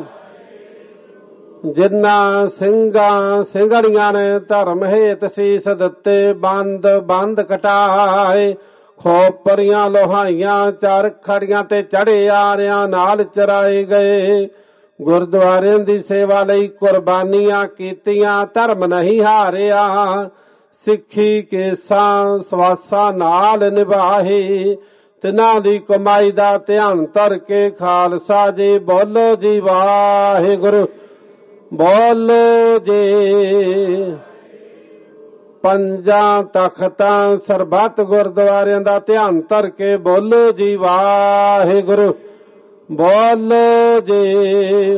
ਜਿਨ੍ਹਾਂ ਸਿੰਘਾਂ ਸਿੰਘੜੀਆਂ ਨੇ ਧਰਮ ਹੇਤ ਸੀਸ ਦਿੱਤੇ ਬੰਦ ਬੰਦ ਕਟਾਏ ਖੋਪਰੀਆਂ ਲੋਹਾਈਆਂ ਚਾਰ ਖੜੀਆਂ ਤੇ ਚੜੇ ਆਰਿਆਂ ਨਾਲ ਚਰਾਏ ਗਏ ਗੁਰਦੁਆਰਿਆਂ ਦੀ ਸੇਵਾ ਲਈ ਕੁਰਬਾਨੀਆਂ ਕੀਤੀਆਂ ਧਰਮ ਨਹੀਂ ਹਾਰਿਆ ਸਿੱਖੀ ਕੇਸਾਂ ਸਵਾਸਾਂ ਨਾਲ ਨਿਭਾਹੀ ਤਿਨਾਂ ਦੀ ਕਮਾਈ ਦਾ ਧਿਆਨ ਧਰ ਕੇ ਖਾਲਸਾ ਜੀ ਬੋਲੋ ਜੀ ਵਾਹਿਗੁਰੂ ਬੋਲੋ ਜੀ ਪੰਜਾਂ ਤਖਤਾਂ ਸਰਬੱਤ ਗੁਰਦੁਆਰਿਆਂ ਦਾ ਧਿਆਨ ਧਰ ਕੇ ਬੋਲੋ ਜੀ ਵਾਹਿਗੁਰੂ ਬੋਲੋ ਜੀ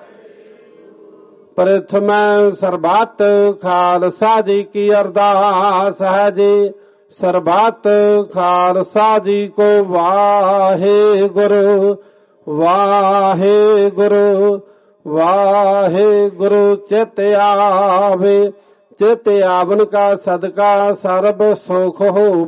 ਪ੍ਰਥਮੈ ਸਰਬੱਤ ਖਾਲਸਾ ਜੀ ਕੀ ਅਰਦਾਸ ਹੈ ਜੀ ਸਰਬੱਤ ਖਾਲਸਾ ਜੀ ਕੋ ਵਾਹਿਗੁਰੂ ਵਾਹਿਗੁਰੂ ਵਾਹਿਗੁਰੂ ਚਿਤ ਆਵੇ ਚਿਤ ਆਵਨ ਕਾ ਸਦਕਾ ਸਰਬ ਸੁਖ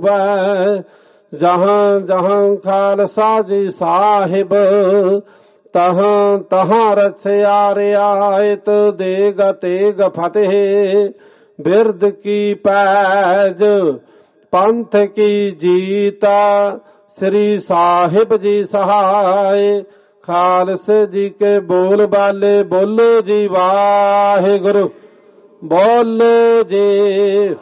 ਹੋਵੈ ਜਹਾਂ ਜਹਾਂ ਖਾਲਸਾ ਜੀ ਸਾਹਿਬ ਤਹਾਂ ਤਹਾਂ ਰਸਿਆ ਰਿਆਇਤ ਦੇਗ ਤੇਗ ਫਤਿਹ ਬਿਰਦ ਕੀ ਪੈਜ ਪੰਥ ਕੀ ਜੀਤਾ ਸ੍ਰੀ ਸਾਹਿਬ ਜੀ ਸਹਾਇ ਖਾਲਸ ਜੀ ਕੇ ਬੋਲ ਬਾਲੇ ਬੋਲੋ ਜੀ ਵਾਹਿਗੁਰੂ ਬੋਲੋ ਜੀ।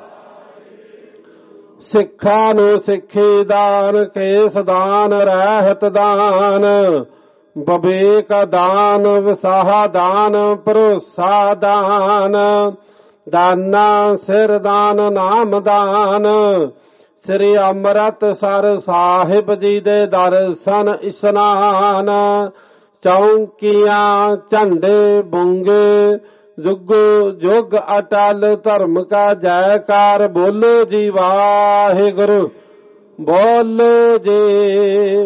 ਸਿੱਖਾਂ ਨੂੰ ਸਿੱਖੀ ਦਾਨ ਕੇਸ ਦਾਨ ਰਹਿਤ ਦਾਨ ਬਵੇਕ ਦਾਨ ਵਿਸਾਹਾ ਦਾਨ ਭਰੋਸਾ ਦਾਨ ਦਾਨਾ ਸਿਰ ਦਾਨ ਨਾਮ ਦਾਨ ਸ੍ਰੀ ਅੰਮ੍ਰਿਤਸਰ ਸਾਹਿਬ ਜੀ ਦੇ ਦਰਸ਼ਨ ਇਸ਼ਨਾਨ ਚੌਂਕੀਆਂ ਝੰਡੇ ਬੁੰਗੇ ਜੁਗ ਜੁਗ ਅਟਲ ਧਰਮ ਕਾ ਜੈਕਾਰ ਬੋਲੋ ਜੀ ਵਾਹਿਗੁਰੂ ਬੋਲੋ ਜੀ।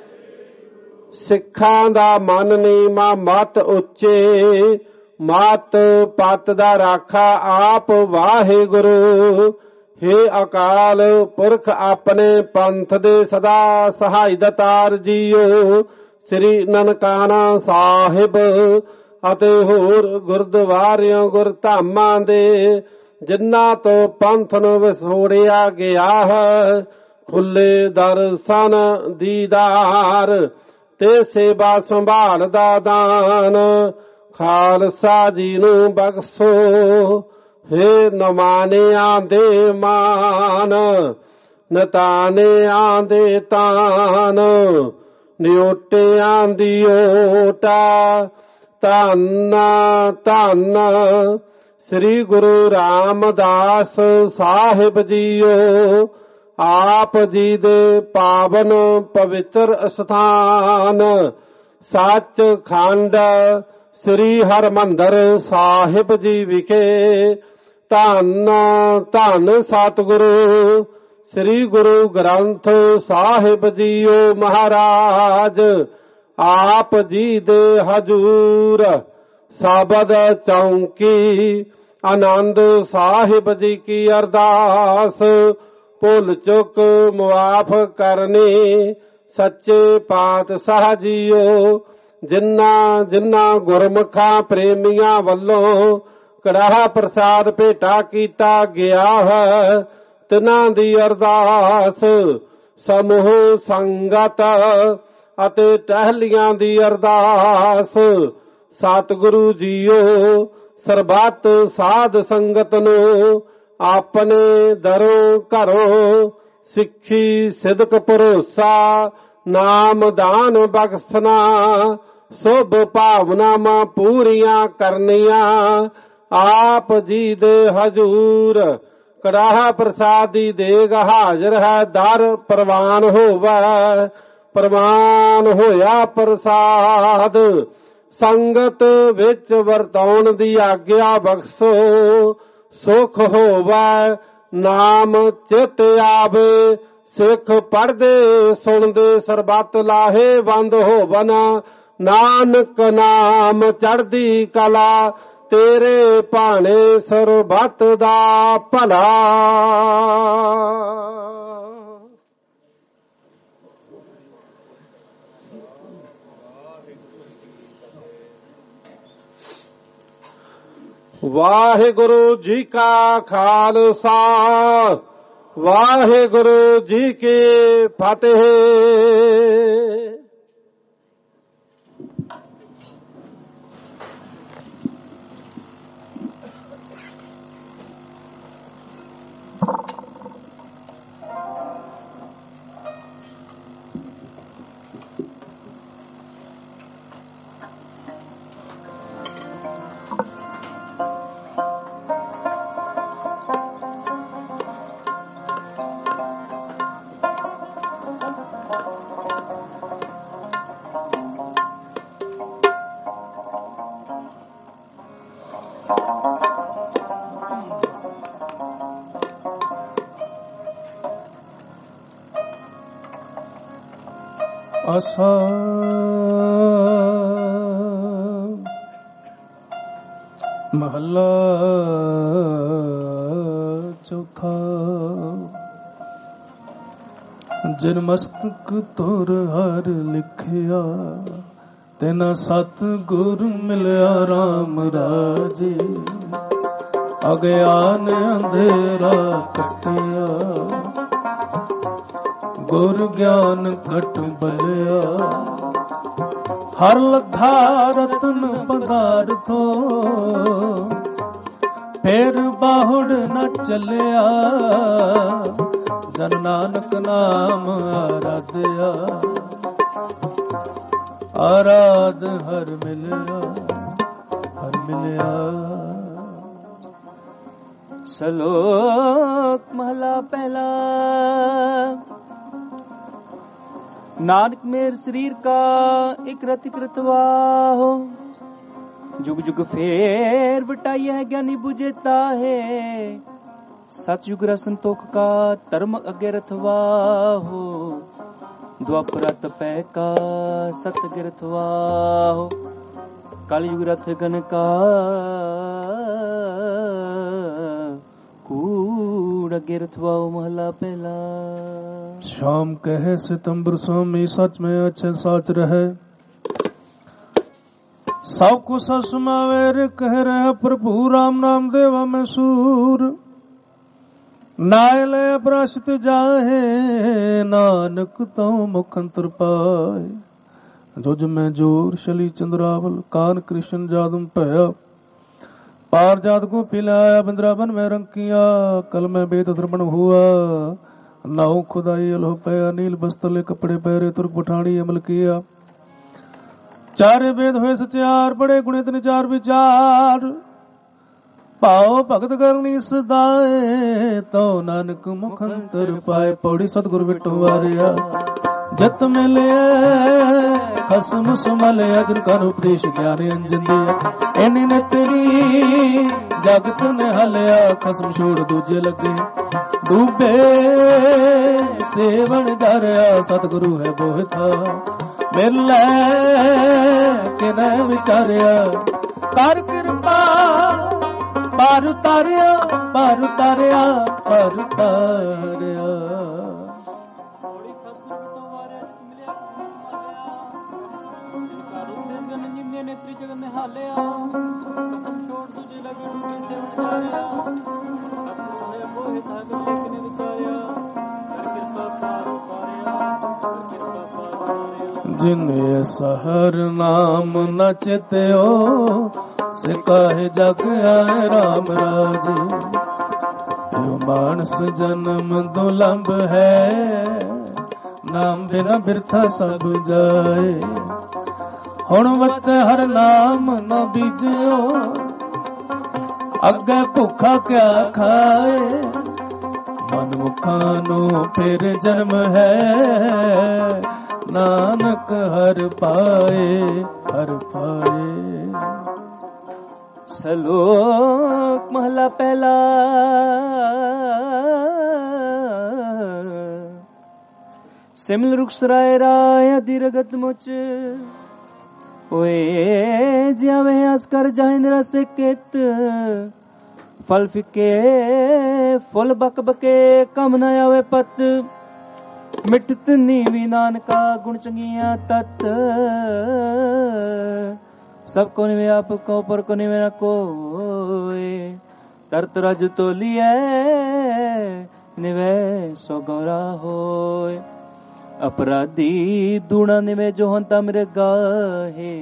ਸਿੱਖਾਂ ਦਾ ਮਨ ਨੀਵਾਂ ਮਤ ਉੱਚੇ ਮਤ ਪਤ ਦਾ ਰਾਖਾ ਆਪ ਵਾਹਿਗੁਰੂ। ਹੇ ਅਕਾਲ ਪੁਰਖ ਆਪਣੇ ਪੰਥ ਦੇ ਸਦਾ ਸਹਾਈ ਦਾਤਾਰ ਜੀਓ ਸ੍ਰੀ ਨਨਕਾਣਾ ਸਾਹਿਬ ਅਤੇ ਹੋਰ ਗੁਰਦੁਆਰਿਆਂ ਗੁਰਧਾਮਾਂ ਦੇ ਜਿਨ੍ਹਾਂ ਤੋਂ ਪੰਥ ਨੂੰ ਵਿਛੋੜਿਆ ਗਿਆ ਹੈ ਖੁੱਲੇ ਦਰਸ਼ਨ ਦੀਦਾਰ ਤੇ ਸੇਵਾ ਸੰਭਾਲ ਦਾ ਦਾਨ ਖਾਲਸਾ ਜੀ ਨੂੰ ਬਖਸ਼ੋ। ਹੇ ਨਮਾਨਿਆਂ ਦੇ ਮਾਨ ਨਤਾਨਿਆਂ ਦੇ ਤਾਨ ਨਿਓਟਿਆਂ ਦੀ ਓਟਾ ਧੰਨ ਧੰਨ ਸ੍ਰੀ ਗੁਰੂ ਰਾਮਦਾਸ ਸਾਹਿਬ ਜੀਓ ਆਪ ਜੀ ਦੇ ਪਾਵਨ ਪਵਿੱਤਰ ਸਥਾਨ ਸੱਚ ਖੰਡ ਸ੍ਰੀ ਹਰਿਮੰਦਰ ਸਾਹਿਬ ਜੀ ਵਿਖੇ ਧੰਨ ਧੰਨ ਸਤਿਗੁਰੂ ਸ੍ਰੀ ਗੁਰੂ ਗ੍ਰੰਥ ਸਾਹਿਬ ਜੀਓ ਮਹਾਰਾਜ ਆਪ ਜੀ ਦੇ ਹਜੂਰ ਸਾਬਦ ਚੌਂਕੀ ਆਨੰਦ ਸਾਹਿਬ ਜੀ ਕੀ ਅਰਦਾਸ ਭੁੱਲ ਚੁੱਕ ਮੁਆਫ ਕਰਨੀ ਸੱਚੇ ਪਾਤਸ਼ਾਹ ਜੀਓ ਜਿਨ੍ਹਾਂ ਜਿਨ੍ਹਾਂ ਗੁਰਮੁਖਾਂ ਪ੍ਰੇਮੀਆਂ ਵੱਲੋਂ ਕੜਾਹ ਪ੍ਰਸਾਦ ਭੇਟਾ ਕੀਤਾ ਗਿਆ ਹੈ ਤਿਨਾਂ ਦੀ ਅਰਦਾਸ ਸਮੂਹ ਸੰਗਤ ਅਤੇ ਟਹਿਲੀਆਂ ਦੀ ਅਰਦਾਸ ਸਤਿਗੁਰੂ ਜੀਓ ਸਰਬੱਤ ਸਾਧ ਸੰਗਤ ਨੂੰ ਆਪਣੇ ਦਰੋਂ ਘਰੋਂ ਸਿੱਖੀ ਸਿਦਕ ਭਰੋਸਾ ਨਾਮ ਦਾਨ ਬਖਸ਼ਣਾ ਸੁਭ ਭਾਵਨਾਵਾਂ ਪੂਰੀਆਂ ਕਰਨੀਆਂ ਆਪ ਜੀ ਦੇ ਹਜੂਰ ਕੜਾਹ ਪ੍ਰਸਾਦ ਦੀ ਦੇਗ ਹਾਜ਼ਰ ਹੈ ਦਰ ਪ੍ਰਵਾਨ ਹੋਵੇ ਪ੍ਰਵਾਨ ਹੋਇਆ ਪ੍ਰਸਾਦ ਸੰਗਤ ਵਿੱਚ ਵਰਤਾਉਣ ਦੀ ਆਗਿਆ ਬਖਸ਼ੋ ਸੁਖ ਹੋਵੇ ਨਾਮ ਚਿਤ ਆਵੇ ਸਿੱਖ ਪੜ੍ਹਦੇ ਸੁਣਦੇ ਸਰਬੱਤ ਲਾਹੇ ਬੰਦ ਹੋਵਨ ਨਾਨਕ ਨਾਮ ਚੜ੍ਹਦੀ ਕਲਾ ਤੇਰੇ ਭਾਣੇ ਸਰਬੱਤ ਦਾ ਭਲਾ। ਵਾਹਿਗੁਰੂ ਜੀ ਕਾ ਖਾਲਸਾ ਵਾਹਿਗੁਰੂ ਜੀ ਕੀ ਫਤਿਹ। ਆਸਾ ਮਹੱਲਾ ਚੌਥਾ। ਜਿਨ ਮਸਤਕ ਤੁਰ ਹਰ ਲਿਖਿਆ ਤਿਨ ਸਤ ਗੁਰ ਮਿਲਿਆ ਰਾਮ ਰਾਜੇ, ਅਗਿਆਨ ਅੰਧੇਰਾ ਕਟਿਆ, ਗੁਰ ਗਿਆਨ ਘਟ ਬਲਿਆ, ਹਰ ਲਖਾ ਰਤਨ ਪਦਾਰਥੋ, ਫੇਰ ਬਾਹੁੜ ਨ ਚੱਲਿਆ, ਜਨ ਨਾਨਕ ਨਾਮ ਆਰਾਧਿਆ, ਆਰਾਧ ਹਰ ਮਿਲਿਆ, ਹਰ ਮਿਲਿਆ। ਸ਼ਲੋਕ ਮਹਲਾ ਪਹਿਲਾ। ਨਾਨਕ ਮੇਰ ਸਰੀਰ ਕਾ ਇਕ ਰਤਿ कृतवा हो, जुग जुग फेर बटाई है ज्ञानी बुझेता है, सतयुग संतोख का धर्म अगे रथवा हो, द्वापर तपै का सत गिरथवा हो, कलयुग रथ गन का कूड़ अगे रथवा हो। महला पहला। शाम कहे सितंबर स्वामी सच में अच्छे साच रहे, सब कुछ समावेर कह रहे प्रभु राम नाम देवा में सूर, नायले प्राश्त जाहे नानक तो मुखंतर पाए, जुज में जोर शली चंद्रावल कान कृष्ण जादम पया, पार जात को पिलाया बंद्रावन में रंकिया, कल में बेत द्रमण हुआ, नाऊ खुदाई अलो पया, नील बस्तले कपड़े पहरे तुर्क पठानी अमल किया, चारे वेद हुए सचार, बड़े गुणित निचार विचार, पाओ भगत करनी सदाए, तो नानक मुखंतर पाए। पौड़ी सतगुरु बिटू वारिया, जत मिले खसम सुमलिया, जिनका उपदेश ज्ञान अंजन दिया, इन्हीं ने तेरी जगत ने हलिया, खसम छोड़ दूजे लगे, डूबे सेवन डरिया, सतगुरु है बोह था, मिले कि न विचारिया, कर कृपा पार उतारिया, पार उतारिया, पार उतारिया। जिन्हें सहर नाम न चित्यो, सिकाहे जग आए राम राजे, यो मानस जन्म दुलंभ है, नाम बिना बिरथा सब जाए, हुण वत हर नाम न बीजो, अगे भूखा क्या खाए, मन मुखानो फिर जन्म है, नानक हर पाए, हर पाए। श्लोक महला पहला। सिमल रुखसराय राय दीर्घत मुच, ओए ज्यावे हस कर जाहिंद्र से केत, फल फिके फुल बक बके कम न आवे पत, मिटत नीवी नानका गुण चंगिया तत, सब को निवे आप को पर को निवे न कोय, तरत रज तोलिए निवे सो गौरा होय, अपराधी दूना निवे जो हंता मेरे गाहे,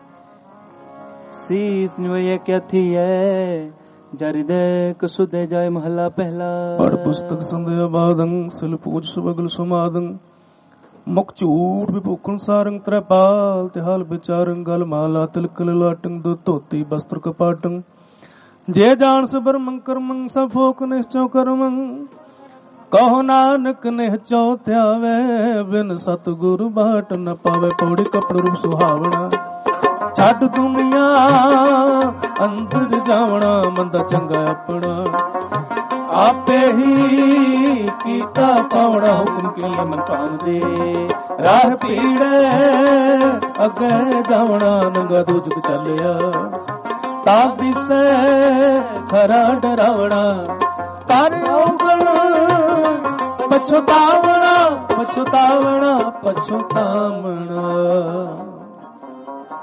शीस निवे ये क्या थी है, जरिदे कसुदे जाय। महला पहला। पढ़ पुस्तक संध्या बादं, सिल पूज सुबगल सुमादं, मुख चूर विभूखण सारंग, त्रैपाल तिहाल विचारंग, गल माला तिलक लाटंग, दो धोती वस्त्र कपाटंग, जे जान सुबर मंकरमंग, सब फोक निश्चो करमंग, कहो नानक निहचो त्यावे, बिन सतगुरु बाट न पावे। पौड़ी कपड़ रूप सुहावना, छड़ दुनिया अंदर जावना, मंदा चंगा अपना, आपे ही कीता पावना, हुक्म के मन पान दे, राह पीड़े अगे जावना, नंगा दूजक चलिया, तादी से खरा डरावना, कर औगण पछतावना, पछतावना, पछतावना।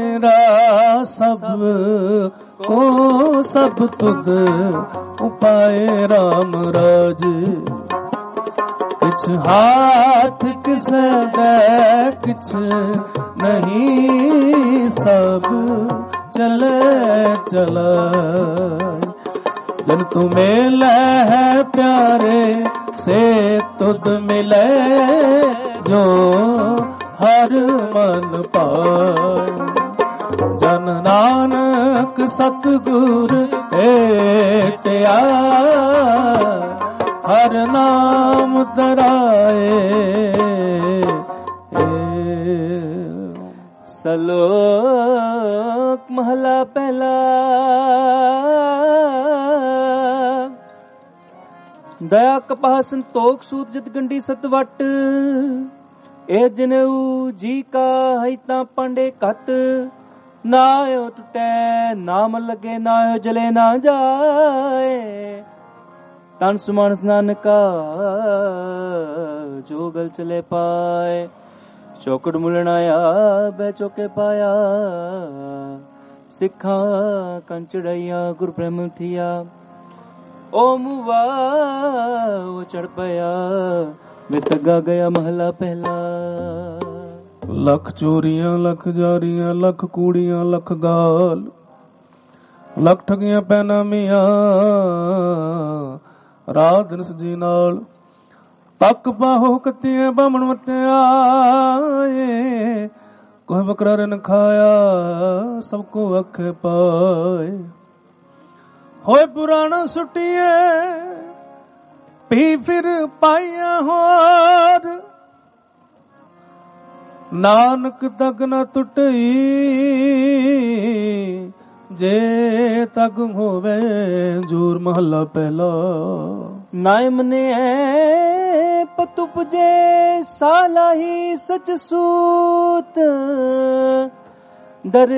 तेरा सब को सब तुद उपाय राम राज किछ हाथ किस दे किछ नहीं सब चले चला जन तू मिले है प्यारे से तुद मिले जो हर मन पाए जन नानक सतगुर भेटिया हर नाम धराए सलोक महला पहला दया कपाह संतोख सूत जत गंडी सतवट ए जनेऊ जी का हिता पांडे कत नायो टूटे नाम लगे नायो जले ना जाए तन सुमान स्नान का जो गल चले पाए चौकड़ मुलनाया बै चौके पाया सिखा कंचड़ैया गुरु प्रेम थिया ओ मुआ वो चढ़ पाया मैं तगा गया महला पहला लख चोरियां लख जारियां लख कूड़ियां लख गाल लख ठगियां पैना मियां रात दिन सजी नाल तक बाहो कत्तियां बामण वटियाए कोई बकरा रिन खाया सबको अखे पाए होए पुराण सुटिए पी फिर पाइया होर नानक तक न टुटई जे तक होवे जूर महला पहला नायम ने पतुपजे साला ही सच सूत डर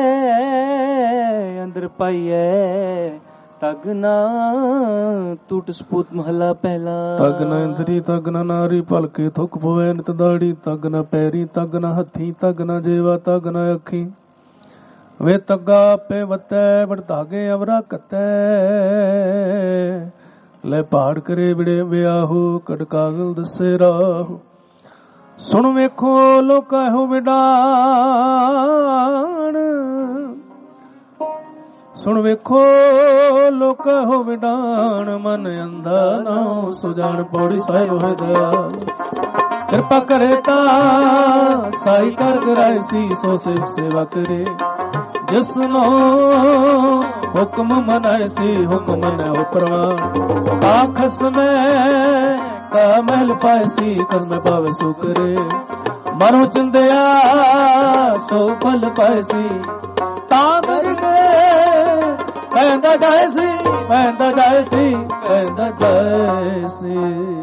गए अंदर पाइए तगना टूट सपूत महला पहला तगना इंद्री तगना नारी पलके थुक पवे नित दाड़ी तगना पैरी तगना हथी तगना जेवा तगना अखी वे तगा पे वतै बड़ धागे अवरा कतै ले पहाड़ करे बिड़े ब्याहू कड़कागल दसे राहू सुन वेखो लोका हो विडान सुन वेखो लोका हो विडान मन अंधा ना सुजान पौड़ी साहिब हो दयाल कृपा करे ता साई कर कराए सी सो से सेवा करे जिसनो हुक्म मनाए सी हुक्म मने हो परवान आखस में का महल पाए सी कस में पावे सो करे मनो चिंदया सो फल पाए सी ता करके पैदा जाए सी पैदा जाए सी पैदा जाए सी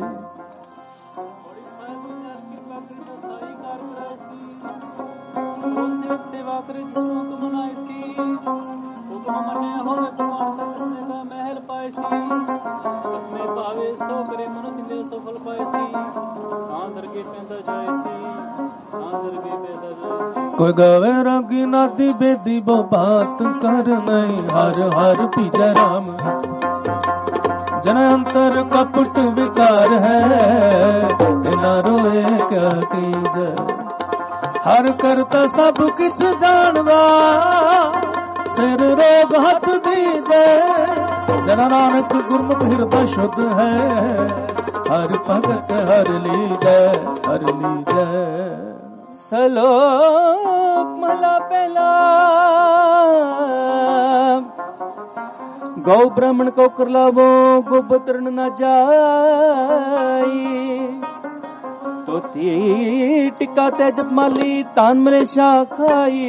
सेवा करे जिसको तुम मनाए सी हुक्म मने होवे प्रमाण कसने का महल पाए सी कसमे पावे सो करे मनुष्य दे सो फल पाए सी आंधर के पैदा जाए सी आंधर के पैदा जाए सी कोई गावे रागी नादी बेदी बो बात कर नहीं हर हर पीजे राम जन अंतर कपट विकार है बिना रोए क्या कीजे हर करता सब किछ जानदा सिर रोग हथ दीजे जन नानक गुरमुख हृदय शुद्ध है हर भगत हर लीजे हर लीजे सलोक मला पहला गौ ब्राह्मण को कर लावो गोबतरण न जाई तोती टिका ते जप माली तान मरे शाह खाई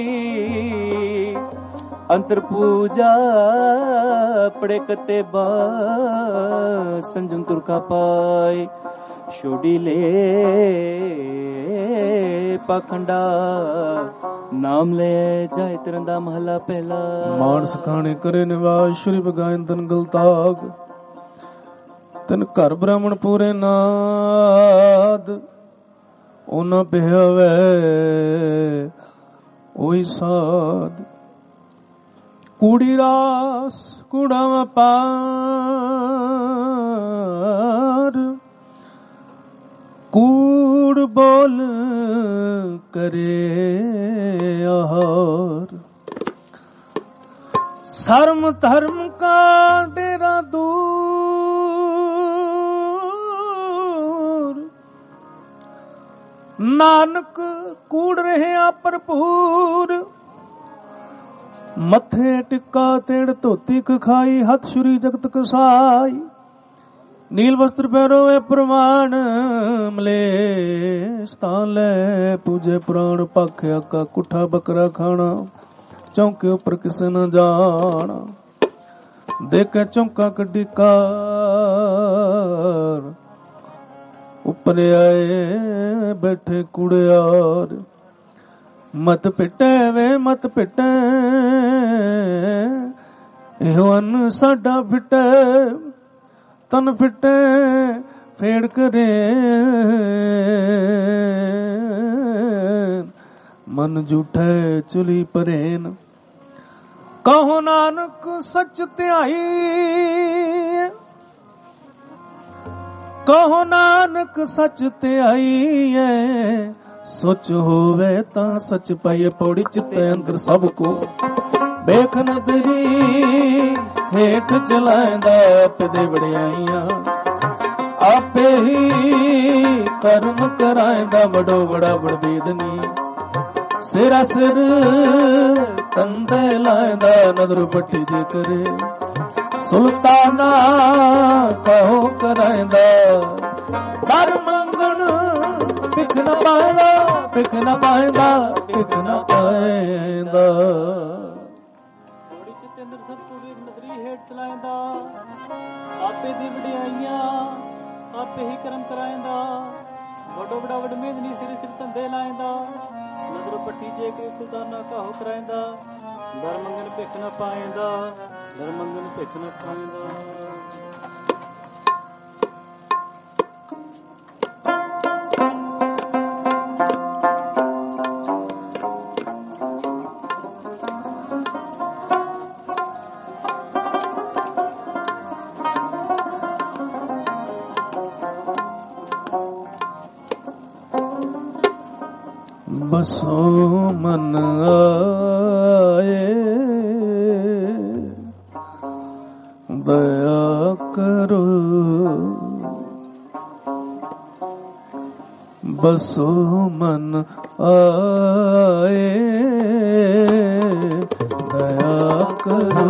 अंतर पूजा पड़े कते बा संजम तुरका पाए छोड़ी ले पाखंडा नाम ले जाए तरंदा महला पहला मानस खाने करे निवास श्री बगायन तन गलताग तन घर ब्राह्मण पूरे नाद ओना पिहावे ਉਹੀ ਸਾਧ ਕੂੜੀ ਰਾਸ ਕੂੜਾ ਵਪਾਰ ਕੂੜ ਬੋਲ ਕਰੇ ਆਹਾਰ ਸਰਮ ਧਰਮ ਕਾ ਡੇਰਾ ਦੂਰ ਨਾਨਕ ਕੂੜ ਰਹਿਆ ਭਰਪੂਰ ਮੱਥੇ ਟਿੱਕਾ ਤੇੜ ਧੋਤੀ ਕਖਾਈ ਹੱਥ ਛੁਰੀ ਜਗਤ ਕਸਾਈ ਨੀਲ ਵਸਤਰ ਪਹਿਰੋਵੇ ਪ੍ਰਮਾਣ ਮਲੇਸ਼ ਤਾਂ ਲੈ ਪੂਜੇ ਪ੍ਰਾਣ ਭਾਖਿਆ ਕਾ ਕੁੱਠਾ ਬੱਕਰਾ ਖਾਣਾ ਚੌਂਕੇ ਉੱਪਰ ਕਿਸੇ ਨਾ ਜਾਣਾ ਦੇਖੇ ਚੌਂਕਾ ਕੱਢੀ ਕਾਰ ਉੱਪਰ ਆਏ ਬੈਠੇ ਕੁੜਿਆਰ ਮਤ ਪਿੱਟੇ ਵੇ ਮਤ ਪਿੱਟੇ ਇਹੋ ਅਨ ਸਾਡਾ ਫਿੱਟੇ ਤਨ ਫਿੱਟੇ ਫੇੜ ਕਰੇ ਮਨ ਝੂਠੇ ਚੁਲੀ ਪਰੇਨ ਕਹੋ ਨਾਨਕ ਸੱਚ ਧਿਆਈ ਕਹੋ ਨਾਨਕ ਸੱਚ ਧਿਆਈ ਸੋਚ ਹੋਵੇ ਤਾਂ ਸੱਚ ਪਾਈਏ ਪੌੜੀ ਚਿੱਤੇ ਅੰਦਰ ਸਭ ਕੋ ਵੇਖ ਨਦਰੀ ਹੇਠ ਚਲਾਂਦਾ ਆਪਦੇ ਵਡਿਆਈਆਂ ਆਪੇ ਹੀ ਕਰਮ ਕਰਾਂਦਾ ਵਡੋ ਵਡਾ ਵਡਵੇਦਨੀ ਸਿਰਾ ਸਿਰ ਕੰਦੇ ਲਾਂਦਾ ਨਦਰ ਪੱਟੀ ਜੇ ਕਰੇ ਸੁਲਤਾਨਾ ਕਹੋ ਕਰਾਂਦਾ ਦਰ ਮੰਗਣ ਪਿੱਖ ਨਾ ਪਾਏਗਾ ਪਿੱਖ ਨਾ ਪਾਏਗਾ ਪਿੱਖ ਨਾ ਪਾਏਗਾ ਥੋੜੀ ਚਿੱਤੇ ਅੰਦਰ ਸਭ ਕੁੜੀ ਨਦਰੀ ਹੇਠ ਚਲਾਏਂਦਾ ਆਪੇ ਦੀ ਵਡਿਆਈਆਂ ਆਪੇ ਹੀ ਕਰਮ ਕਰਾਏਂਦਾ ਵੱਡੋ ਵੱਡਾ ਵਡ ਮੇਦਨੀ ਸਿਰ ਸਿਰ ਧੰਦੇ ਲਾਏਂਦਾ ਨਦਰ ਪੱਟੀ ਜੇ ਕੇ ਸੁਲਤਾਨਾ ਕਾਹੋ ਕਰਾਏਂਦਾ ਦਰ ਮੰਗਣ ਭਿੱਖ ਨਾ ਪਾਏਂਦਾ ਦਰ ਮੰਗਣ ਭਿੱਖ ਨਾ ਪਾਏਂਦਾ ਬਸੋ ਮਨ ਆਏ ਦਇਆ ਕਰੋ ਬਸੋ ਮਨ ਆਏ ਦਇਆ ਕਰੋ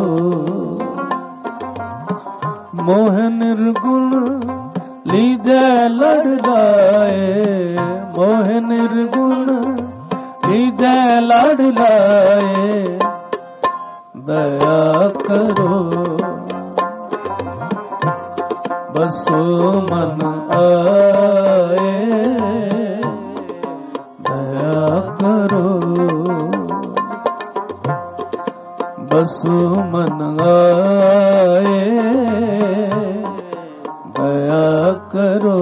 ਮੋਹ ਨਿਰਗੁਣ ਲੀਜੈ ਲੜ ਲਾਏ ਮੋਹ ਨਿਰਗੁਣ ਲੀਜੈ ਲੜ ਲਾਏ ਦਇਆ ਕਰੋ ਬਸੋ ਮਨ ਆਏ ਦਇਆ ਕਰੋ ਬਸੋ ਮਨ ਆਏ ਦਇਆ ਕਰੋ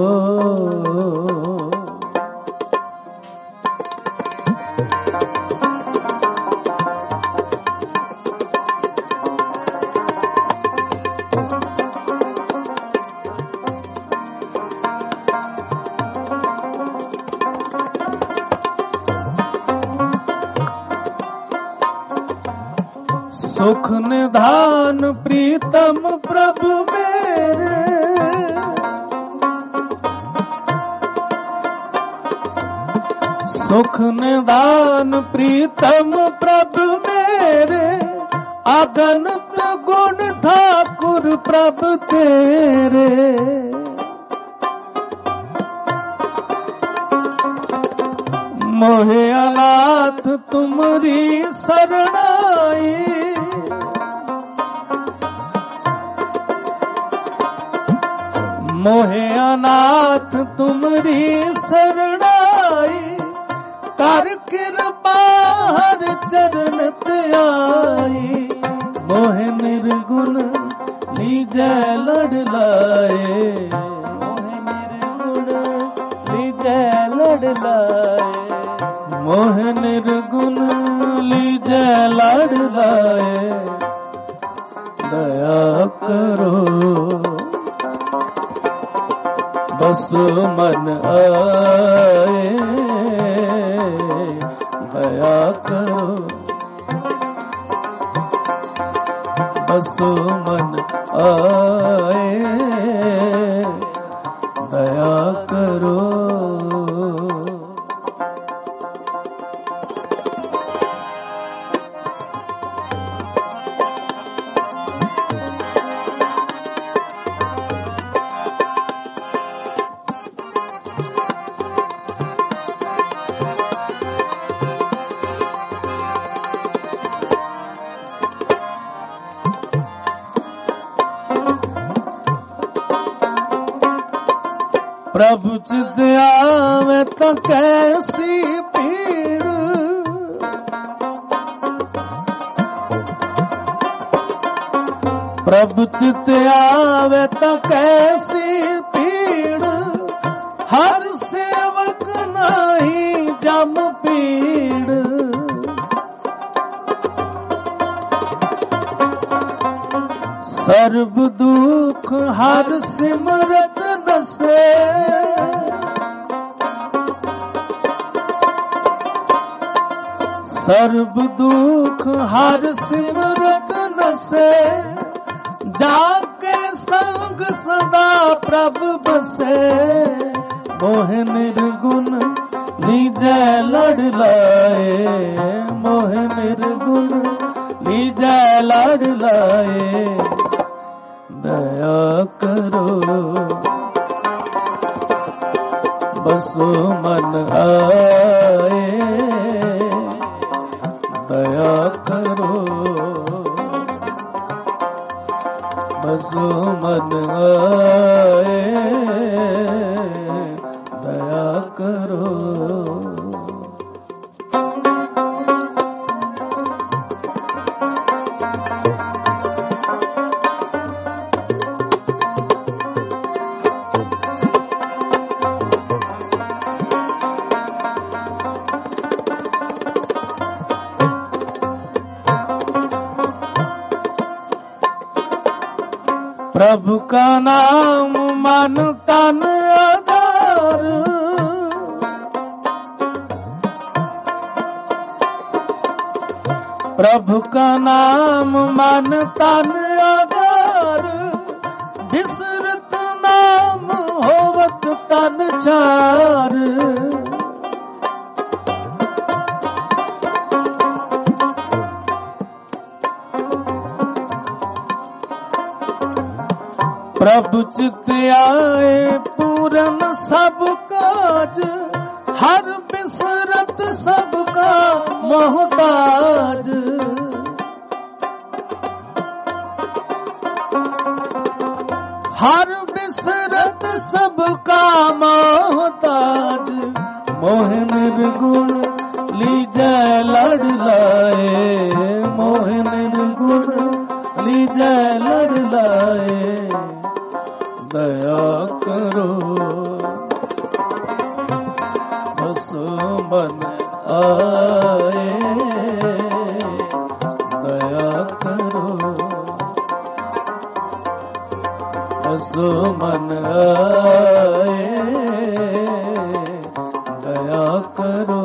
ਸੁਖ ਨਿਧਾਨ ਪ੍ਰੀਤਮ ਪ੍ਰਭ ਮੇਰੇ ਸੁਖ ਨਿਧਾਨ ਪ੍ਰੀਤਮ ਪ੍ਰਭ ਮੇਰੇ ਆਗਨਤ ਗੁਣ ਠਾਕੁਰ ਪ੍ਰਭ ਤੇਰੇ ਮੋਹਿ ਅਨਾਥ ਤੁਮਰੀ ਸਰਣਾਈ ਮੋਹਿ ਅਨਾਥ ਤੁਮਰੀ ਸਰਣਾਈ ਕਰ ਕਿਰਪਾ ਹਰ ਚਰਨ ਧਿਆਈ ਮੋਹਿ ਨਿਰਗੁਣ ਲੀਜੈ ਲੜ ਲਾਏ ਮੋਹਿ ਨਿਰਗੁਣ ਲੀਜੈ ਲੜ ਲਾਏ ਮੋਹਿ ਨਿਰਗੁਣ लड़ लाए दया करो बस मन आए दया करो बस मन आए दया करो। प्रभु चित आवे तो कैसी पीड़ प्रभु चित आवे तो कैसी पीड़ हर सेवक नहीं जम पीड़ सर्व दुख हर सिमरत नसे सर्व दुख हर सिमरत नसे जाके संग सदा प्रभु बसे मोह निर्गुण लीजय लड़ लाए मोह निर्गुण लीजय लड़ लाए दया करो बसो मन आए दया करो बसो मन आए दया करो। प्रभु का नाम मन तन आधार प्रभु का नाम मन तन आधार विसरत नाम होवत तन चार प्रभु चित आए पूरन सब काज हर बिसरत सबका मोहताज हर बिसरत सबका मोहताज मोह निर्गुण लीजय लड़ लाए मोह निर्गुण लीजय लड़ लाए दया करो बस मन आए दया करो बस मन आए दया करो।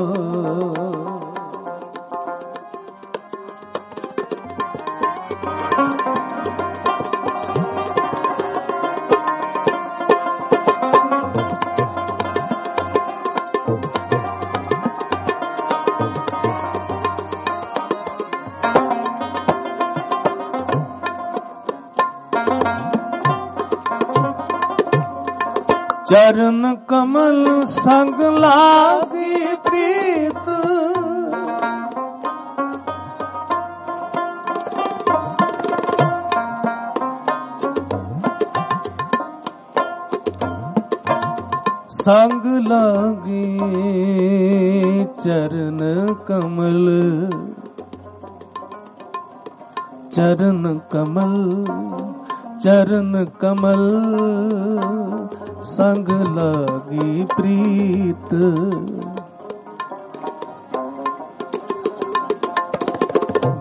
चरण कमल संग लागी प्रीत संग लागी चरण कमल चरण कमल चरण कमल संग लागी प्रीत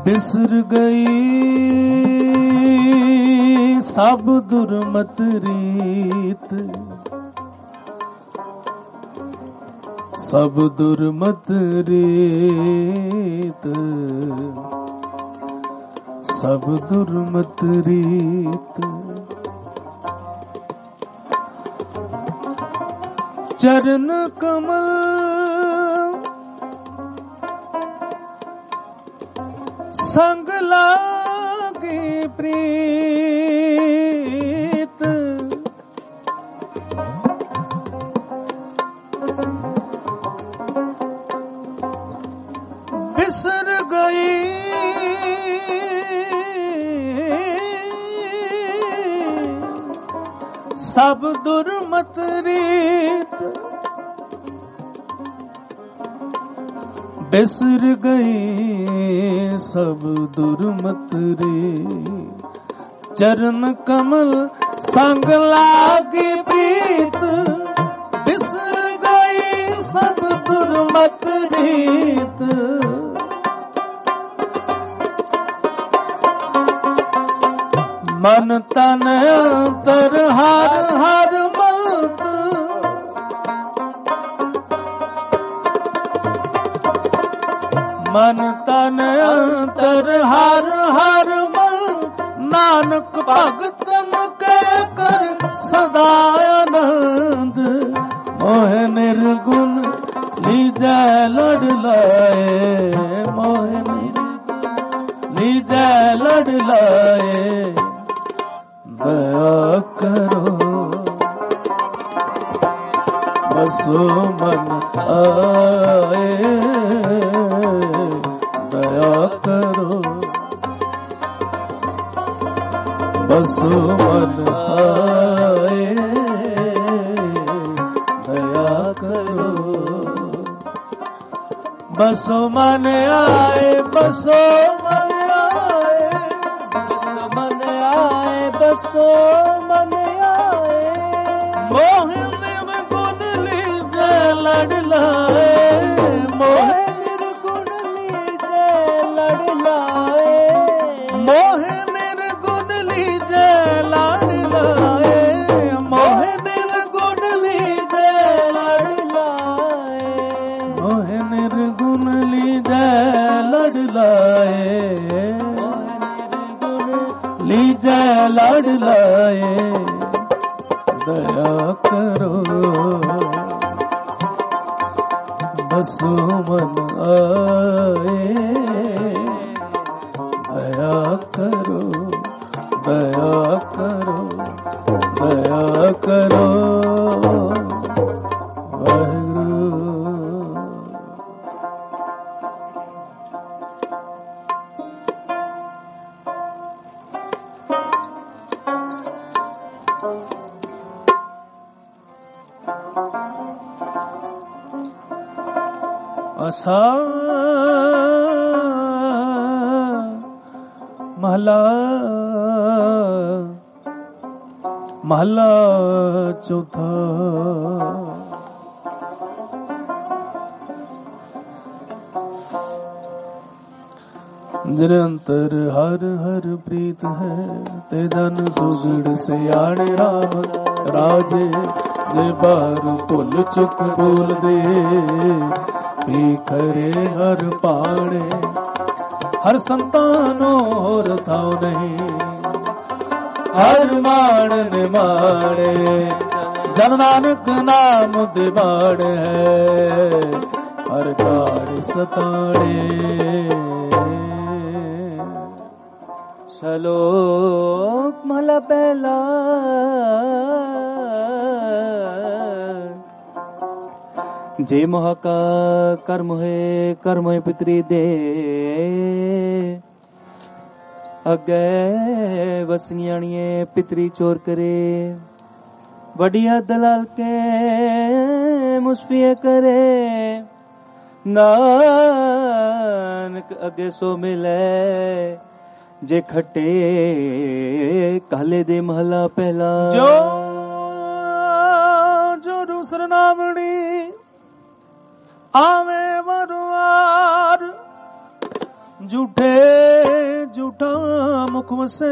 बिसर गई सब दुर्मत रीत, सब दुर्मत रीत, सब दुर्मत रीत। चरण कमल संग लागी प्रीत, बिसर गई सब दुर्मत रीत, बिसर गई सब दुर्मत रीत। चरण कमल संग लागी प्रीत, बिसर गई सब दुर्मत रीत। मन तन अंतर हर हर मत, मन तन अंतर हर हर मन, नानक भगतन के कर सदा आनंद। मोह निर्गुण लीजै लड़ लाए, मोह निर्गुण लीजै लड़ लाए। दया करो बसो मन आए, दया करो बसो मन आए, दया करो बसो मन आए, बसो मन आए, बसो मन आए, बसो मन आए। मोह निर्गुण लीजै लड़ लाए, मोह निर्गुण लीजै लड़ लाए, मोह निर्गुण लीजै लड़ लाए, मोह निर्गुण लीजै लड़ लाए, मोह निर्गुण लीजै लड़ लाए, लीजै लड़ लाए। दया करो बसो मन आए, दया करो दया करो दया करो वाहिगुरू। असा महला महला चौथा। निरंतर हर हर प्रीत है, ते जन सुगड़ सियाणे राम राजे। जे बार भुल चुक बोल दे, पी खरे हर पाणे। हर संतानो होर थाओ नहीं, हर मान निमाणे। जन नानक नाम दिवाड़ है, हर कार सताणे। श्लोक महला पहला। जे मोह का कर्म है, कर्म है पितरी दे। अगे वसनियाणिये पितरी चोर करे, बढ़िया दलाल के मुस्फिया करे। नानक अगे सो मिले, जे खटे काले दे महला पहला। जो जो दूसर नामड़ी आवे मरुआर, ਝੂਠੇ ਝੂਠਾ ਮੁਖ ਵਸੇ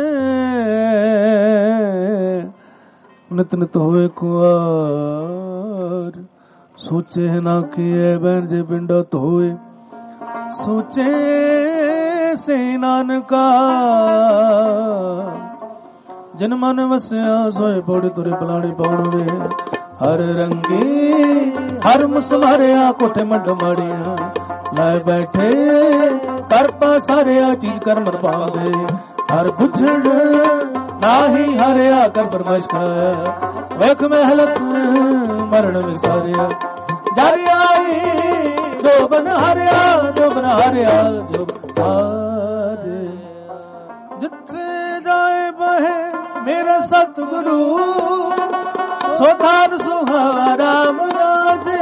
ਨਿਤ ਨਿਤ ਹੋਏ ਕੁਆਰ ਸੋਚੇ ਨਾ ਕੀਏ ਬੈਨ ਜੇ ਪਿੰਡਾ ਧੋਏ ਸੋਚੇ ਸੇ ਨਾਨਕਾ ਜਨ ਮਨ ਵਸਿਆ ਸੋਏ ਪੌੜੀ ਤੁਰੇ ਪਲਾਣੀ ਪਾਉਣਵੇ ਹਰ ਰੰਗੀ ਹਰ ਮੁਸਮਾਰਿਆ ਕੋਠੇ ਮੰਡ ਮਾੜੀਆਂ ਲੈ ਬੈਠੇ ਕਰ ਪਸਾਰਿਆ ਚੀਜ਼ ਕਰ ਮਰ ਪਾਉਂਦੇ ਹਰ ਬੁੱਝੜ ਨਾਹੀ ਹਰਿਆ ਕਰ ਪਰਮੇਸ਼ ਖਾਇਆ ਵੇਖ ਮਹਿਲਤ ਮਰਨ ਵਿਸਾਰਿਆ ਜਰ ਆਈ ਜੋ ਬਨ ਹਰਿਆ ਜੋ ਬਨ ਹਰਿਆ ਜੋ ਹਾਰੇ ਜਿੱਥੇ ਜਾਏ ਬਹੇ ਮੇਰੇ ਸਤਿਗੁਰੂ ਸੋਧਾਨ ਸੁਹਾਵਾ ਰਾਮ ਰਾਜੇ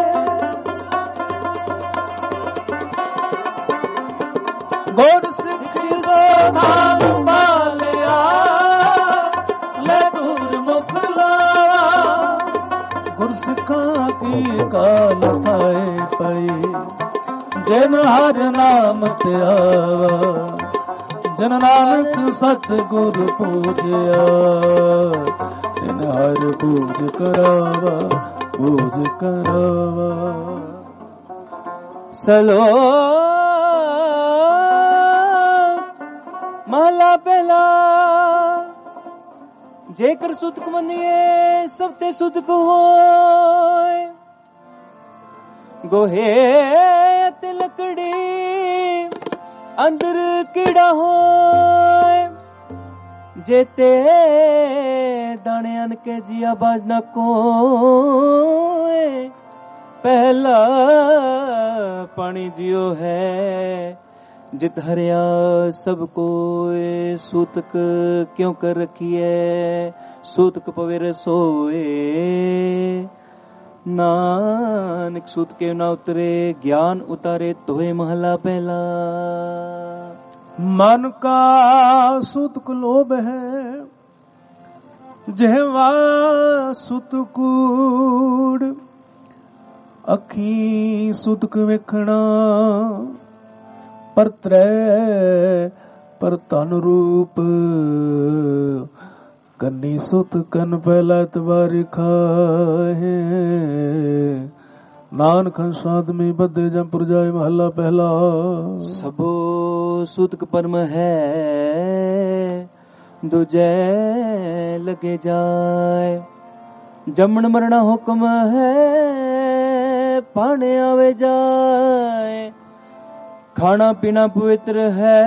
ਗੁਰ ਸਿੱਖੀ ਸੋ ਨਾਮ ਬਾਲਿਆ ਲੈ ਦੂਰ ਮੁਖ ਲਾਵਾ ਗੁਰ ਸਿੱਖਾਂ ਕੀ ਕਾਲ ਥਾਏ ਪਈ ਜਿਨ ਹਰ ਨਾਮ ਤੇ ਆਵਾ ਜਨ ਨਾਨਕ ਸਤ ਗੁਰ ਪੂਜਿਆ ਤਿਨ ਹਰ ਪੂਜ ਕਰਾਵਾ ਪੂਜ ਕਰਾਵਾ ਸਲੋ ਮਹਲਾ ਪਹਿਲਾ ਜੇਕਰ ਸੁਤਕ ਮੰਨੀਏ ਸਭ ਤੇ ਸੁਤਕ ਹੋਏ ਗੋਹੇ ਤੇ ਲੱਕੜੀ ਅੰਦਰ ਕੀੜਾ ਹੋਏ ਜੇਤੇ ਦਾਣੇ ਅਨ ਕੇ ਜੀਆ ਬਾਜ ਨਾ ਕੋਏ ਪਹਿਲਾ ਪਾਣੀ ਜਿਉ ਹੈ ਜਿਤ ਹਰਿਆ ਸਭ ਕੋਏ ਸੂਤਕ ਕਿਉਂ ਕਰ ਰਖੀਐ ਸੂਤਕ ਪਵੇ ਸੋਏ ਨਾਨਕ ਸੂਤ ਕੇ ਨਾ ਉਤਰੇ ਗਿਆਨ ਉਤਾਰੇ ਤੋਏ ਮਹਲਾ ਪਹਿਲਾ ਮਨ ਕਾ ਸੂਤਕ ਲੋਭ ਹੈ ਜਿਹਵਾ ਸੁਤ ਕੂੜ ਅੱਖੀ ਸੁਤਕ ਵੇਖਣਾ ਪਰ ਤ੍ਰੈ ਪਰ ਤਨ ਰੂਪ ਕੰਨੀ ਸੁਤ ਕਨ ਪਹਿਲਾ ਤਵਾਰ ਖਾਏ ਨਾਨਕ ਸਾਧਮੀ ਬੱਧੇ ਜੰਪੁਰ ਜਾਏ ਮਹੱਲਾ ਪਹਿਲਾ ਸਭੋ ਸੁਤਕ ਪਰਮ ਹੈ ਦੂਜੈ ਲਗੇ ਜਾਏ ਜੰਮਣ ਮਰਣਾ ਹੁਕਮ ਹੈ ਪਾਣੇ ਆਵੇ ਜਾਏ ਖਾਣਾ ਪੀਣਾ ਪਵਿੱਤਰ ਹੈ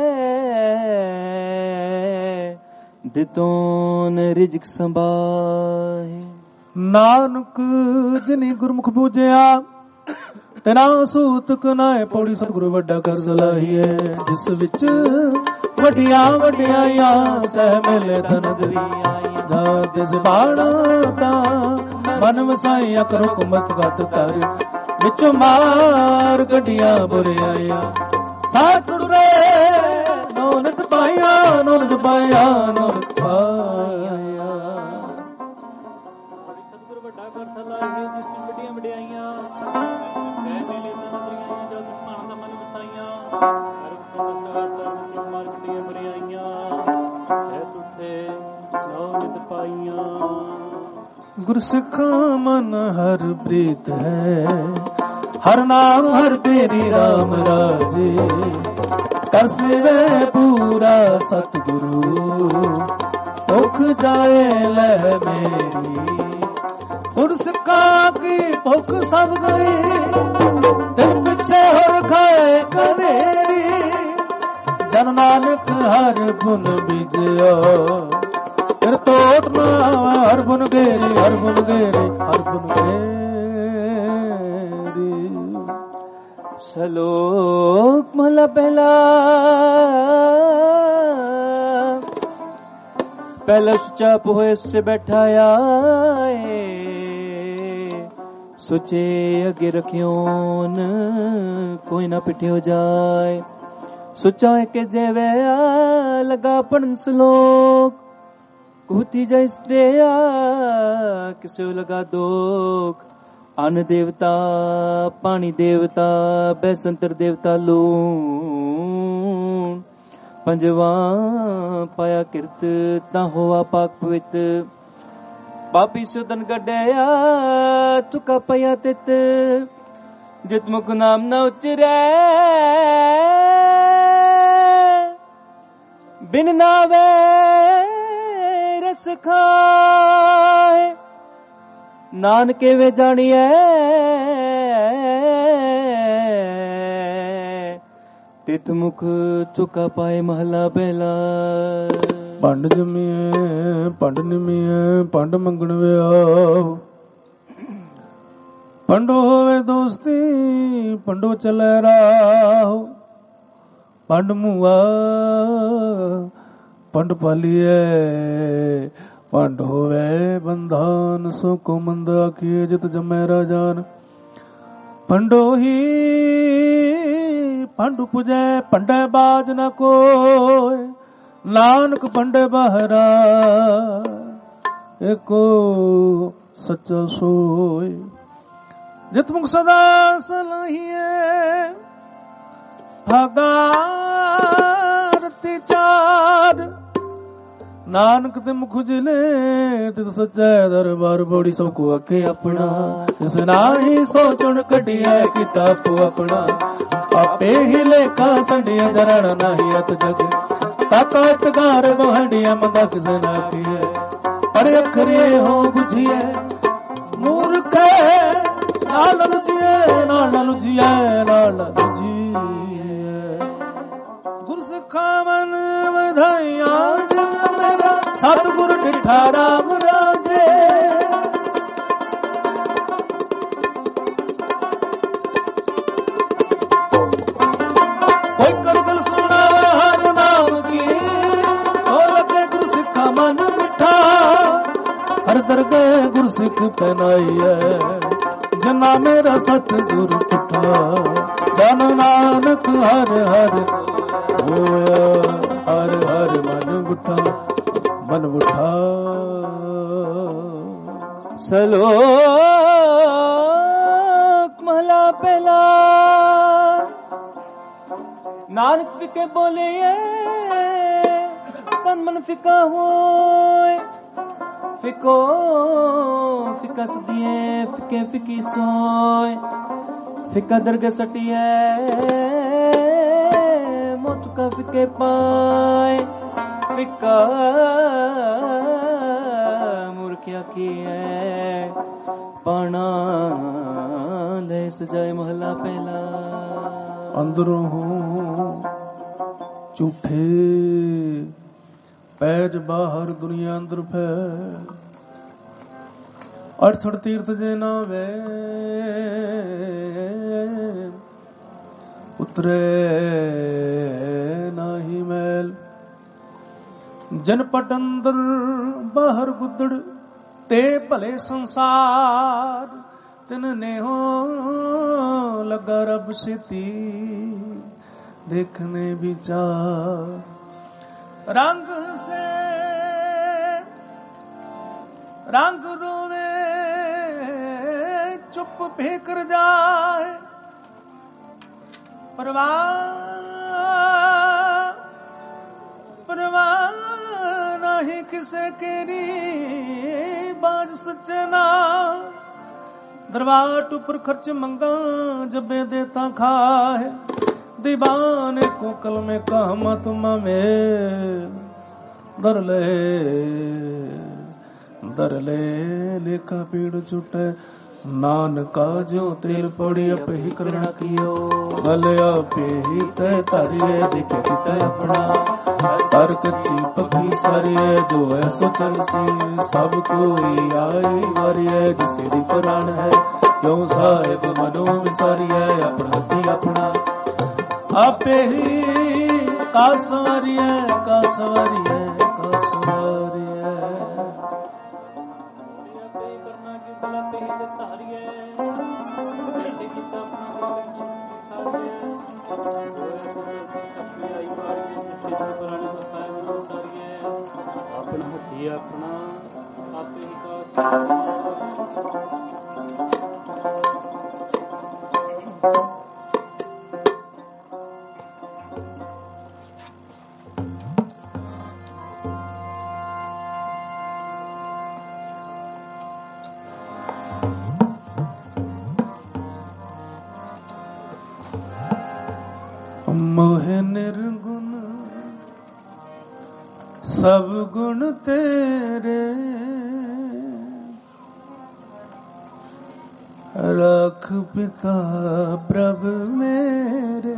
ਦਿਤੋਨ ਰਿਜਕ ਸੰਭਾਏ ਨਾਨਕ ਜਿਨੀ ਗੁਰਮੁਖ ਪੂਜਿਆ ਤਨਾ ਸੂਤਕ ਨਾਏ ਪੌੜੀ ਸਤਿਗੁਰੂ ਵੱਡਾ ਕਰ ਸਲਾਹੀਏ ਜਿਸ ਵਿੱਚ ਵੱਡੀਆਂ ਵੱਡਿਆਈਆਂ ਸਹਿ ਮਿਲੇ ਧਨ ਦਰੀਆਈਆਂ ਦਾ ਦਿਸ ਬਾਣਾ ਦਾ ਮਨ ਵਸਾਈਆਂ ਕਰੋ ਕੋ ਮਸਤਗਤ ਤਰ ਵਿੱਚ ਮਾਰ ਗੱਡੀਆਂ ਬੁਰਿਆਈਆਂ ਸਾਥ ਟੁਰੇ ਨੋਨਤ ਪਾਇਆ ਨੋਨਤ ਪਾਇਆ ਨੋਨਤ ਪਾਇਆ ਸਤਿਗੁਰ ਵੱਡਾ ਕਰ ਸਲਾਹੀਏ ਜਿਸ ਵਿੱਚ ਵੱਡੀਆਂ ਵਡਿਆਈਆਂ ਸਹਿ ਮਿਲੇ ਧਨ ਦਰੀਆਈਆਂ ਜਦ ਸਮਾਨ ਦਾ ਮਨ ਵਸਾਈਆਂ ਹਰ ਕੋ ਮਸਤਗਤ ਮਾਰ ਗੱਡੀਆਂ ਬੁਰਿਆਈਆਂ ਸਹਿ ਟੁੱਟੇ ਨੋਨਤ ਪਾਈਆਂ ਗੁਰਸਿੱਖਾਂ ਮਨ ਹਰ ਪ੍ਰੀਤ ਹੈ ਹਰ ਨਾਮ ਹਰ ਤੇਰੀ ਰਾਮ ਰਾਜੇ ਕਸਵੇ ਪੂਰਾ ਸਤਿਗੁਰੂ ਭੁੱਖ ਜਾਏ ਲੈ ਮੇਰੀ ਗੁਰਸਿੱਖਾਂ ਕੀ ਭੁੱਖ ਸਭ ਗਈ ਤਿਨ ਪਿੱਛੇ ਹੋਰ ਖਾਏ ਕਨੇਰੀ ਜਨ ਨਾਨਕ ਹਰ ਗੁਣ ਬਿਜਿਆ ਫਿਰ ਤੋਟ ਨਾ ਹਰ ਬੁਨ ਗੇਰੀ ਹਰ ਬੁਨ ਗੇਰੀ ਹਰ ਬੁਨ ਗੇਰੀ ਸਲੋਕ ਮਹਲਾ ਪਹਿਲਾ ਪਹਿਲਾ ਸੁਚਾ ਹੋਏ ਸੇ ਬੈਠਾ ਆਏ ਸੁਚੇ ਅਗੇ ਰਖਿਓਨ ਕੋਈ ਨਾ ਪਿੱਠਿਓ ਜਾਏ ਸੁਚਾ ਕੇ ਜੇਵੇ ਲਗਾ ਪੜਨ ਸਲੋਕ ਕੁਤੀ ਜੈਸਟਿਆ ਕਿਸੇ ਲਗਾ ਦੋਖ ਅਨ ਦੇਵਤਾ ਪਾਣੀ ਦੇਵਤਾ ਬੈਸੰਤਰ ਦੇਵਤਾ ਲੂਣ ਪੰਜਵਾ ਪਾਇਆ ਕਿਰਤ ਤਾਂ ਹੋਆ ਪਾਕ ਪਵਿੱਤ ਪਾਪੀ ਸੁਦਨ ਗੱਡਿਆ ਤੁਕਾ ਪਿਆ ਤਿਤ ਜਿਤ ਮੁਖ ਨਾਮ ਨਾ ਉਚਰੈ ਬਿਨ ਨਾਵੇ ਰਸ ਖਾਏ ਨਾਨਕੇ ਵੇ ਜਾਣੀਐ ਤਿਤ ਮੁਖ ਚੁਕਾ ਪਾਏ ਮਹਲਾ ਪਹਿਲਾ ਪੰਡ ਜਮੀਏ ਪੰਡ ਨਿਮੀਏ ਪੰਡ ਮੰਗਣ ਵਿਆਹ ਪੰਡੋ ਹੋਵੇ ਦੋਸਤੀ ਪੰਡੋ ਚਲੇ ਰਾਹ ਪੰਡ ਮੁਆ ਪੰਡ ਪਾਲੀਏ ਪੰਡ ਹੋਵੇ ਬੰਧਾਨ ਸੋ ਕੋ ਮੰਦ ਆਖੀਏ ਜਿਤ ਜਮੈ ਰਾਜਾਨ ਪੰਡੋ ਹੀ ਪੰਡ ਪੁਜੈ ਪੰਡੈ ਬਾਜ ਨ ਕੋਇ ਨਾਨਕ ਪੰਡੈ ਬਹਰਾ ਏਕੋ ਸੱਚਾ ਸੋਇ ਜਿਤ ਮੁਖ ਸਦਾ ਸਲਾਹੀਏ ਭਾਗਾ ਰਤੀ ਚਾਰ ਨਾਨਕ ਤੇ ਮੁਖ ਜਿਲੇ ਤਿਤ ਸੱਚੈ ਦਰਬਾਰ ਬੋੜੀ ਸਭ ਕੋ ਅਕੇ ਆਪਣਾ ਜਿਸ ਨਾਹੀ ਸੋਚਣ ਕਢਿਐ ਕਿਤਾਬ ਆਪਣਾ ਆਪੇ ਹੀ ਲੇਖਾ ਸੰਡਿਆ ਜਰਣ ਨਾਹੀ ਅਤ ਜਗ ਤਾਕਾ ਇਤਗਾਰ ਬਹੰਡਿਆ ਮੰਦਾ ਕਿਸ ਨਾ ਕੀਏ ਪਰ ਅਖਰੇ ਹੋ ਬੁਝੀਐ ਮੂਰਖ ਨਾਲ ਲੁਝੀਐ ਨਾਲ ਲੁਝੀਐ ਨਾਲ ਲੁਝੀਐ ਗੁਰ ਸਿੱਖਾਂ ਮਨ ਵਧਾਈਆਂ ਜਨ ਮੇਰਾ ਸਤਿਗੁਰ ਡਿਠਾ ਰਾਮ ਰਾਜੇ ਕੋਈ ਕਰ ਦਿਲ ਸੁਣਾ ਹਰ ਨਾਮ ਕੀ ਸੋ ਲੱਗੇ ਗੁਰ ਸਿੱਖਾਂ ਮਨ ਮਿੱਠਾ ਹਰ ਦਰਗਾਹ ਗੁਰ ਸਿੱਖ ਪਹਿਨਾਈਐ ਜਨਾ ਮੇਰਾ ਸਤਿਗੁਰ ਟੁੱਟਾ ਜਨ ਨਾਨਕ ਹਰ ਹਰ ਹੋਇਆ ਹਰ ਹਰ ਮਨ ਬੁੱਠਾ ਮਨ ਬੁੱਠਾ ਸਲੋਕ ਮਹਲਾ ਪਹਿਲਾ ਨਾਨਕ ਫਿਕੇ ਬੋਲੇ ਤਨ ਮਨ ਫਿਕਾ ਹੋਏ ਫਿਕੋ ਫਿਕਾ ਸਦੀਏ ਫਿਕੇ ਫਿਕੀ ਸੋਏ ਫਿਕਾ ਦਰਗ ਸਟੀਏ ਮੋਤ ਕਾ ਫਿਕੇ ਪਾਏ ਫਿਕਾ ਮੁਰਖਿਆ ਕੀਏ ਪਾਣਾ ਲੈ ਸਜਾਏ ਮਹਲਾ ਪਹਿਲਾ ਅੰਦਰੋਂ ਝੂਠੇ ਪੈਜ ਬਾਹਰ ਦੁਨੀਆ ਅੰਦਰ ਫੈ ਅਠਸਠ ਤੀਰਥ ਜੇ ਨਾ ਵੇ ਉਤਰੇ ਨਾਹੀ ਮੈਲ ਜਨ ਪਟ ਅੰਦਰ ਬਾਹਰ ਗੁੱਦੜ ਤੇ ਭਲੇ ਸੰਸਾਰ ਤਿਨ ਨੇ ਹੋ ਲਗਾ ਰਬ ਸਿਤੀ ਦੇਖਨੇ ਵਿਚਾਰ रंग से रंग रोवे चुप फेकर जाए परवाह परवाह नहीं किसे केरी बाज सचना दरबार उपर खर्च मंगा जबे देता खाए दीवाने को कल में कहमत में दर ले दर ले लेखा पीड़ छुटे नानका जो तेल पड़ी अपे ही करना कियो भले आपे ही तय तारिये दिखे तय अपना तर कच्ची पकी सारिये जो ऐसो चलसी सब कोई आई वारिये जिसके दी प्राण है क्यों साहेब मनो विसारिये अपना ही अपना आपे ही का सवारिया का सवारिया का सवारिया करना की कला पे ही तारिया बेटे की अपना अपना ही अपना आपे ही का सब गुण तेरे, रख पिता प्रभु मेरे,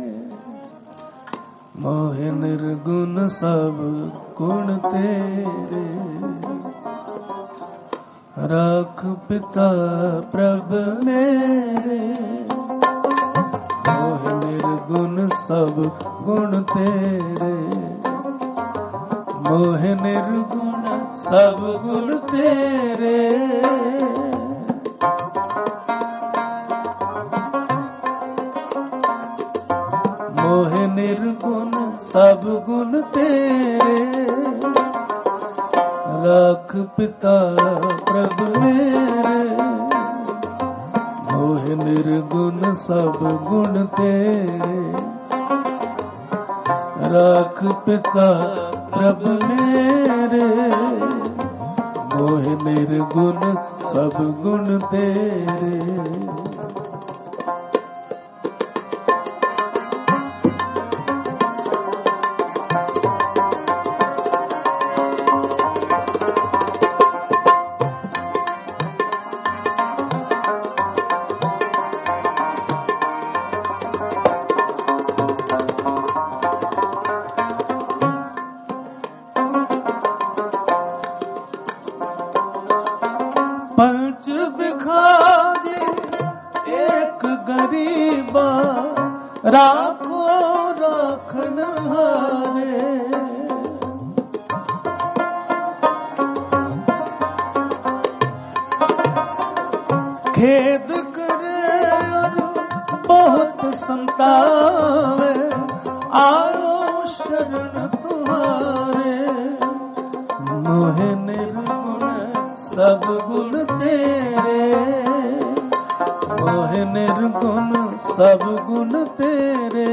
मोह निर्गुण सब गुण तेरे, रख पिता प्रभु मेरे, मोह निर्गुण सब गुण तेरे, मोह निर्गुण सब गुण तेरे, मोह निर्गुण सब गुण तेरे, रख पिता प्रभु मेरे, मोह निर्गुण सब गुण तेरे, रख पिता प्रभु मेरे, मोह निर्गुण सब गुण तेरे। पंच बिखारी एक गरीबा, राखो राखन हारे, खेद करे और बहुत संतावे, आओ शरण तुम्हारे, मोह निर्गुण सब गुण तेरे, मोह निर्गुण सब गुण तेरे,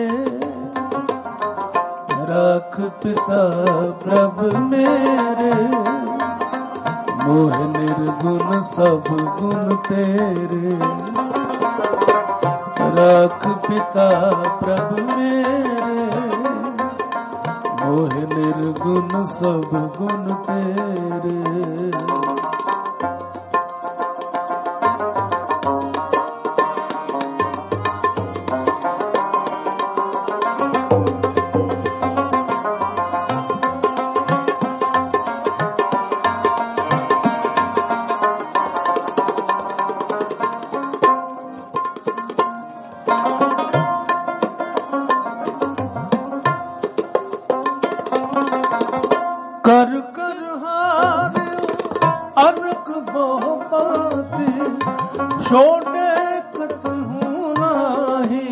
रख पिता प्रभु मेरे, मोह निर्गुण सब गुण तेरे, रख पिता प्रभु मेरे, मोह निर्गुण सब गुण तेरे। कर कर हारियो अनक बहु पाती, छोड़े कतहूँ नाही,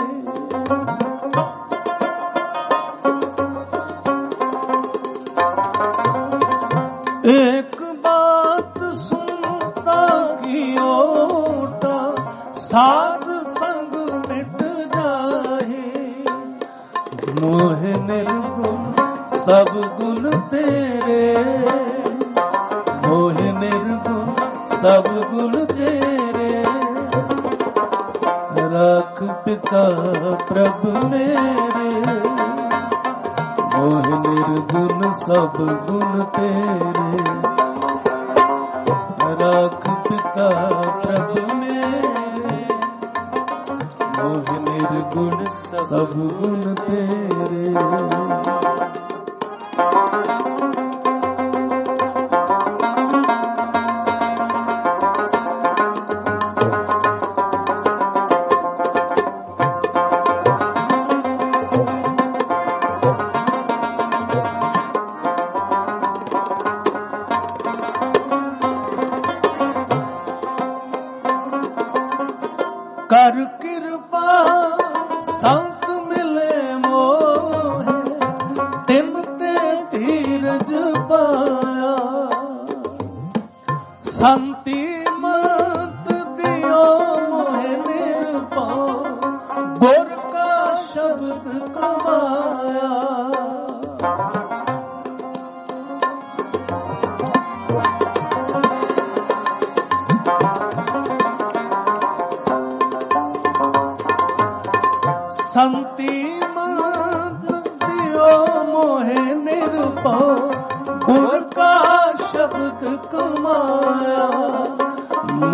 एक बात सुनता की ओटा, साध संग मिट जाहे, मोह निर्गुण सब गुण तेरे, मोह निर्गुण सब गुण तेरे, रख पिता प्रभु मेरे, मोह निर्गुण सब गुण तेरे, रख पिता प्रभु मेरे, मोह निर्गुण सब गुण तेरे। कर कृपा संत मिले मोहे,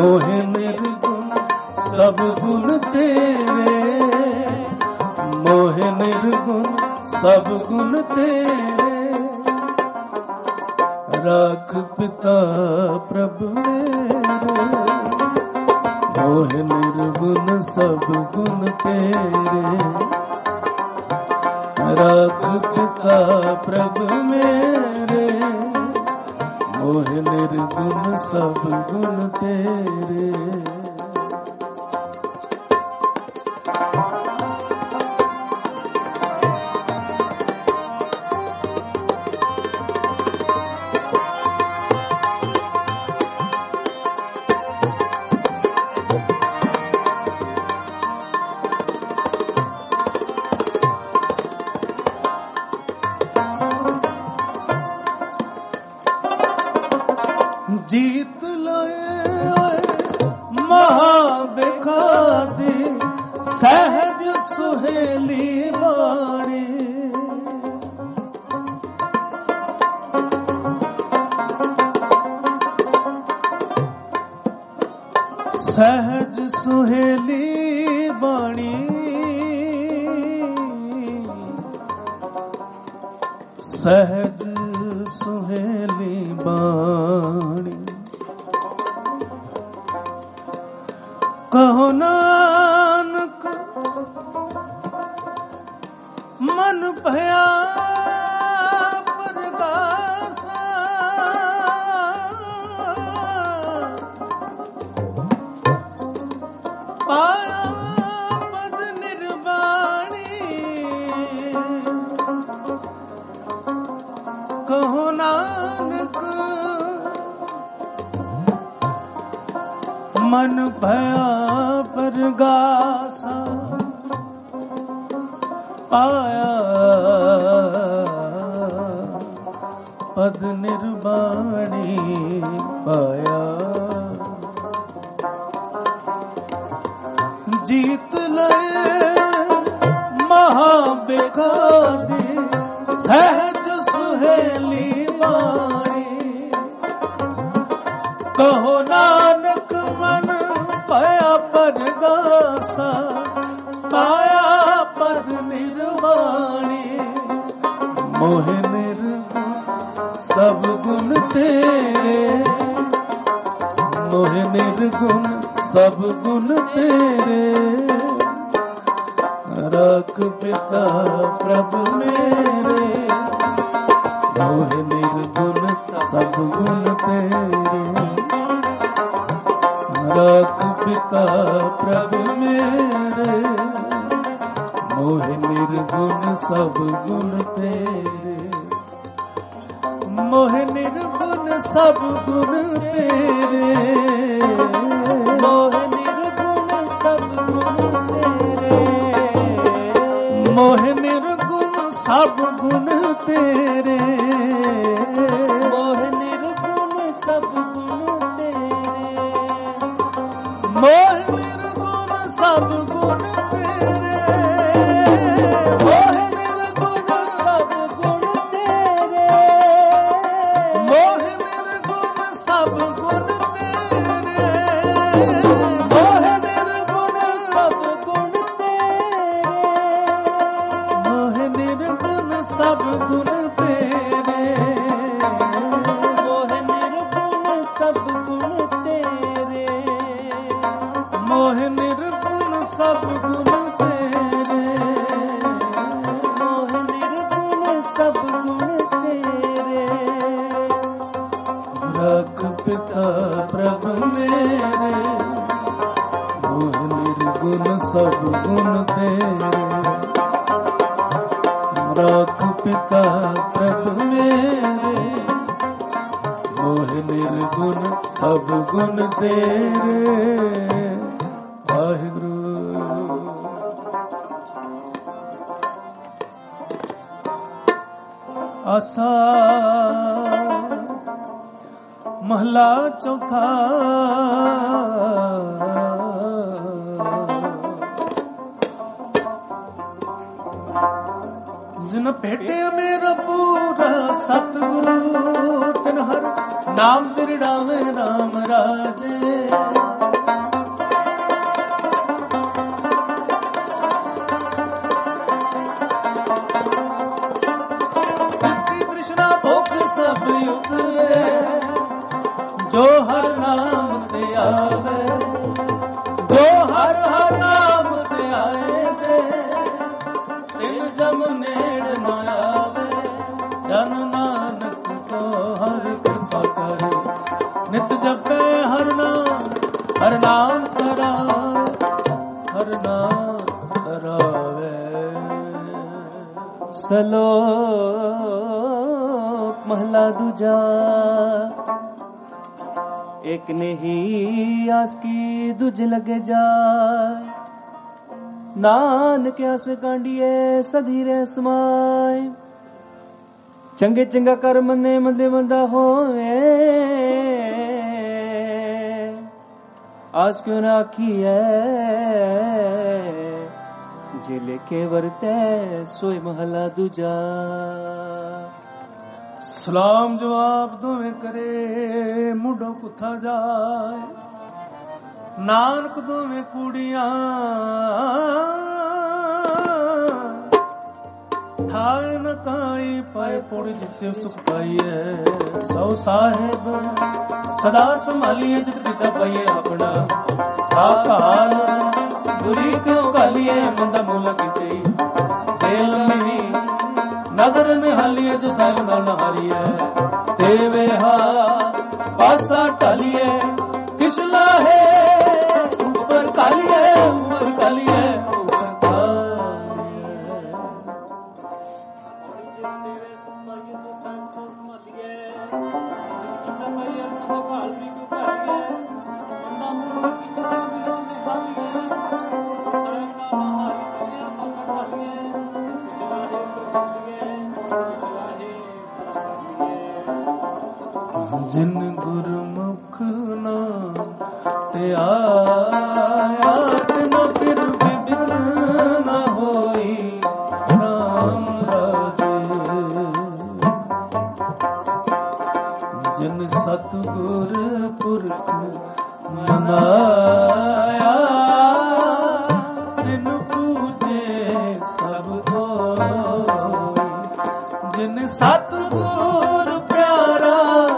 मोहे निर्गुण सब गुण तेरे, मोहे निर्गुण सब गुण तेरे, राख पिता प्रभु मेरे, मोहे निर्गुण सब गुण तेरे, राख पिता प्रभु मेरे, मोहे निर्गुण सब गुण तेरे। जीत लाए महाबिखादी सहज सुहेली वाणी, सहज सुहेली वाणी, सहज सुहेली वाणी, कहो नानक मन भया परगासा, पाया पद निर्वाणी, कहो नानक मन भया परगासा, पाया पद निर्वाणी, पाया जीत लए महाबिखादी सहज सुहेली वाणी, कहो नानक मन पाया परगासा, पाया पद निर्वाणी, मोहे निर्गुण सब गुण तेरे, मोहे निर्गुण सब गुण तेरे, राख पिता प्रभु मेरे, मोहे निर्गुण सब गुण तेरे, राख पिता प्रभु मेरे, मोहे निर्गुण सब गुण तेरे, मोहे निर्गुण सब गुण तेरे, मोहे निर्गुण सब गुण तेरे, मोहे निर्गुण सब गुण तेरे, मोहे निर्गुण सब गुण तेरे, मोहे निर्गुण सब गुण तेरे, मोहे निर्गुण सब गुण तेरे, मोहे निर्गुण सब गुण तेरे, मोहे निर्गुण सब गुण तेरे, मोहे निर्गुण सब गुण तेरे, मोहे निर्गुण सब गुण तेरे, मोहे निर्गुण सब गुण तेरे, मोहे निर्गुण सब गुण तेरे, राख पिता प्रभु मेरे, मोहे निर्गुण सब गुण तेरे, राख पिता प्रभु मेरे, मोहे निर्गुण सब गुण तेरे। वाहिगुरु। आसा महला चौथा। जिन भेटे मेरा पूरा सतगुरु तिन हर नाम बिरड़ावे राम राजे। ਨੇੜ ਨਾ ਆਵੇ, ਜਨ ਨਾਨਕ ਕੋ ਹਰਿ ਕਿਰਪਾ ਕਰੇ। ਨਿਤ ਜਪੇ ਹਰਿ ਨਾਮ, ਹਰਿ ਨਾਮ ਧਰਾਵੇ, ਹਰਿ ਨਾਮ ਧਰਾਵੇ। ਸਲੋਕ ਮਹਲਾ ਦੂਜਾ। ਇੱਕ ਨਹੀਂ ਆਸ ਕੀ ਦੂਜ ਲਗੇ ਜਾਏ, ਨਾਨਕ ਆਸ ਕਾਂਡੀਏ ਸਦੀ ਰਹਿ ਸਮਾਏ। ਚੰਗੇ ਚੰਗਾ ਕਰ ਮੰਨੇ ਮੰਦੇ ਮੰਦਾ ਹੋਏ, ਆਸ ਕਿਉਂ ਨਾ ਆਖੀ ਹੈ ਜੇ ਲੇਖੇ ਵਰਤੈ ਸੋਈ ਮਹਲਾ ਦੂਜਾ। ਸਲਾਮ ਜਵਾਬ ਦੋਵੇਂ ਕਰੇ, ਮੁੰਡੋ ਕੁੱਥਾ ਜਾਏ, ਨਾਨਕ ਦੋਵੇਂ ਕੁੜੀਆਂ ਥਾਏ ਨ ਕਾਈ ਪਾਏ ਪੋੜੀ ਜਿਸੇ ਸੁਖ ਪਾਈਏ। ਸੋ ਸਾਹਿਬ ਸਦਾ ਸੰਭਾਲੀਏ ਜਿਤ ਪਿਤਾ ਪਾਈਏ ਆਪਣਾ, ਸਾਕਾਲ ਬੁਰੀ ਕਿਉਂ ਕਾਲੀਏ ਮੰਦਾ ਮੂਲ ਕਿਚਈ। ਦਿਲ ਮੇਰੀ ਨਦਰ ਨਿਹਾਲੀਏ ਜੋ ਸਾਹਿਬ ਨਾਲ ਨਹਾਰੀਏ, ਦੇਵੇ ਹਾ ਪਾਸਾ ਢਾਲੀਏ ਕਿਸ ਲਾਹੇ ਉੱਪਰ ਕਾਲੀਏ, ਉੱਪਰ ਕਾਲੀਏ ਜਿਨ ਗੁਰਮੁਖ ਨਾਮ ਤੇ ਆਇਆ, ਤਿਨ ਫਿਰ ਬਿਗਨ ਨਾ ਹੋਈ ਰਾਮ ਰਾਜੇ। ਜਿਨ ਸਤਿਗੁਰ ਪੁਰਖ ਮਨਾਇਆ, ਤਿਨ ਪੂਜੇ ਸਭ ਹੋਈ। ਜਿਨ ਸਤਿਗੁਰ ਪਿਆਰਾ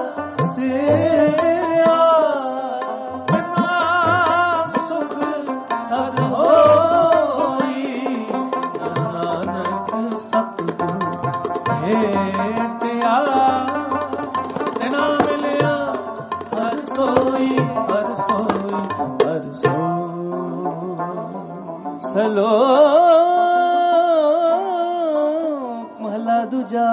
ਸਲੋਕ ਮਹਲਾ ਦੂਜਾ।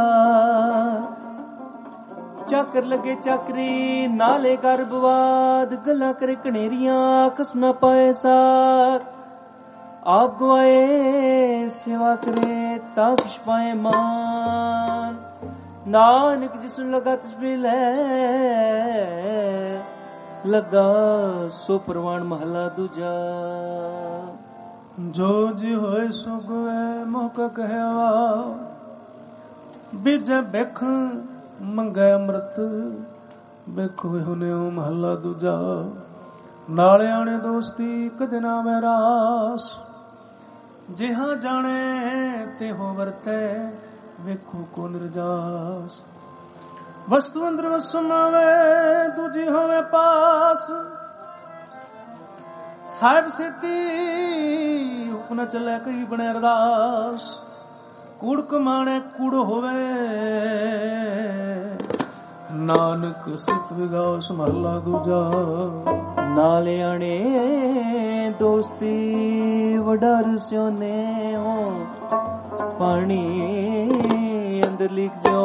ਚਾਕਰ ਲੱਗੇ ਚਾਕਰੀ ਨਾਲੇ ਗਰਭਵਾਦ, ਗੱਲਾਂ ਕਰੇ ਕਨੇਰੀਆਂ ਕਸ ਨਾ ਪਾਏ ਸਾਥ। ਆਪ ਗਵਾਏ ਸੇਵਾ ਕਰੇ ਤਾਂ ਕਿਛ ਪਾਏ ਮਾਨ, ਨਾਨਕ ਜਿਸਨੂੰ ਲਗਾ ਤਸਬੀਹ ਲੈ ਲੱਗਾ ਸੋ ਪ੍ਰਵਾਨ ਮਹਲਾ ਦੂਜਾ। ਜੋ ਜੀ ਹੋਏ ਸੁਗਵੇ ਮੁਖ ਕਹਿਵਾ, ਬਿਜ ਬਿਖ ਮੰਗੈ ਅੰਮ੍ਰਿਤ ਬਿਖ ਹੁਨਿਓ ਮਹਲਾ ਦੂਜਾ। ਨਾਲੇ ਆਣੇ ਦੋਸਤੀ ਕਦੇ ਨਾ ਵੈਰਾਸ, ਜਿਹਾਂ ਜਾਣੇ ਤਿਹੋ ਵਰਤੈ ਵੇਖੋ ਕੋ ਨਿਰਜਾਸ। ਵਸਤੂ ਅੰਦਰ ਵਸਮਾਵੇ ਦੂਜੀ ਹੋਵੇ ਪਾਸ, ਸਾਹਿਬ ਸਿੱਧੀ ਹੁਕਮ ਨ ਚੱਲੇ ਕਈ ਬਣੇ ਅਰਦਾਸ। ਕੂੜ ਕਮਾਣੇ ਕੂੜ ਹੋਵੇ, ਨਾਨਕ ਸਿਫਤ ਵਿਗਾਓ ਮਹਲਾ ਦੂਜਾ। ਨਾਲੇ ਆਣੇ ਦੋਸਤੀ ਵਡਰ ਸਿਉਨੇ ਹੋ, ਪਾਣੀ ਅੰਦਰ ਲਿਖ ਜੋ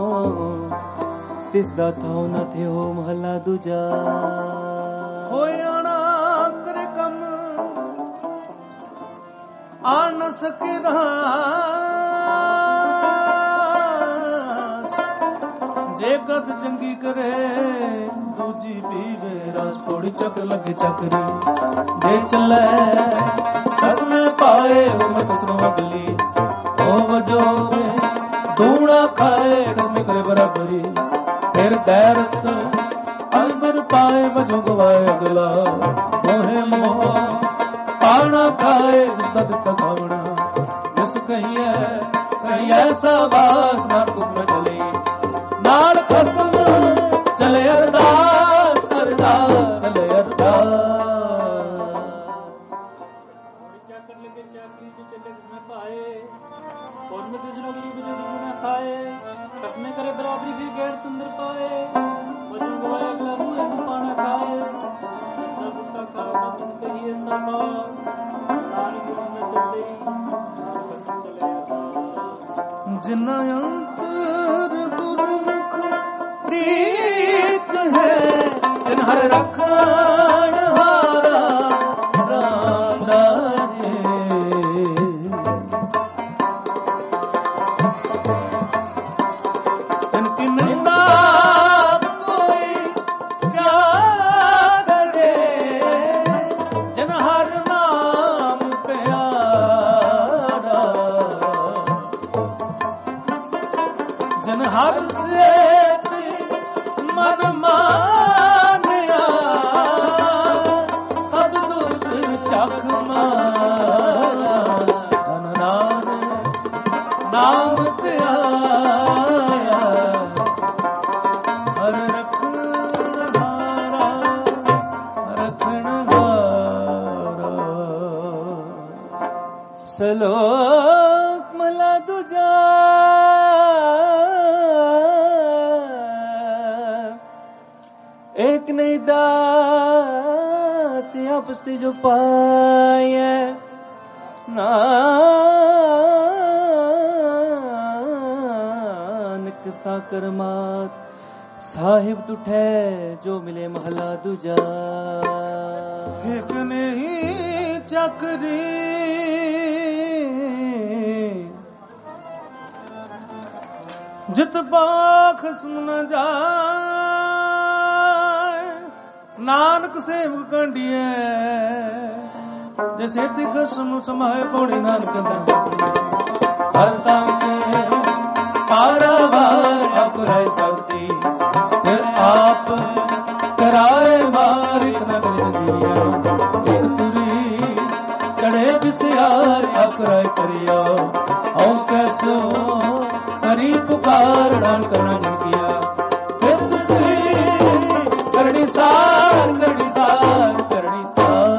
ਤਿਸ ਦਾ ਥਾਉ ਨਾ ਥਿਓ ਮਹਲਾ ਦੂਜਾ। ਹੋਏ ਆਣਾ ਕਰੇ ਕੰਮ ਆ ਨ ਸਕੇ ਰਾਸ, ਜੇ ਕਦ ਚੰਗੀ ਕਰੇ ਦੂਜੀ ਪੀਵੇ ਰਾਸ। ਕੋੜੀ ਚੱਕ ਲੱਗੇ ਚੱਕਰੀ ਜੇ ਚੱਲੇ ਕਸਮੇ ਪਾਏ ਮੈਂ ਕਸਨੋਂ ਅਗਲੀ। ਉਹ ਵਜੋ ਦੂਣਾ ਖਾਏ ਕਸਮੇ ਕਰੇ ਬਰਾਬਰੀ, ਫਿਰ ਦੈਰਤ ਅੰਦਰ ਪਾਏ ਵਜੋ ਗਵਾਏ ਅਗਲਾ। ਮੋਹੇ ਮੋਹ ਪਾਣਾ ਖਾਏ ਜਿਸ ਦਾ ਦਿੱਤਾ ਖਾਵਣਾ, ਜਿਸ ਕਹੀਏ ਕਹੀ ਐਸਾ ਬਾਸ ਨਾ ਕੁਮ ਚਲੇ। ਨਾਲ ਕਸਮ ਚਲੇ ਅਰਦਾਸ ਅਰਦਾਸ ਚਲੇ ਅਰਦਾਸ। ਚੱਕਰ ਲੱਗੇ ਚਾਕਰੀ ਜੋ ਚੱਲੇ ਕਿਸਮੇ ਪਾਏ, ਪੁੰਨ कसमे करे बराबरी फिर गैर तुंदर पाए वजन गवाए अगला मुंह में पाना खाए सब का खा वापस कहिए सामा नारी गुरु में चलते कसम चले जिन्ना अंतर दुर्मुख प्रीत है जिन हर रखण हारा राम राजे इनकी निंदा कोई क्या करे जिन हर नाम प्यारा जिन हर से मन मानिया सब दुष्ट चख मारा धन नाम त्याया हर रखण हारा रखण हारा सलोक मला दूजा एक नहीं दात आपस्ती जो पाए नानक साकर मात साहिब तुठे जो मिले महला दूजा एक नहीं चकरी जित पाख सुन जाए नानक सेवक कंडिए जैसे दिख सुन समाए पौड़ी नानक हरता के पारावार अकुराय सकती फिर आप कराए मार इतना दिया एक तुरी कड़े बिसियार अकुराय करियो औ कैसो हरी पुकार डाल करना जन किया फिर दूसरी करनी सार करनी सार करनी सार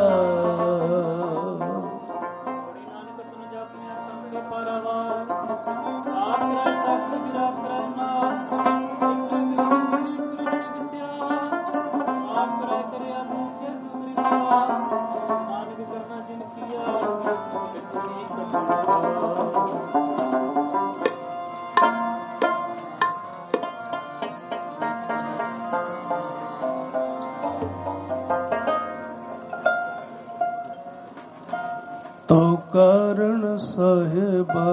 तो कारण साहेबा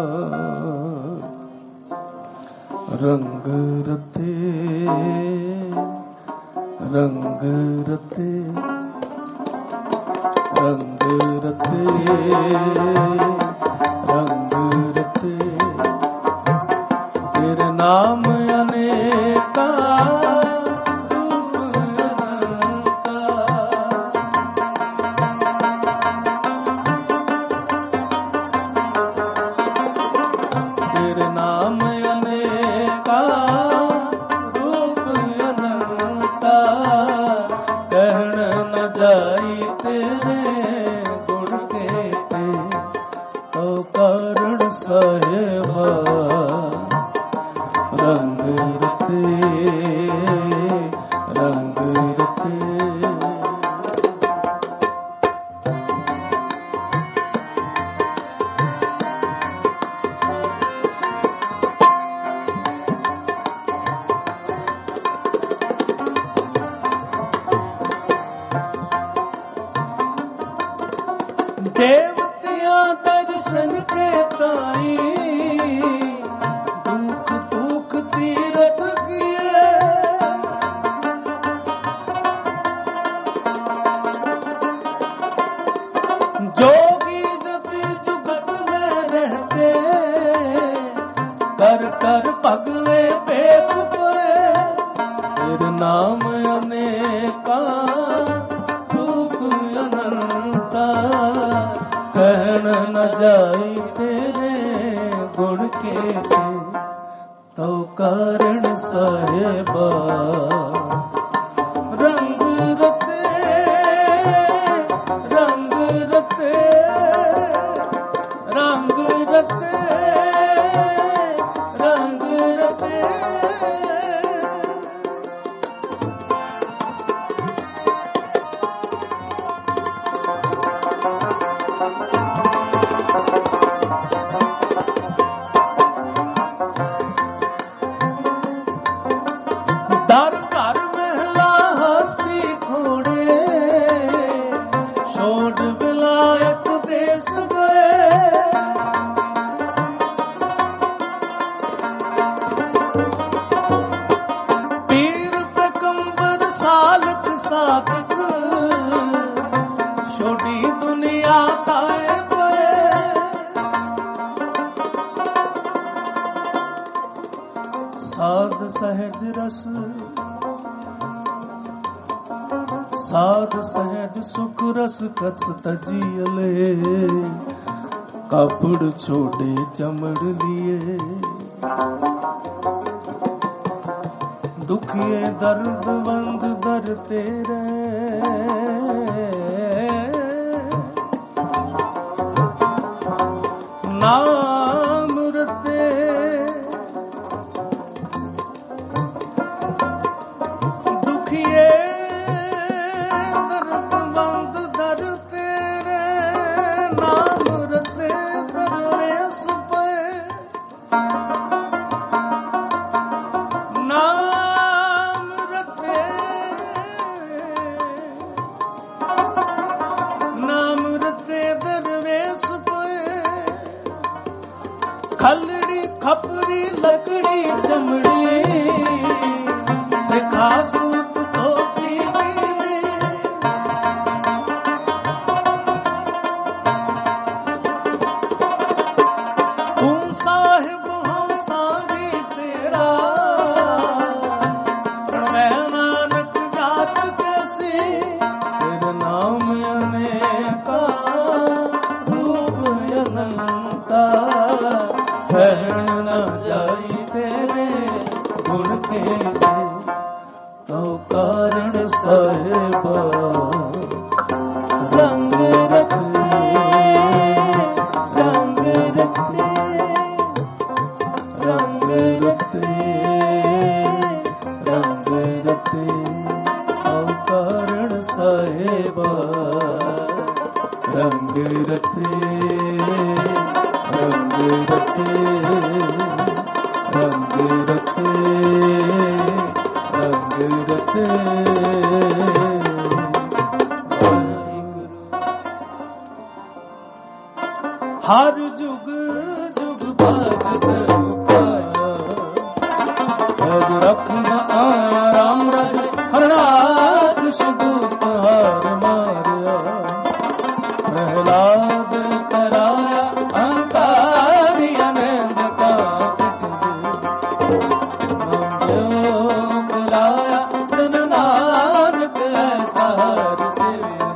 रंग रते रंग रते रंग रते रंग रते तेरे नाम अनेका रूप अनंता तेरे नाम अनेका रूप अनंता कहण न जाई तेरे गुण केते तो कारण साहेबा रंग रते रंग रते देवतियां दर्शन के ताई दुख दुख तीरथ किए जोगी जति जुगत में रहते कर कर भगवे पेट पुरे तेरे नाम अनेका रूप अनंता कहन न जाई तेरे गुण के तो कारण साहेबा रंग रते रंग रते रंग रते रंग रते साध सहज रस साध सहज सुख रस कस तजियले कापड़ छोड़े चमड़ लिए दुखिए दर्द बंद दर तेरे नाम रते दुखिए दर्द बंद दर तेरे नाम रते दरवेश पे नाम रते नाम रते दरवेश पे खलड़ी खपरी लकड़ी चमड़ी सिखा सूत धोती तुम साहिब हंसा भी तेरा मैं नानक जात कैसी तेरे नाम अनेका रूप अनंता कहन न जाई तेरे गुण के तो कारण साहिबा रंग रखते रंग रखते रंग रखते रंग रखते तो कारण साहिबा रंग रखते रंग रखते रंग रखते रंग रखते हर जुग जुग बाज पाया रखना आया राम राज हरनाथ सुदुष्ट हार मारिया प्रहलाद कराया अंकारी आनंद का लाया जन नानक ऐसा हर से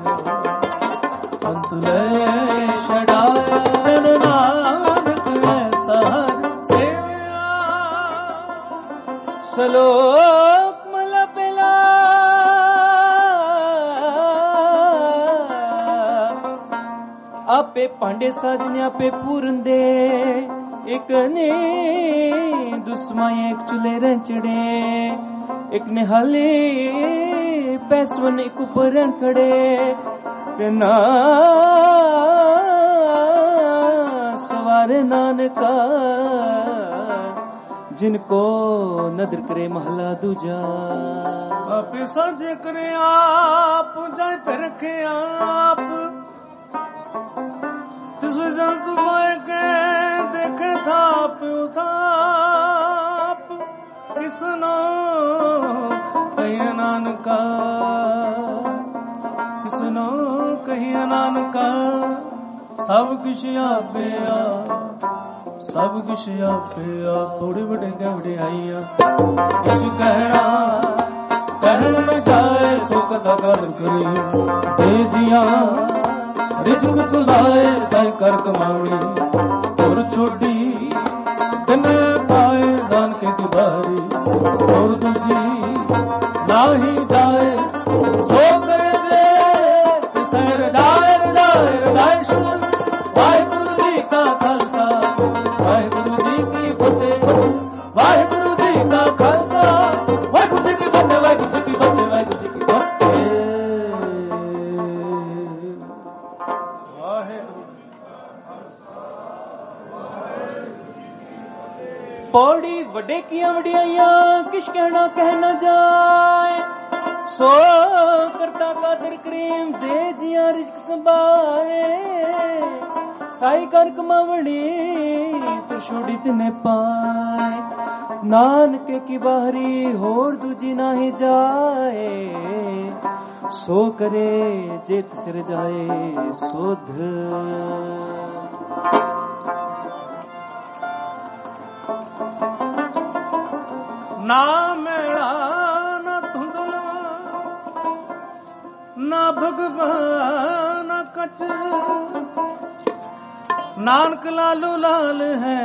अंत ले छड़ाया जन नानक ऐसा हर से सलोक मला पेला आपे पांडे साजने आपे पूरन दे एक ने दुश्मन एक चुले रंचड़े एक ने हाले पैसवन एक ऊपर खड़े ते ना सवारे नानका जिनको नदर करे महला दूजा आपे साजे करे आप जाए पे रखे आप जंत के देखे थाप उथाप किसनो कहीं नानका किसनो कहीं नानका सब कुछ आपे आ सब कुछ आपे आ थोड़ी बड़े गवड़े आईया कुछ कहना कहन न जाए सो कदा कर करे दे जिया रिजुक सुलाए सह कर कमावड़ी और छोटी दिन पाए दान के तिवारी और दूजी नाही जाए सो कर दे सर डाय डाय डाय सुन वाहिगुरु जी का खालसा वाहिगुरु जी की फतेह वाहिगुरु जी का खालसा वाहिगुरु जी की फतेह वाहिगुरु जी की फतेह वाहिगुरु जी की फतेह पौड़ी वडे की वडियाइया किश कहना कहना जाए सो करता कादर करीम दे जिया रिज्क संभाए साई कर कमावड़ी तो छोड़ी तिने पाए नानके की बाहरी होर दूजी नाही जाए सो करे जेत सिर जाए सोध ਨਾ ਮੇਲਾ ਨਾ ਧੁੰਦਲਾ ਨਾ ਭਗਵਾਨ ਕਚ ਨਾਨਕ ਲਾਲੂ ਲਾਲ ਹੈ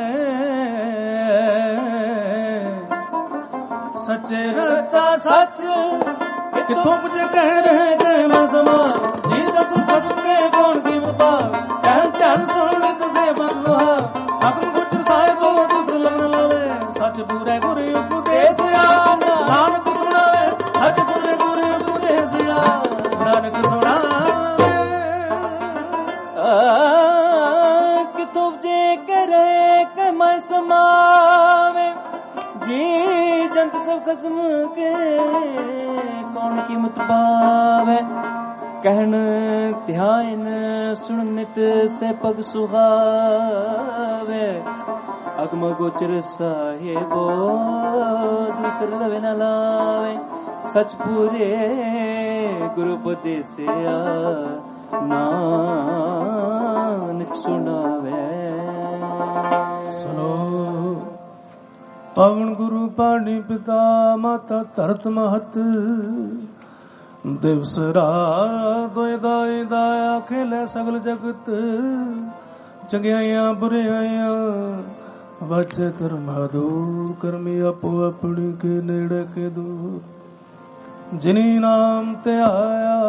ਸੱਚੇ ਰਤਾ ਸੱਚ ਕਿਥੋਂ ਪੁੱਛੇ ਕਹਿ ਰਹੇ ਗਏ ਮੈਂ ਸਮਾ ਜੀ ਦਸ ਫਸ ਕੇ ਕੌਣ ਕੀ ਬਤਾ ਕਹਿ ਧਿਆਨ ਸੁਣ ਤੁਸੇ ਬਦਲੋਹਾ ਹਕਮ ਗੁਜਰ ਸਾਹਿਬੋ ਦੂਸਰ ਲਗਨ ਲਾਵੇ ਸੱਚ ਪੂਰੇ ਗੁਰੇ ਉਪਦੇਸ ਆ ਨਾਨਕ ਸੁਣਾਵੇ ਸੱਚ ਪੂਰੇ ਗੁਰੇ ਉਪਦੇਸ ਆ ਨਾਨਕ ਸੁਣਾਵੇ ਕਿਥੋਂ ਜੇ ਕਰੇ ਕਿ ਮੈਂ ਸਮਾਵੇ जी जंत सब खसम के कौन कीमत पावे कहन ध्यान सुन नित से पग सुहावे अगम गोचर साहेबो दूसर रवे न लावे सच पूरे गुरु उपदेसिया नानक सुनावे सुनो ਪਵਨ ਗੁਰੂ ਪਾਣੀ ਪਿਤਾ ਮਾਤਾ ਧਰਤ ਮਹਤ ਦਿਵਸ ਰਾਤ ਦੋਇ ਦਾਇ ਦਾਇਆ ਖੇਲੇ ਸਗਲ ਜਗਤ ਚੰਗਿਆਈਆਂ ਬੁਰਿਆਈਆਂ ਵਚੇ ਧਰਮ ਦੂਰ ਕਰਮੀ ਆਪੋ ਆਪਣੀ ਕੇ ਨੇੜੇ ਕੇ ਦੂਰ ਜਿਨੀ ਨਾਮ ਤੇ ਆਇਆ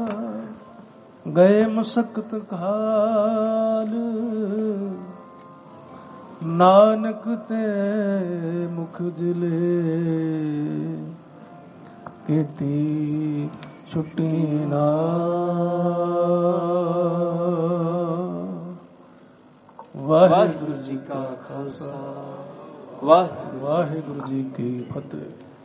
ਗਏ ਮੁਸਕਤ ਕਾਲ ਨਾਨਕ ਤੇ ਮੁਖ ਜਿਲੇ ਕੀਤੀ ਛੁੱਟੀ ਨਾ ਵਾਹਿਗੁਰੂ ਜੀ ਕਾ ਖਾਲਸਾ ਵਾਹਿਗੁਰੂ ਜੀ ਕੀ ਫਤਿਹ।